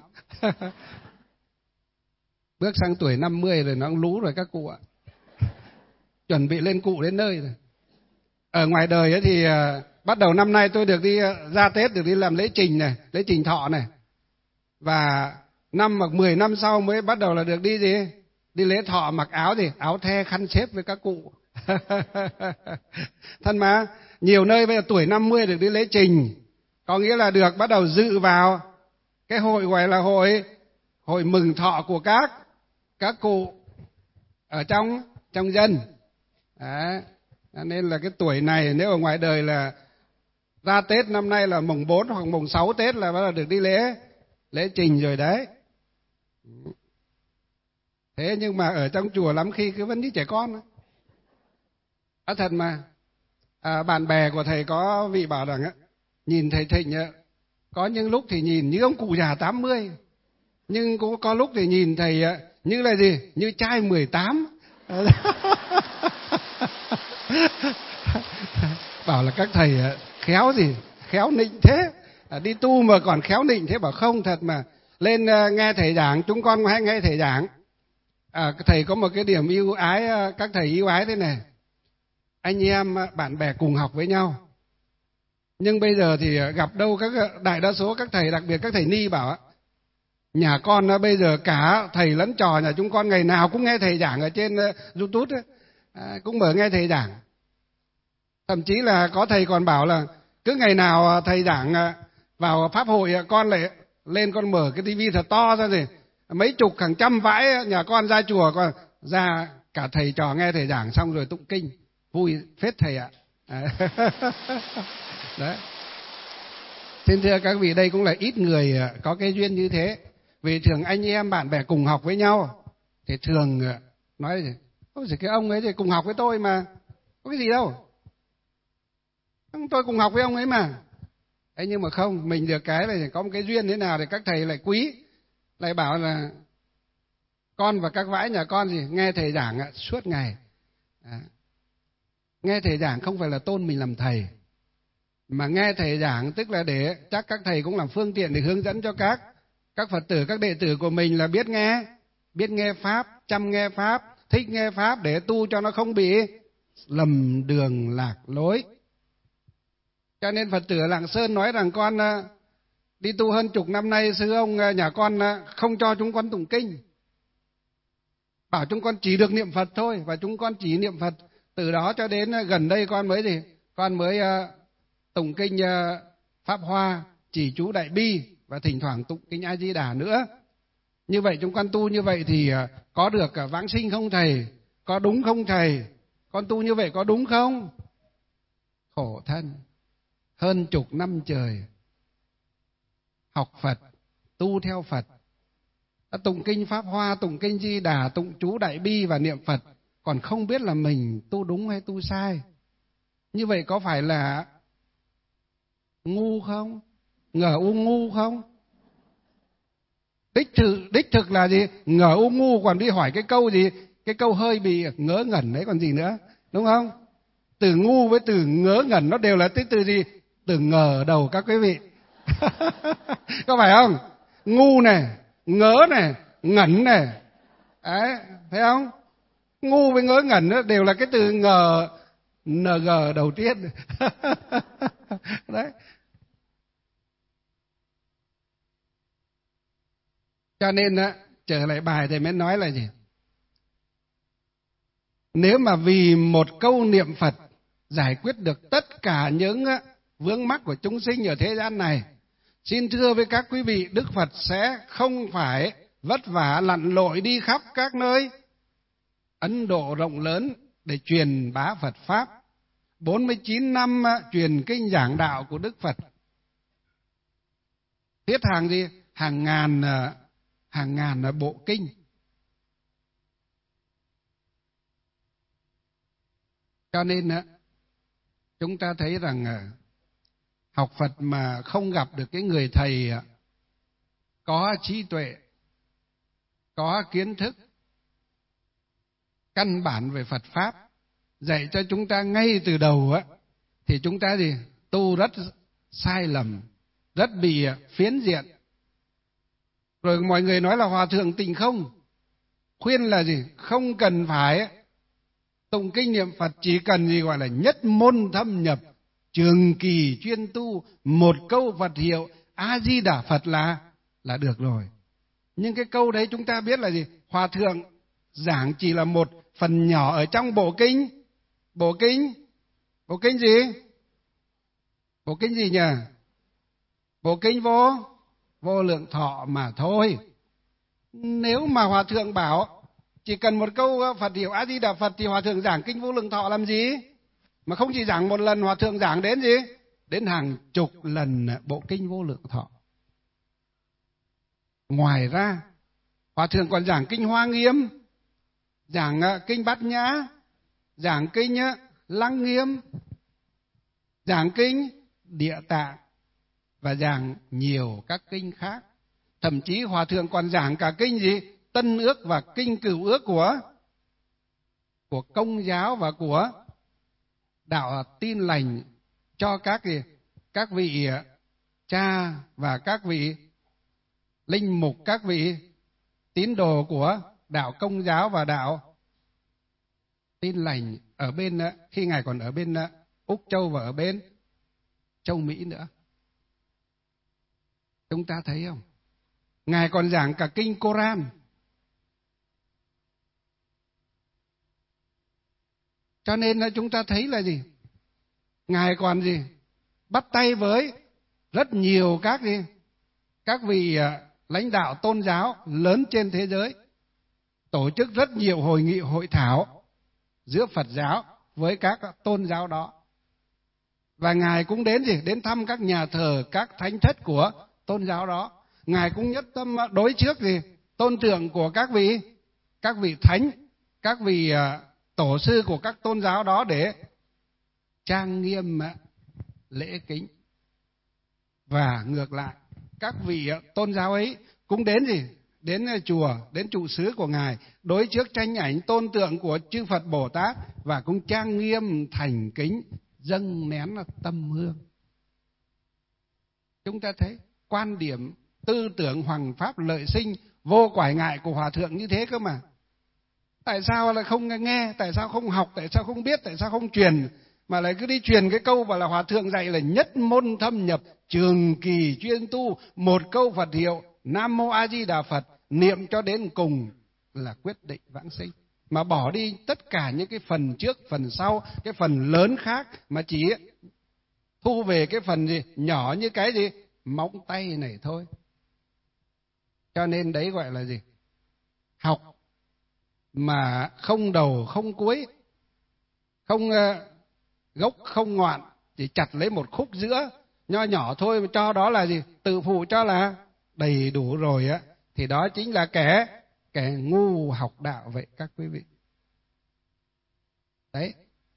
Speaker 1: Bước sang tuổi năm mươi rồi nó cũng lú rồi các cụ ạ, chuẩn bị lên cụ đến nơi rồi. Ở ngoài đời ấy thì uh, bắt đầu năm nay tôi được đi uh, ra Tết được đi làm lễ trình này, lễ trình thọ này, và năm hoặc mười năm sau mới bắt đầu là được đi gì? Đi lễ thọ mặc áo gì? Áo the khăn xếp với các cụ. Thân mà, nhiều nơi bây giờ tuổi năm mươi được đi lễ trình, có nghĩa là được bắt đầu dự vào cái hội gọi là hội hội mừng thọ của các các cụ ở trong trong dân. Đấy. Nên là cái tuổi này nếu ở ngoài đời là ra Tết năm nay là mùng bốn hoặc mùng sáu Tết là bắt đầu được đi lễ lễ trình rồi đấy. Thế nhưng mà ở trong chùa lắm khi cứ vẫn như trẻ con. Á thật mà. À, bạn bè của thầy có vị bảo rằng á, nhìn thầy Thịnh á, có những lúc thì nhìn như ông cụ già tám mươi, nhưng cũng có lúc thì nhìn thầy á, như là gì? Như trai mười tám. Bảo là các thầy khéo gì? Khéo nịnh thế. À, đi tu mà còn khéo nịnh thế, bảo không thật mà. Lên uh, nghe thầy giảng, chúng con hay nghe thầy giảng. À, thầy có một cái điểm yêu ái, uh, các thầy yêu ái thế này. Anh em uh, bạn bè cùng học với nhau. Nhưng bây giờ thì uh, gặp đâu các đại đa số các thầy, đặc biệt các thầy ni bảo uh, nhà con uh, bây giờ cả thầy lẫn trò nhà chúng con ngày nào cũng nghe thầy giảng ở trên uh, YouTube ấy. À, cũng mở nghe thầy giảng. Thậm chí là có thầy còn bảo là cứ ngày nào thầy giảng vào pháp hội, con lại lên con mở cái tivi thật to ra rồi mấy chục hàng trăm vãi nhà con ra chùa, còn ra cả thầy trò nghe thầy giảng xong rồi tụng kinh, vui phết thầy ạ. Đấy. Xin thưa các vị, đây cũng là ít người có cái duyên như thế. Vì thường anh em bạn bè cùng học với nhau thì thường nói gì, ôi giời, cái ông ấy thì cùng học với tôi mà, có cái gì đâu, tôi cùng học với ông ấy mà. Ấy nhưng mà không, mình được cái là có một cái duyên thế nào thì các thầy lại quý, lại bảo là con và các vãi nhà con gì nghe thầy giảng suốt ngày. À, nghe thầy giảng không phải là tôn mình làm thầy, mà nghe thầy giảng tức là để chắc các thầy cũng làm phương tiện để hướng dẫn cho các các Phật tử, các đệ tử của mình là biết nghe, biết nghe pháp, chăm nghe pháp, thích nghe pháp để tu cho nó không bị lầm đường lạc lối. Cho nên Phật tử ở Lạng Sơn nói rằng con đi tu hơn chục năm nay, sư ông nhà con không cho chúng con tụng kinh, bảo chúng con chỉ được niệm Phật thôi, và chúng con chỉ niệm Phật. Từ đó cho đến gần đây con mới gì, con mới uh, tụng kinh uh, Pháp Hoa, chỉ chú Đại Bi và thỉnh thoảng tụng kinh A Di Đà nữa. Như vậy chúng con tu như vậy thì uh, có được uh, vãng sinh không thầy? Có đúng không thầy? Con tu như vậy có đúng không? Khổ thân, hơn chục năm trời học Phật, tu theo Phật, tụng kinh Pháp Hoa, tụng kinh Di Đà, tụng chú Đại Bi và niệm Phật, còn không biết là mình tu đúng hay tu sai. Như vậy có phải là ngu không? Ngờ u ngu không? Đích thực, đích thực là gì? Ngờ u ngu, còn đi hỏi cái câu gì? Cái câu hơi bị ngớ ngẩn đấy còn gì nữa, đúng không? Từ ngu với từ ngớ ngẩn nó đều là cái từ gì? Từ ngờ đầu các quý vị. Có phải không? Ngu này, ngớ này, ngẩn này. Đấy, thấy không? Ngu với ngớ ngẩn đó đều là cái từ ngờ, ng đầu tiên. Đấy. Cho nên á, trở lại bài thầy mới nói là gì? Nếu mà vì một câu niệm Phật giải quyết được tất cả những vướng mắc của chúng sinh ở thế gian này, xin thưa với các quý vị, Đức Phật sẽ không phải vất vả lặn lội đi khắp các nơi Ấn Độ rộng lớn để truyền bá Phật Pháp. bốn mươi chín năm truyền kinh giảng đạo của Đức Phật. Viết hàng gì? Hàng ngàn, hàng ngàn bộ kinh. Cho nên chúng ta thấy rằng học Phật mà không gặp được cái người thầy có trí tuệ, có kiến thức căn bản về Phật Pháp, dạy cho chúng ta ngay từ đầu á, thì chúng ta gì? Tu rất sai lầm, rất bị phiến diện. Rồi mọi người nói là Hòa Thượng Tịnh Không khuyên là gì? Không cần phải tụng kinh niệm Phật, chỉ cần gì gọi là nhất môn thâm nhập, trường kỳ chuyên tu, một câu Phật hiệu A Di Đà Phật là là được rồi. Nhưng cái câu đấy chúng ta biết là gì? Hòa Thượng giảng chỉ là một phần nhỏ ở trong bộ kinh. Bộ kinh Bộ kinh gì? Bộ kinh gì nhỉ? Bộ kinh vô Vô Lượng Thọ mà thôi. Nếu mà Hòa Thượng bảo chỉ cần một câu Phật hiệu A Di Đà Phật thì Hòa Thượng giảng kinh Vô Lượng Thọ làm gì? Mà không chỉ giảng một lần, Hòa Thượng giảng đến gì? Đến hàng chục lần bộ kinh Vô Lượng Thọ. Ngoài ra, Hòa Thượng còn giảng kinh Hoa Nghiêm, giảng kinh Bát Nhã, giảng kinh Lăng Nghiêm, giảng kinh Địa Tạng và giảng nhiều các kinh khác. Thậm chí Hòa Thượng còn giảng cả kinh gì? Tân Ước và kinh Cựu Ước của của Công giáo và của đạo Tin Lành cho các các vị cha và các vị linh mục, các vị tín đồ của đạo Công giáo và đạo Tin Lành ở bên, khi Ngài còn ở bên Úc Châu và ở bên Châu Mỹ nữa. Chúng ta thấy không? Ngài còn giảng cả kinh Koran. Cho nên là chúng ta thấy là gì? Ngài còn gì? Bắt tay với rất nhiều các gì? Các vị lãnh đạo tôn giáo lớn trên thế giới, tổ chức rất nhiều hội nghị hội thảo giữa Phật giáo với các tôn giáo đó. Và Ngài cũng đến gì? Đến thăm các nhà thờ, các thánh thất của tôn giáo đó. Ngài cũng nhất tâm đối trước gì? Tôn tượng của các vị, các vị thánh, các vị tổ sư của các tôn giáo đó để trang nghiêm lễ kính. Và ngược lại, các vị tôn giáo ấy cũng đến gì? Đến chùa, đến trụ xứ của Ngài, đối trước tranh ảnh tôn tượng của chư Phật Bồ Tát và cũng trang nghiêm thành kính dâng nén tâm hương. Chúng ta thấy quan điểm tư tưởng hoằng pháp lợi sinh vô quải ngại của Hòa Thượng như thế cơ mà. Tại sao lại không nghe, tại sao không học, tại sao không biết, tại sao không truyền, mà lại cứ đi truyền cái câu và là Hòa Thượng dạy là nhất môn thâm nhập, trường kỳ chuyên tu, một câu Phật hiệu Nam Mô A Di Đà Phật, niệm cho đến cùng là quyết định vãng sinh. Mà bỏ đi tất cả những cái phần trước, phần sau, cái phần lớn khác, mà chỉ thu về cái phần gì nhỏ như cái gì móng tay này thôi. Cho nên đấy gọi là gì? Học mà không đầu không cuối, không uh, gốc không ngọn, chỉ chặt lấy một khúc giữa nho nhỏ thôi mà cho đó là gì? Tự phụ cho là đầy đủ rồi á, thì đó chính là kẻ kẻ ngu học đạo vậy các quý vị. Đấy.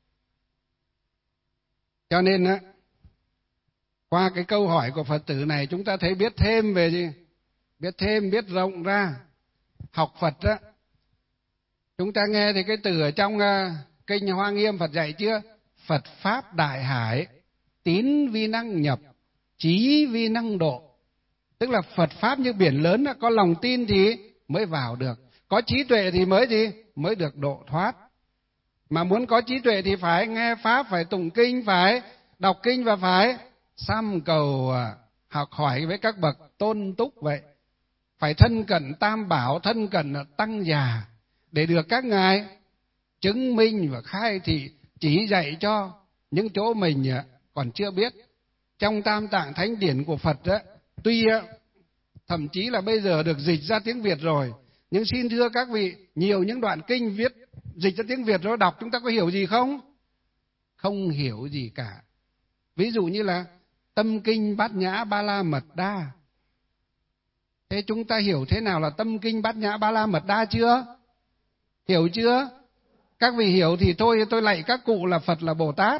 Speaker 1: Cho nên á, qua cái câu hỏi của Phật tử này chúng ta thấy biết thêm về gì? Biết thêm, biết rộng ra. Học Phật á, chúng ta nghe thì cái từ ở trong uh, kinh Hoa Nghiêm Phật dạy chưa? Phật Pháp Đại Hải, tín vi năng nhập, trí vi năng độ. Tức là Phật Pháp như biển lớn, có lòng tin thì mới vào được, có trí tuệ thì mới gì? Mới được độ thoát. Mà muốn có trí tuệ thì phải nghe Pháp, phải tụng kinh, phải đọc kinh và phải sám cầu học hỏi với các bậc tôn túc vậy. Phải thân cận Tam Bảo, thân cận Tăng già để được các ngài chứng minh và khai thị, chỉ dạy cho những chỗ mình còn chưa biết. Trong Tam Tạng Thánh Điển của Phật đó, tuy thậm chí là bây giờ được dịch ra tiếng Việt rồi, nhưng xin thưa các vị, nhiều những đoạn kinh viết dịch ra tiếng Việt rồi đọc chúng ta có hiểu gì không? Không hiểu gì cả. Ví dụ như là Tâm Kinh Bát Nhã Ba La Mật Đa. Thế chúng ta hiểu thế nào là Tâm Kinh Bát Nhã Ba La Mật Đa chưa? Hiểu chưa? Các vị hiểu thì thôi tôi lạy các cụ là Phật là Bồ Tát.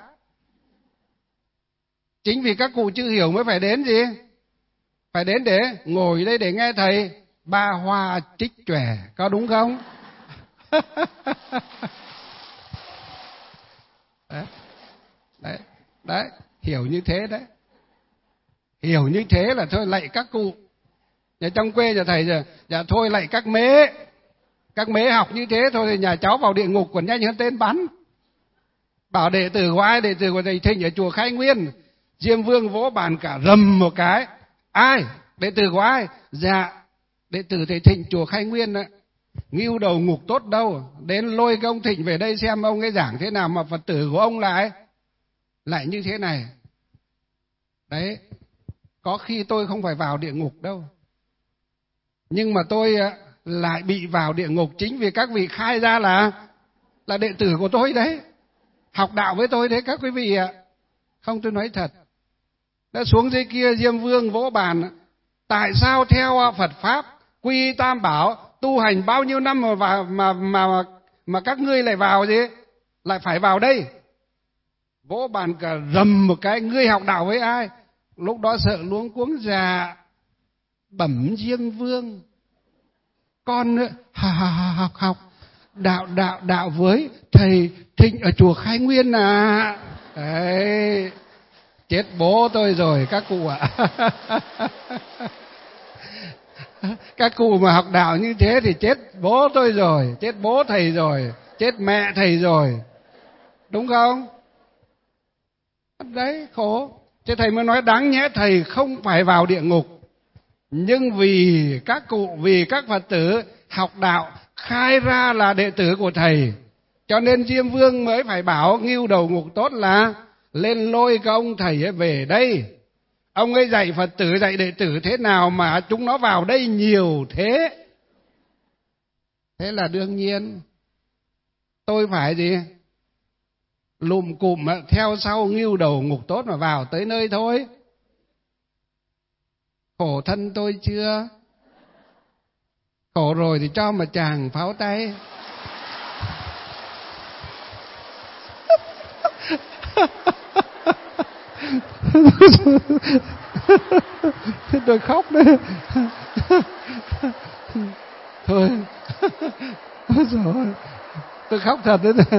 Speaker 1: Chính vì các cụ chưa hiểu mới phải đến gì? Phải đến để ngồi đây để nghe thầy ba hoa trích chòe, có đúng không? Đấy. Đấy. Đấy, hiểu như thế đấy. Hiểu như thế là thôi lạy các cụ. Nhà trong quê nhà thầy giờ, dạ thôi lạy các mế. Các mế học như thế thôi thì nhà cháu vào địa ngục còn nhanh hơn tên bắn. Bảo đệ tử của ai? Đệ tử của thầy Thịnh ở chùa Khai Nguyên. Diêm Vương vỗ bàn cả rầm một cái. Ai? Đệ tử của ai? Dạ, đệ tử thầy Thịnh chùa Khai Nguyên đấy. Ngưu đầu ngục tốt đâu. Đến lôi cái ông Thịnh về đây xem ông ấy giảng thế nào mà Phật tử của ông lại lại như thế này. Đấy, có khi tôi không phải vào địa ngục đâu, nhưng mà tôi lại bị vào địa ngục chính vì các vị khai ra là là đệ tử của tôi đấy, học đạo với tôi đấy các quý vị ạ. Không, tôi nói thật. Đã xuống dưới kia Diêm Vương vỗ bàn. Tại sao theo Phật Pháp quy Tam Bảo tu hành bao nhiêu năm mà mà mà mà, mà các ngươi lại vào gì? Lại phải vào đây. Vỗ bàn cả rầm một cái, ngươi học đạo với ai? Lúc đó sợ luống cuống, dạ bẩm Diêm Vương, con học học học đạo đạo đạo với thầy Thịnh ở chùa Khai Nguyên à. Đấy, chết bố tôi rồi các cụ ạ. Các cụ mà học đạo như thế thì chết bố tôi rồi, chết bố thầy rồi, chết mẹ thầy rồi, đúng không? Đấy, khổ. Thế thầy mới nói đáng nhẽ thầy không phải vào địa ngục, nhưng vì các cụ, vì các Phật tử học đạo khai ra là đệ tử của thầy, cho nên Diêm Vương mới phải bảo ngưu đầu ngục tốt là lên lôi các ông thầy ấy về đây. Ông ấy dạy Phật tử, dạy đệ tử thế nào mà chúng nó vào đây nhiều thế? Thế là đương nhiên tôi phải gì? Lùm cụm theo sau ngưu đầu ngục tốt mà vào tới nơi thôi. Khổ thân tôi chưa? Khổ rồi thì cho mà chàng pháo tay. Tôi khóc đấy. Thôi. Ôi trời, tôi khóc thật đấy.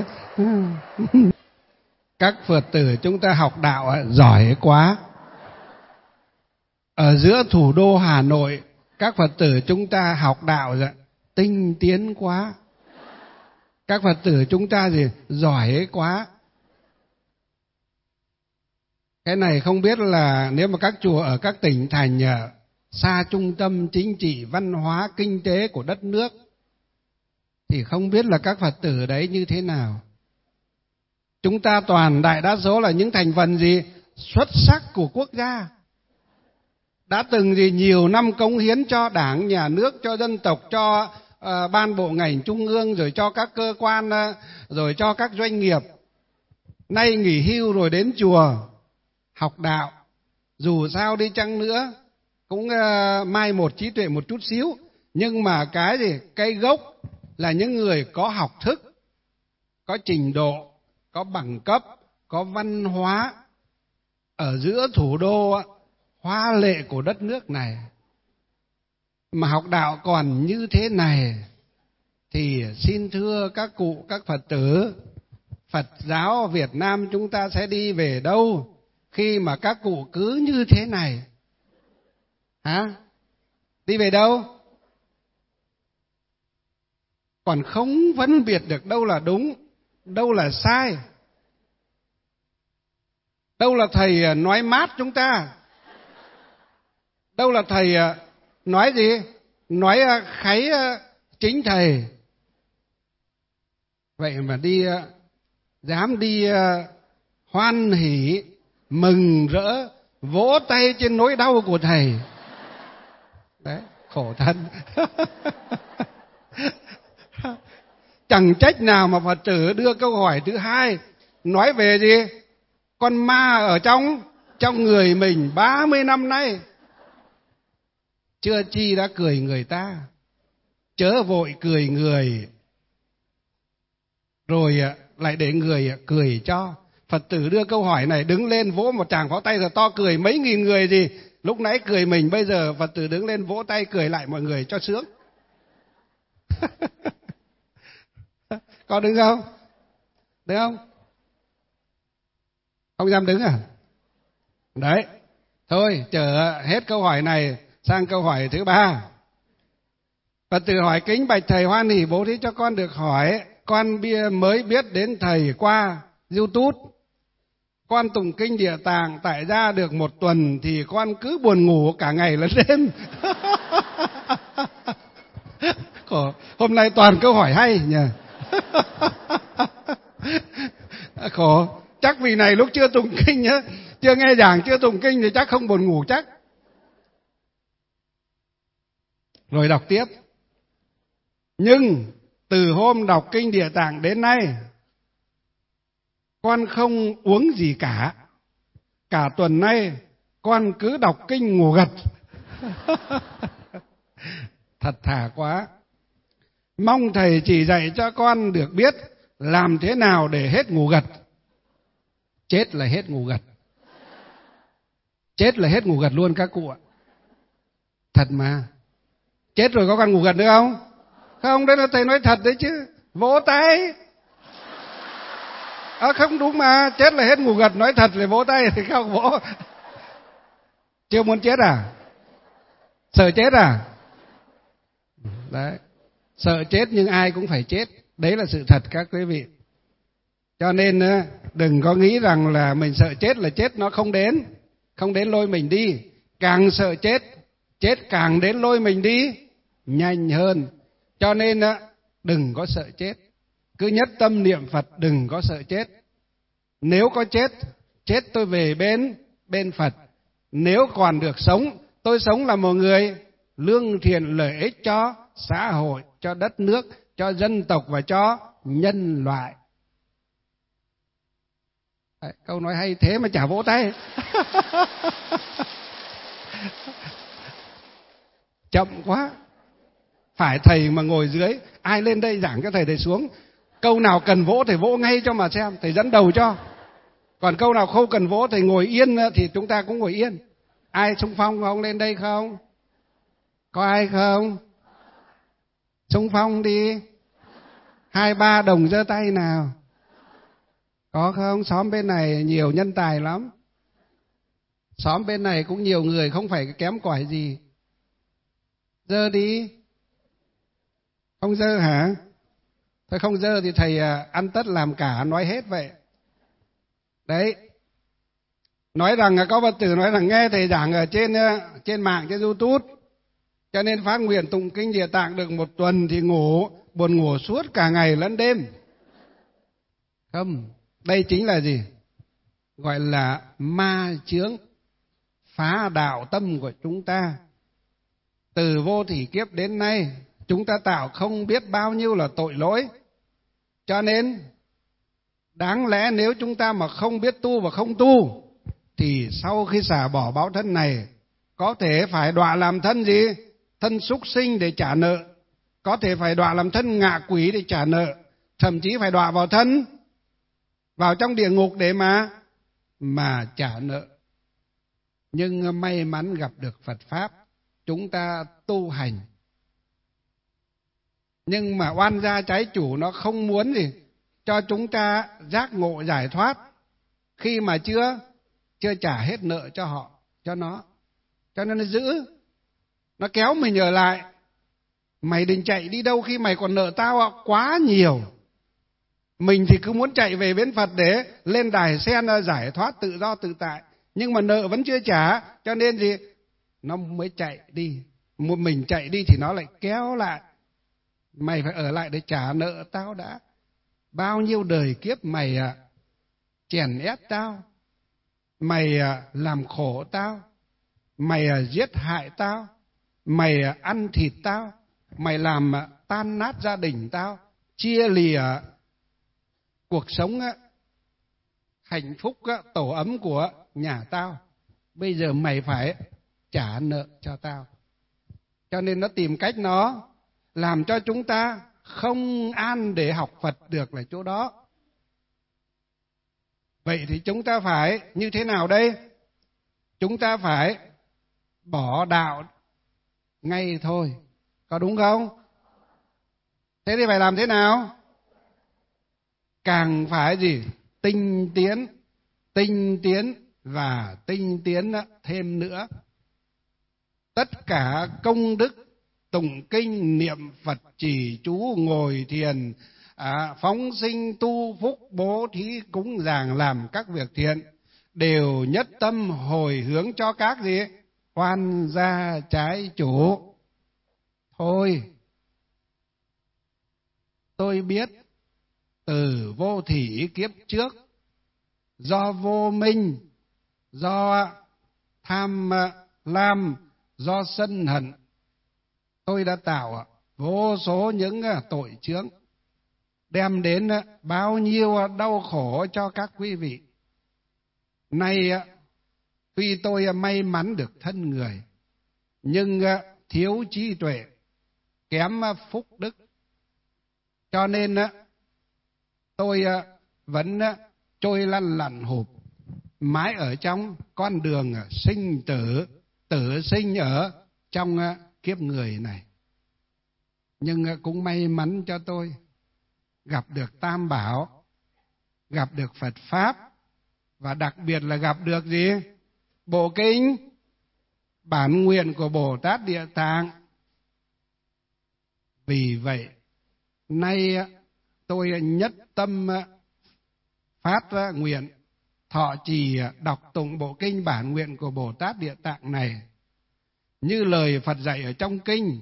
Speaker 1: Các Phật tử chúng ta học đạo giỏi quá. Ở giữa thủ đô Hà Nội, các Phật tử chúng ta học đạo tinh tiến quá. Các Phật tử chúng ta gì giỏi quá. Cái này không biết là nếu mà các chùa ở các tỉnh thành xa trung tâm chính trị, văn hóa, kinh tế của đất nước thì không biết là các Phật tử đấy như thế nào. Chúng ta toàn đại đa số là những thành phần gì xuất sắc của quốc gia, đã từng gì nhiều năm cống hiến cho Đảng, nhà nước, cho dân tộc, cho uh, ban bộ ngành trung ương, rồi cho các cơ quan, uh, rồi cho các doanh nghiệp. Nay nghỉ hưu rồi đến chùa học đạo, dù sao đi chăng nữa cũng uh, mai một trí tuệ một chút xíu, nhưng mà cái gì cái gốc là những người có học thức, có trình độ, có bằng cấp, có văn hóa ở giữa thủ đô hoa lệ của đất nước này. Mà học đạo còn như thế này thì xin thưa các cụ, các Phật tử, Phật giáo Việt Nam chúng ta sẽ đi về đâu khi mà các cụ cứ như thế này? Hả? Đi về đâu? Còn không phân biệt được đâu là đúng, đâu là sai. Đâu là thầy nói mát chúng ta? Đâu là thầy nói gì? Nói kháy chính thầy. Vậy mà đi, dám đi hoan hỉ, mừng rỡ, vỗ tay trên nỗi đau của thầy. Đấy, khổ thân. Chẳng trách nào mà Phật tử đưa câu hỏi thứ hai, nói về gì? Con ma ở trong trong người mình ba mươi năm nay. Chưa chi đã cười người ta, chớ vội cười người, rồi lại để người cười cho. Phật tử đưa câu hỏi này, đứng lên vỗ một tràng pháo tay rồi to cười mấy nghìn người gì. Lúc nãy cười mình, bây giờ Phật tử đứng lên vỗ tay cười lại mọi người cho sướng. Có đứng không? Đứng không? Không dám đứng à? Đấy. Thôi, chờ hết câu hỏi này sang câu hỏi thứ ba. Phật tử hỏi: kính bạch thầy, hoan hỉ bố thí cho con được hỏi. Con bia mới biết đến thầy qua YouTube. Con tụng kinh Địa Tạng tại gia được một tuần thì con cứ buồn ngủ cả ngày lẫn đêm. Khổ. Hôm nay toàn câu hỏi hay nhỉ. Khổ. Chắc vì này lúc chưa tụng kinh nhá, chưa nghe giảng, chưa tụng kinh thì chắc không buồn ngủ chắc. Rồi đọc tiếp. Nhưng từ hôm đọc kinh Địa Tạng đến nay, con không uống gì cả. Cả tuần nay con cứ đọc kinh ngủ gật. Thật thà quá. Mong thầy chỉ dạy cho con được biết làm thế nào để hết ngủ gật. Chết là hết ngủ gật. Chết là hết ngủ gật luôn các cụ ạ. Thật mà. Chết rồi có còn ngủ gật nữa không? Không, đấy là thầy nói thật đấy chứ. Vỗ tay. À, không đúng mà. Chết là hết ngủ gật, nói thật là vỗ tay thì không vỗ. Chưa muốn chết à? Sợ chết à? Đấy. Sợ chết nhưng ai cũng phải chết. Đấy là sự thật các quý vị. Cho nên đừng có nghĩ rằng là mình sợ chết là chết nó không đến. Không đến lôi mình đi. Càng sợ chết, chết càng đến lôi mình đi nhanh hơn. Cho nên đừng có sợ chết. Cứ nhất tâm niệm Phật, đừng có sợ chết. Nếu có chết chết tôi về bên bên Phật. Nếu còn được sống, tôi sống là một người lương thiện lợi ích cho xã hội, cho đất nước, cho dân tộc và cho nhân loại. Đấy, câu nói hay thế mà chả vỗ tay. Chậm quá. Phải thầy mà ngồi dưới, ai lên đây giảng cho thầy thầy xuống. Câu nào cần vỗ thầy vỗ ngay cho mà xem, thầy dẫn đầu cho. Còn câu nào không cần vỗ thầy ngồi yên thì chúng ta cũng ngồi yên. Ai xung phong không, lên đây không? Có ai không? Xung phong đi. Hai ba đồng giơ tay nào. Có không? Xóm bên này nhiều nhân tài lắm. Xóm bên này cũng nhiều người không phải kém cỏi gì. Giơ đi. Không giơ hả? Thôi không giơ thì thầy ăn tất làm cả, nói hết vậy. Đấy. Nói rằng có Phật tử nói rằng nghe thầy giảng ở trên trên mạng, trên YouTube, cho nên phát nguyện tụng kinh Địa Tạng được một tuần thì ngủ, buồn ngủ suốt cả ngày lẫn đêm. Không, đây chính là gì? Gọi là ma chướng, phá đạo tâm của chúng ta. Từ vô thỉ kiếp đến nay, chúng ta tạo không biết bao nhiêu là tội lỗi. Cho nên, đáng lẽ nếu chúng ta mà không biết tu và không tu, thì sau khi xả bỏ báo thân này, có thể phải đọa làm thân gì? Thân súc sinh để trả nợ. Có thể phải đọa làm thân ngạ quỷ để trả nợ. Thậm chí phải đọa vào thân, vào trong địa ngục để mà, mà trả nợ. Nhưng may mắn gặp được Phật Pháp, chúng ta tu hành. Nhưng mà oan gia trái chủ nó không muốn gì cho chúng ta giác ngộ giải thoát khi mà chưa chưa trả hết nợ cho họ, cho nó. Cho nên nó giữ, nó kéo mình ở lại. Mày định chạy đi đâu khi mày còn nợ tao quá nhiều. Mình thì cứ muốn chạy về bên Phật để lên đài sen giải thoát tự do tự tại. Nhưng mà nợ vẫn chưa trả, cho nên gì? Nó mới chạy đi. Một mình chạy đi thì nó lại kéo lại. Mày phải ở lại để trả nợ tao đã. Bao nhiêu đời kiếp mày à, chèn ép tao, mày à, làm khổ tao, mày à, giết hại tao, mày à, ăn thịt tao, mày làm à, tan nát gia đình tao, chia lìa cuộc sống á, hạnh phúc á, tổ ấm của nhà tao. Bây giờ mày phải trả nợ cho tao. Cho nên nó tìm cách nó làm cho chúng ta không an để học Phật được là chỗ đó. Vậy thì chúng ta phải như thế nào đây? Chúng ta phải bỏ đạo ngay thôi. Có đúng không? Thế thì phải làm thế nào? Càng phải gì? Tinh tiến, tinh tiến và tinh tiến thêm nữa. Tất cả công đức tụng kinh, niệm Phật, trì chú, ngồi thiền, à, phóng sinh, tu phúc, bố thí, cúng dường, làm các việc thiện, đều nhất tâm hồi hướng cho các gì? Oan gia trái chủ. Thôi, tôi biết từ vô thỉ kiếp trước, do vô minh, do tham lam, do sân hận, tôi đã tạo vô số những tội chướng, đem đến bao nhiêu đau khổ cho các quý vị. Nay tuy tôi may mắn được thân người, nhưng thiếu trí tuệ, kém phúc đức, cho nên tôi vẫn trôi lăn lặn hụp mãi ở trong con đường sinh tử, tử sinh ở trong kiếp người này. Nhưng cũng may mắn cho tôi gặp được Tam Bảo, gặp được Phật Pháp, và đặc biệt là gặp được gì? Bộ kinh Bản Nguyện của Bồ Tát Địa Tạng. Vì vậy, nay tôi nhất tâm phát ra nguyện thọ trì đọc tụng bộ kinh Bản Nguyện của Bồ Tát Địa Tạng này. Như lời Phật dạy ở trong kinh,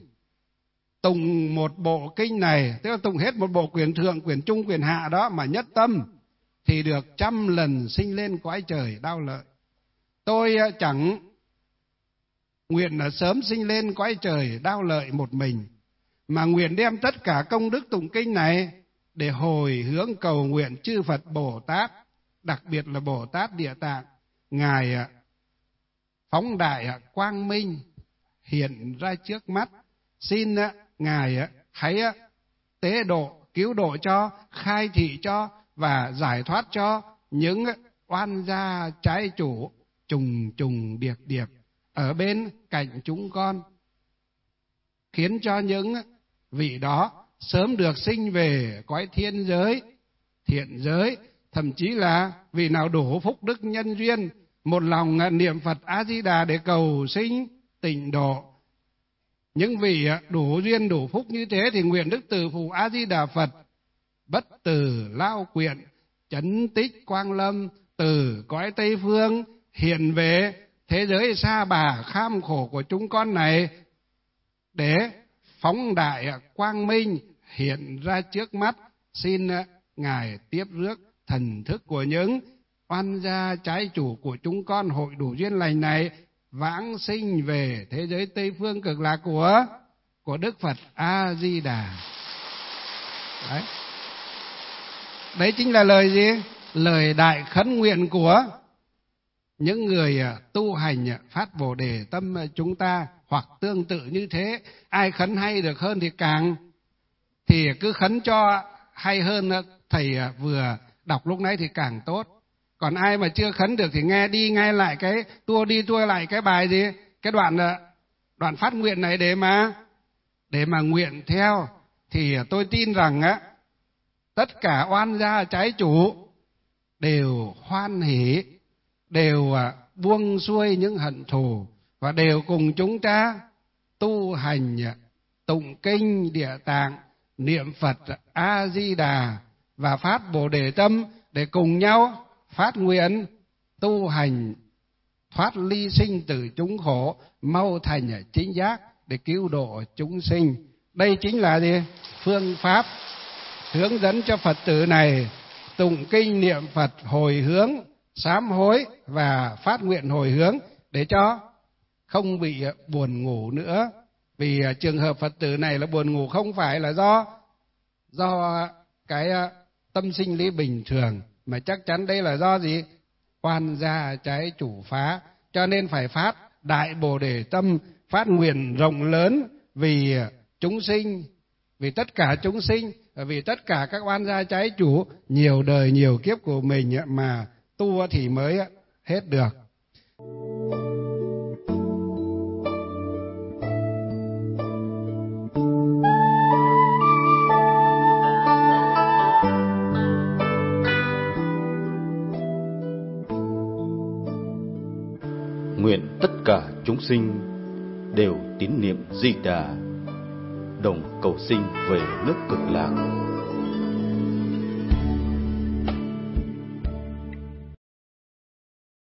Speaker 1: tụng một bộ kinh này, tức là tụng hết một bộ quyển thượng, quyển trung, quyển hạ đó mà nhất tâm, thì được trăm lần sinh lên cõi trời đau lợi. Tôi chẳng nguyện là sớm sinh lên cõi trời đau lợi một mình, mà nguyện đem tất cả công đức tụng kinh này để hồi hướng cầu nguyện chư Phật Bồ Tát, đặc biệt là Bồ Tát Địa Tạng, Ngài phóng đại quang minh hiện ra trước mắt, xin Ngài hãy tế độ, cứu độ cho, khai thị cho và giải thoát cho những oan gia trái chủ trùng trùng điệp điệp ở bên cạnh chúng con, khiến cho những vị đó sớm được sinh về cõi thiên giới, thiện giới, thậm chí là vị nào đủ phúc đức nhân duyên, một lòng niệm Phật A Di Đà để cầu sinh tịnh độ. Những vị đủ duyên đủ phúc như thế thì nguyện Đức Từ Phụ A Di Đà Phật bất tử lao quyện, chấn tích quang lâm, từ cõi Tây Phương hiện về thế giới xa bà kham khổ của chúng con này, để phóng đại quang minh hiện ra trước mắt. Xin Ngài tiếp rước thần thức của những oan gia trái chủ của chúng con hội đủ duyên lành này, vãng sinh về thế giới Tây Phương cực lạc của của Đức Phật A Di Đà. Đấy. Đấy chính là lời gì? Lời đại khấn nguyện của những người tu hành phát Bồ Đề tâm chúng ta, hoặc tương tự như thế. Ai khấn hay được hơn thì càng thì cứ khấn cho hay hơn thầy vừa đọc lúc nãy thì càng tốt. Còn ai mà chưa khấn được thì nghe đi nghe lại cái tua đi tua lại cái bài gì, cái đoạn đoạn phát nguyện này để mà để mà nguyện theo, thì tôi tin rằng á tất cả oan gia trái chủ đều hoan hỷ, đều buông xuôi những hận thù và đều cùng chúng ta tu hành tụng kinh Địa Tạng, niệm Phật A Di Đà và phát Bồ Đề tâm để cùng nhau phát nguyện tu hành thoát ly sinh tử chúng khổ, mau thành chính giác để cứu độ chúng sinh. Đây chính là gì? Phương pháp hướng dẫn cho Phật tử này tụng kinh niệm Phật hồi hướng, sám hối và phát nguyện hồi hướng để cho không bị buồn ngủ nữa. Vì trường hợp Phật tử này là buồn ngủ không phải là do do cái tâm sinh lý bình thường, mà chắc chắn đây là do gì? Oan gia trái chủ phá. Cho nên phải phát đại Bồ Đề tâm, phát nguyện rộng lớn vì chúng sinh, vì tất cả chúng sinh, vì tất cả các oan gia trái chủ nhiều đời nhiều kiếp của mình mà tu thì mới hết được.
Speaker 2: Nguyện tất cả chúng sinh đều tín niệm Di Đà, đồng cầu sinh về nước Cực Lạc.